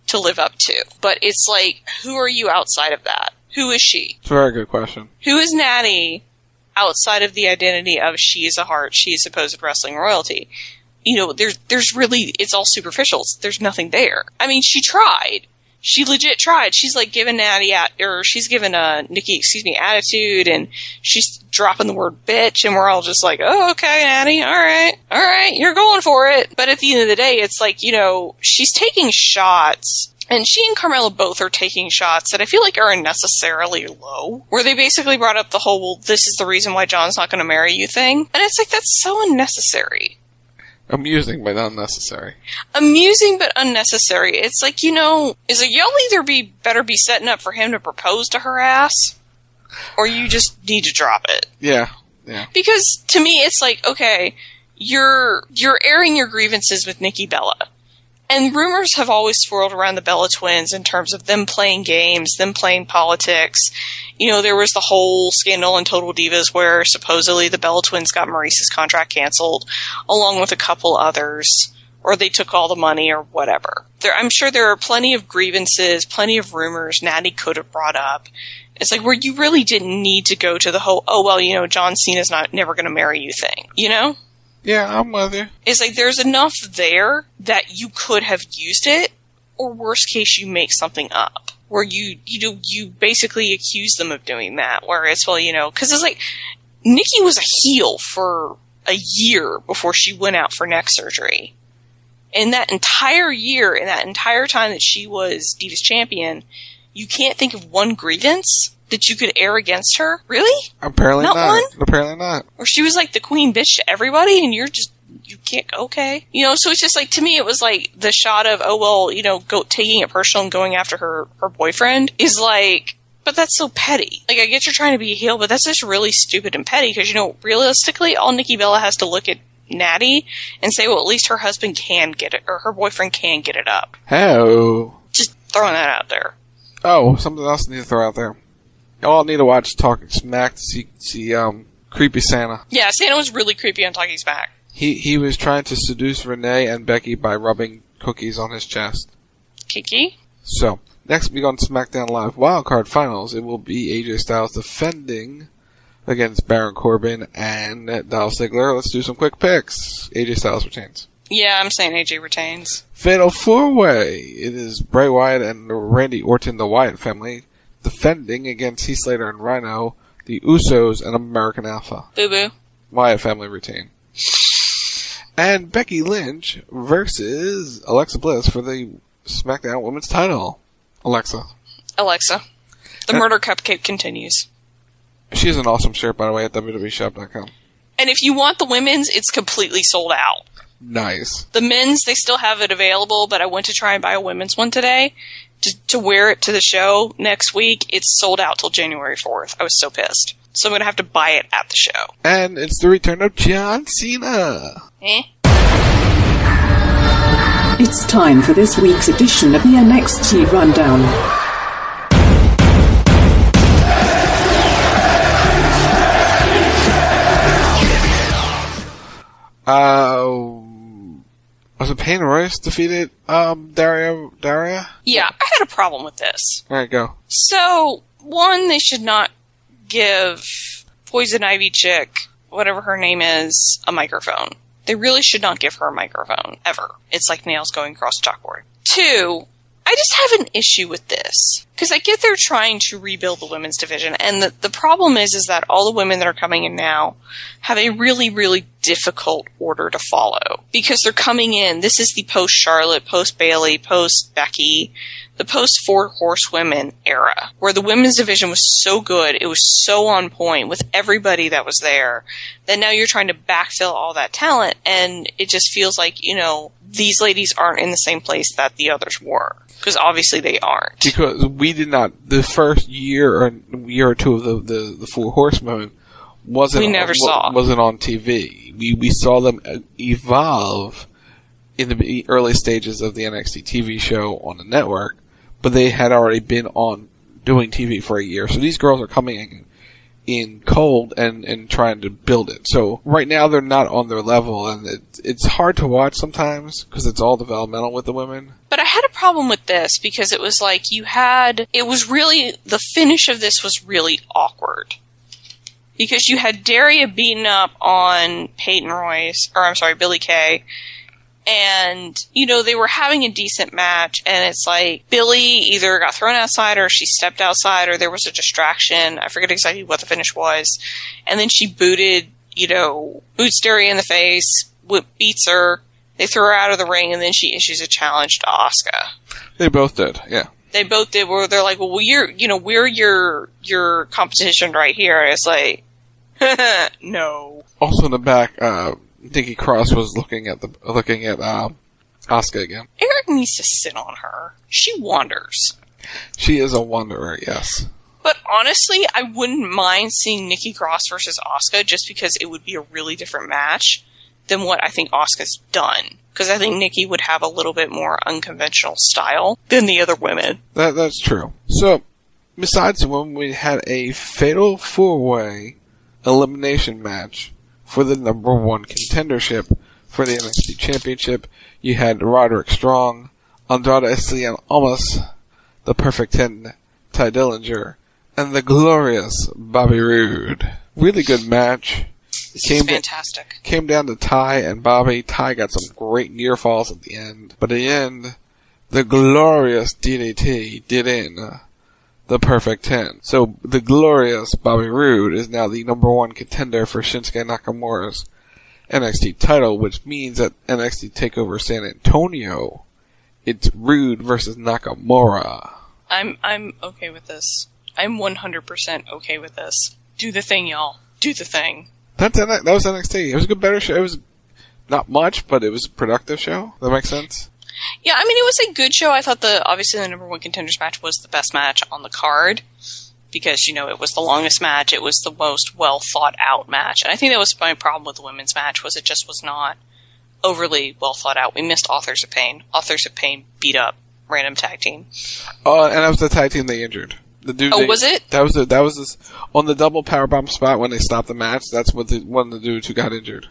[SPEAKER 8] to live up to. But it's like, who are you outside of that? Who is she?
[SPEAKER 9] It's a very good question.
[SPEAKER 8] Who is Natty outside of the identity of she is a heart, she is supposed wrestling royalty? You know, there's really, it's all superficial. There's nothing there. I mean, she tried. She legit tried. She's like giving she's giving Nikki, attitude, and she's dropping the word bitch, and we're all just like, oh, okay, Natty, all right, you're going for it. But at the end of the day, it's like, you know, she's taking shots. And she and Carmella both are taking shots that I feel like are unnecessarily low, where they basically brought up the whole, well, this is the reason why John's not going to marry you thing. And it's like, that's so unnecessary.
[SPEAKER 9] Amusing, but unnecessary.
[SPEAKER 8] Amusing, but unnecessary. It's like, you know, it's like, y'all either better be setting up for him to propose to her ass, or you just need to drop it.
[SPEAKER 9] Yeah.
[SPEAKER 8] Because, to me, it's like, okay, you're airing your grievances with Nikki Bella. And rumors have always swirled around the Bella twins in terms of them playing games, them playing politics. You know, there was the whole scandal in Total Divas where supposedly the Bella twins got Maurice's contract canceled, along with a couple others, or they took all the money or whatever. I'm sure there are plenty of grievances, plenty of rumors Natty could have brought up. It's like where you really didn't need to go to the whole, oh, well, you know, John Cena's never going to marry you thing, you know?
[SPEAKER 9] Yeah, I'm with you.
[SPEAKER 8] It's like there's enough there that you could have used it, or worst case, you make something up. Where you basically accuse them of doing that, where it's, well, you know, because it's like, Nikki was a heel for a year before she went out for neck surgery. And that entire year, and that entire time that she was Divas champion, you can't think of one grievance that you could air against her? Really?
[SPEAKER 9] Apparently not.
[SPEAKER 8] One?
[SPEAKER 9] Apparently not.
[SPEAKER 8] Or she was like the queen bitch to everybody, and you can't, okay. You know, so it's just like, to me, it was like the shot of, oh, well, you know, taking it personal and going after her boyfriend is like, but that's so petty. Like, I get you're trying to be a heel, but that's just really stupid and petty, because, you know, realistically, all Nikki Bella has to look at Natty and say, well, at least her husband can get it, or her boyfriend can get it up.
[SPEAKER 9] Oh.
[SPEAKER 8] Just throwing that out there.
[SPEAKER 9] Oh, something else I need to throw out there. Y'all need to watch Talking Smack to see Creepy Santa. Yeah,
[SPEAKER 8] Santa was really creepy on Talking Smack.
[SPEAKER 9] He was trying to seduce Renee and Becky by rubbing cookies on his chest.
[SPEAKER 8] Kiki?
[SPEAKER 9] So, next week on SmackDown Live Wildcard Finals, it will be AJ Styles defending against Baron Corbin and Dolph Ziggler. Let's do some quick picks. AJ Styles retains.
[SPEAKER 8] Yeah, I'm saying AJ retains.
[SPEAKER 9] Fatal 4-Way. It is Bray Wyatt and Randy Orton, the Wyatt family, defending against Heath Slater and Rhino, the Usos, and American Alpha.
[SPEAKER 8] Boo-boo.
[SPEAKER 9] Wyatt family retain. And Becky Lynch versus Alexa Bliss for the SmackDown Women's title. Alexa.
[SPEAKER 8] The murder cupcake continues.
[SPEAKER 9] She has an awesome shirt, by the way, at www.shop.com.
[SPEAKER 8] And if you want the women's, it's completely sold out.
[SPEAKER 9] Nice.
[SPEAKER 8] The men's, they still have it available, but I went to try and buy a women's one today to wear it to the show next week. It's sold out till January 4th. I was so pissed. So I'm going to have to buy it at the show.
[SPEAKER 9] And it's the return of John Cena.
[SPEAKER 5] It's time for this week's edition of the NXT Rundown.
[SPEAKER 9] Was it Payne Royce defeated Daria?
[SPEAKER 8] Yeah, I had a problem with this.
[SPEAKER 9] Alright, go.
[SPEAKER 8] So, one, they should not give Poison Ivy chick, whatever her name is, a microphone. They really should not give her a microphone, ever. It's like nails going across a chalkboard. Two, I just have an issue with this. Because I get they're trying to rebuild the women's division, and the problem is that all the women that are coming in now have a really, really difficult order to follow. Because they're coming in, this is the post-Charlotte, post-Bayley, post-Becky, the post-Four Horsewomen era, where the women's division was so good, it was so on point with everybody that was there, that now you're trying to backfill all that talent, and it just feels like, you know, these ladies aren't in the same place that the others were. Because obviously they aren't.
[SPEAKER 9] Because we did not, the first year or two of the Four Horsemen wasn't on TV. We saw them evolve in the early stages of the NXT TV show on the network, but they had already been on doing TV for a year. So these girls are coming in cold and trying to build it. So right now they're not on their level, and it's hard to watch sometimes because it's all developmental with the women.
[SPEAKER 8] But I had a problem with this because it was like the finish of this was really awkward. Because you had Daria beating up on Billie Kay, and, they were having a decent match, and it's like, Billie either got thrown outside, or she stepped outside, or there was a distraction. I forget exactly what the finish was. And then she boots Daria in the face, beats her, they threw her out of the ring, and then she issues a challenge to Asuka.
[SPEAKER 9] They both did, yeah.
[SPEAKER 8] They both did, where they're like, well, we're your competition right here. And it's like, no.
[SPEAKER 9] Also in the back, Nikki Cross was looking at Asuka again.
[SPEAKER 8] Eric needs to sit on her. She wanders.
[SPEAKER 9] She is a wanderer, yes.
[SPEAKER 8] But honestly, I wouldn't mind seeing Nikki Cross versus Asuka just because it would be a really different match than what I think Asuka's done. Because I think Nikki would have a little bit more unconventional style than the other women.
[SPEAKER 9] That's true. So, besides the women, we had a fatal 4-way elimination match for the number 1 contendership for the NXT Championship. You had Roderick Strong, Andrade Cien Almas, the Perfect 10, Ty Dillinger, and the glorious Bobby Roode. Really good match.
[SPEAKER 8] This is fantastic.
[SPEAKER 9] Came down to Ty and Bobby. Ty got some great near falls at the end. But at the end, the glorious DDT did in the Perfect 10. So the glorious Bobby Roode is now the number 1 contender for Shinsuke Nakamura's NXT title, which means that NXT TakeOver San Antonio, it's Roode versus Nakamura.
[SPEAKER 8] I'm okay with this. I'm 100% okay with this. Do the thing, y'all. Do the thing.
[SPEAKER 9] That was NXT. It was a better show. It was not much, but it was a productive show. That makes sense?
[SPEAKER 8] Yeah, I mean, it was a good show. I thought obviously the number 1 contenders match was the best match on the card. Because, it was the longest match. It was the most well thought out match. And I think that was my problem with the women's match, was it just was not overly well thought out. We missed Authors of Pain. Authors of Pain beat up random tag team.
[SPEAKER 9] And that was the tag team they injured. The dude
[SPEAKER 8] was it?
[SPEAKER 9] That was this, on the double powerbomb spot when they stopped the match. That's what one of the dudes who got injured.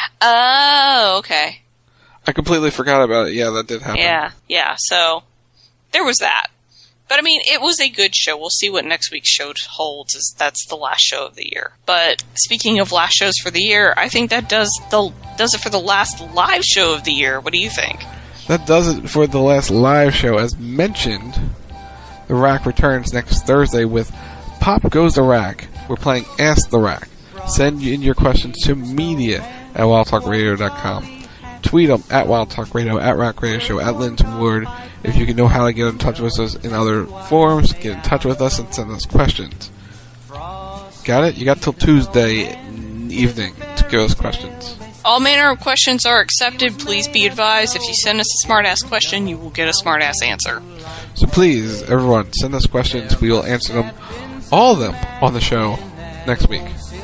[SPEAKER 8] Oh, okay.
[SPEAKER 9] I completely forgot about it. Yeah, that did happen.
[SPEAKER 8] Yeah. So there was that. But I mean, it was a good show. We'll see what next week's show holds. That's the last show of the year. But speaking of last shows for the year, I think that does it for the last live show of the year. What do you think?
[SPEAKER 9] That does it for the last live show. As mentioned, The Rack returns next Thursday with Pop Goes the Rack. We're playing Ask the Rack. Send in your questions to media@wildtalkradio.com. Tweet them at Wild Talk Radio, at Rack Radio Show, at Linton Ward. If you can know how to get in touch with us in other forums, get in touch with us and send us questions. Got it? You got till Tuesday evening to give us questions.
[SPEAKER 8] All manner of questions are accepted. Please be advised, if you send us a smart-ass question, you will get a smart-ass answer.
[SPEAKER 9] So please, everyone, send us questions. We will answer them, all of them, on the show next week.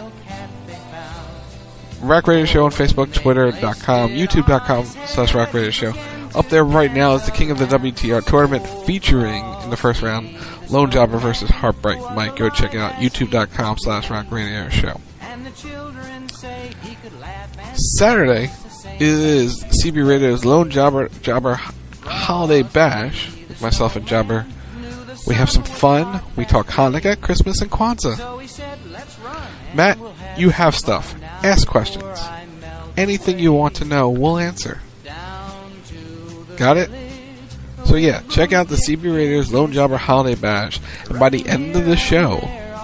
[SPEAKER 9] Rack Radio Show on Facebook, Twitter.com, YouTube.com/Rack Radio Show. Up there right now is the King of the WTR tournament, featuring in the first round Lone Jobber versus Heartbreak Mike. Go check it out, YouTube.com/Rack Radio Show. Saturday is CB Radio's Lone Jobber Holiday Bash. With myself and Jobber, we have some fun. We talk Hanukkah, Christmas, and Kwanzaa. Matt, you have stuff. Ask questions. Anything you want to know, we'll answer. Got it? So yeah, check out the CB Radio's Lone Jobber Holiday Bash, and by the end of the show,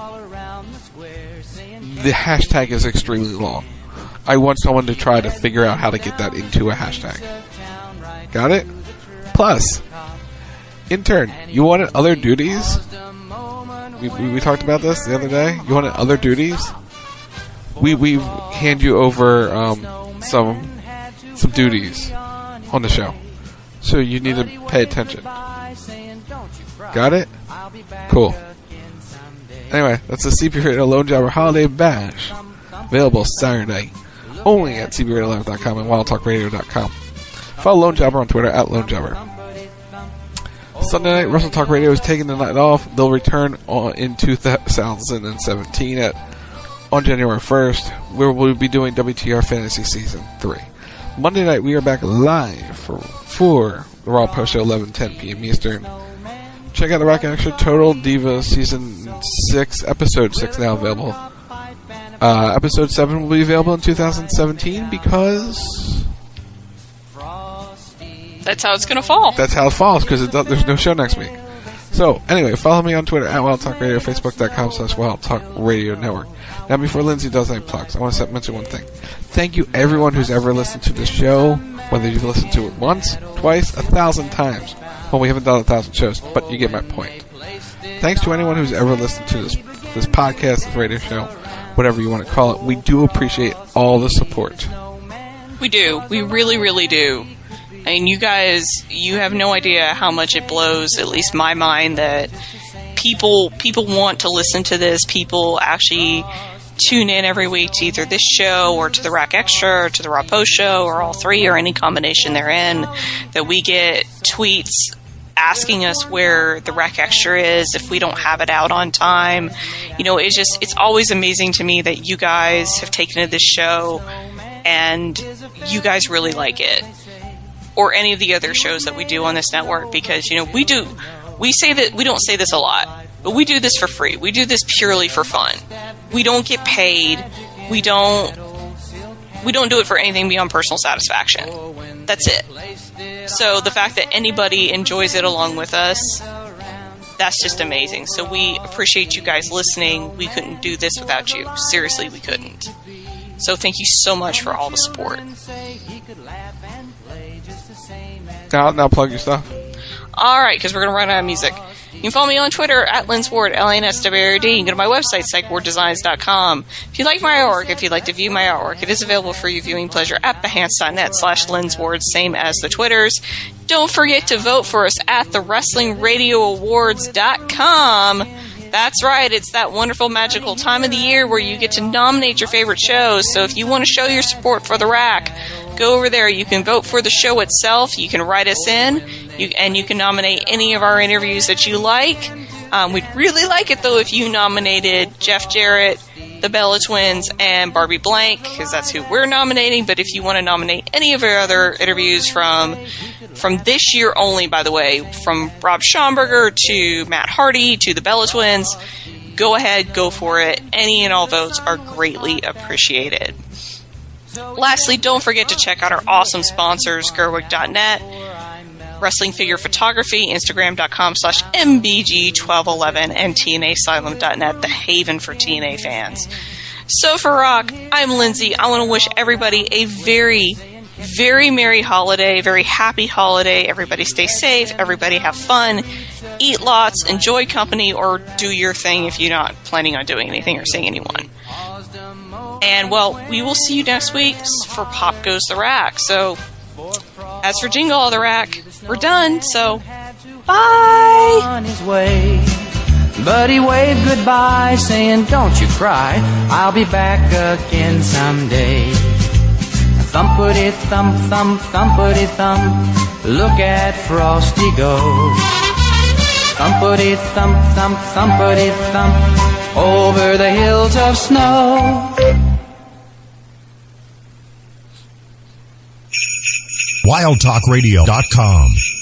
[SPEAKER 9] the hashtag is extremely long. I want someone to try to figure out how to get that into a hashtag. Got it? Plus, intern, you wanted other duties? We talked about this the other day. You wanted other duties? We hand you over some duties on the show, so you need to pay attention. Got it? Cool. Anyway, that's the CB Radio Lone Jobber Holiday Bash, available Saturday only at cbradiolive.com and wildtalkradio.com. Follow Lone Jobber on Twitter at Lone Jobber. Sunday night, Wrestle Talk Radio is taking the night off. They'll return in 2017 on January 1st, where we'll be doing WTR Fantasy Season 3. Monday night, we are back live for The Raw Post Show, 11:10 p.m. Eastern. Check out the Rock Extra Total Diva Season 6, Episode 6 now available. Episode 7 will be available in 2017 because...
[SPEAKER 8] That's how it's going to fall.
[SPEAKER 9] That's how it falls, because there's no show next week. So, anyway, follow me on Twitter at Wild Talk Radio, Facebook.com/Wild Talk Radio Network. Now, before Lindsay does any plugs, I want to mention one thing. Thank you, everyone who's ever listened to this show, whether you've listened to it once, twice, 1,000 times. Well, we haven't done 1,000 shows, but you get my point. Thanks to anyone who's ever listened to this podcast, this radio show, whatever you want to call it. We do appreciate all the support.
[SPEAKER 8] We do. We really, really do. I mean, you guys, you have no idea how much it blows, at least my mind, that people want to listen to this. People actually tune in every week to either this show or to the Rack Extra or to the Raw Post Show or all three or any combination therein. That we get tweets asking us where the Rack Extra is if we don't have it out on time. You know, it's always amazing to me that you guys have taken to this show and you guys really like it. Or any of the other shows that we do on this network, because, you know, we say that we don't say this a lot, but we do this for free. We do this purely for fun. We don't get paid. We don't do it for anything beyond personal satisfaction. That's it. So the fact that anybody enjoys it along with us, that's just amazing. So we appreciate you guys listening. We couldn't do this without you. Seriously, we couldn't. So thank you so much for all the support.
[SPEAKER 9] Now plug your stuff.
[SPEAKER 8] Alright, because we're going to run out of music. You can follow me on Twitter at LinsWard, LNSWRD. You can go to my website, psychwarddesigns.com. If you like my artwork, if you'd like to view my artwork, it is available for your viewing pleasure at behance.net/LinsWard, same as the Twitters. Don't forget to vote for us at thewrestlingradioawards.com. That's right, it's that wonderful, magical time of the year where you get to nominate your favorite shows. So if you want to show your support for the Rack, go over there. You can vote for the show itself. You can write us in, and you can nominate any of our interviews that you like. We'd really like it, though, if you nominated Jeff Jarrett, the Bella Twins, and Barbie Blank, because that's who we're nominating. But if you want to nominate any of our other interviews from this year only, by the way, from Rob Schomburger to Matt Hardy to the Bella Twins, go ahead, go for it. Any and all votes are greatly appreciated. Lastly, don't forget to check out our awesome sponsors, Gerwig.net, Wrestling Figure Photography, Instagram.com/MBG1211, and TNAsylum.net, the haven for TNA fans. So for Rock, I'm Lindsay. I want to wish everybody a very, very merry holiday, very happy holiday. Everybody stay safe. Everybody have fun. Eat lots. Enjoy company, or do your thing if you're not planning on doing anything or seeing anyone. And, well, we will see you next week for Pop Goes the Rack. So, as for Jingle All the Rack, we're done. So, bye!
[SPEAKER 1] On his way, but he waved goodbye, saying, "Don't you cry, I'll be back again someday." Thumpity thump, thump, thumpity thump, look at Frosty go. Thumpity thump, thump, thumpity thump, over the hills of snow.
[SPEAKER 6] WildTalkRadio.com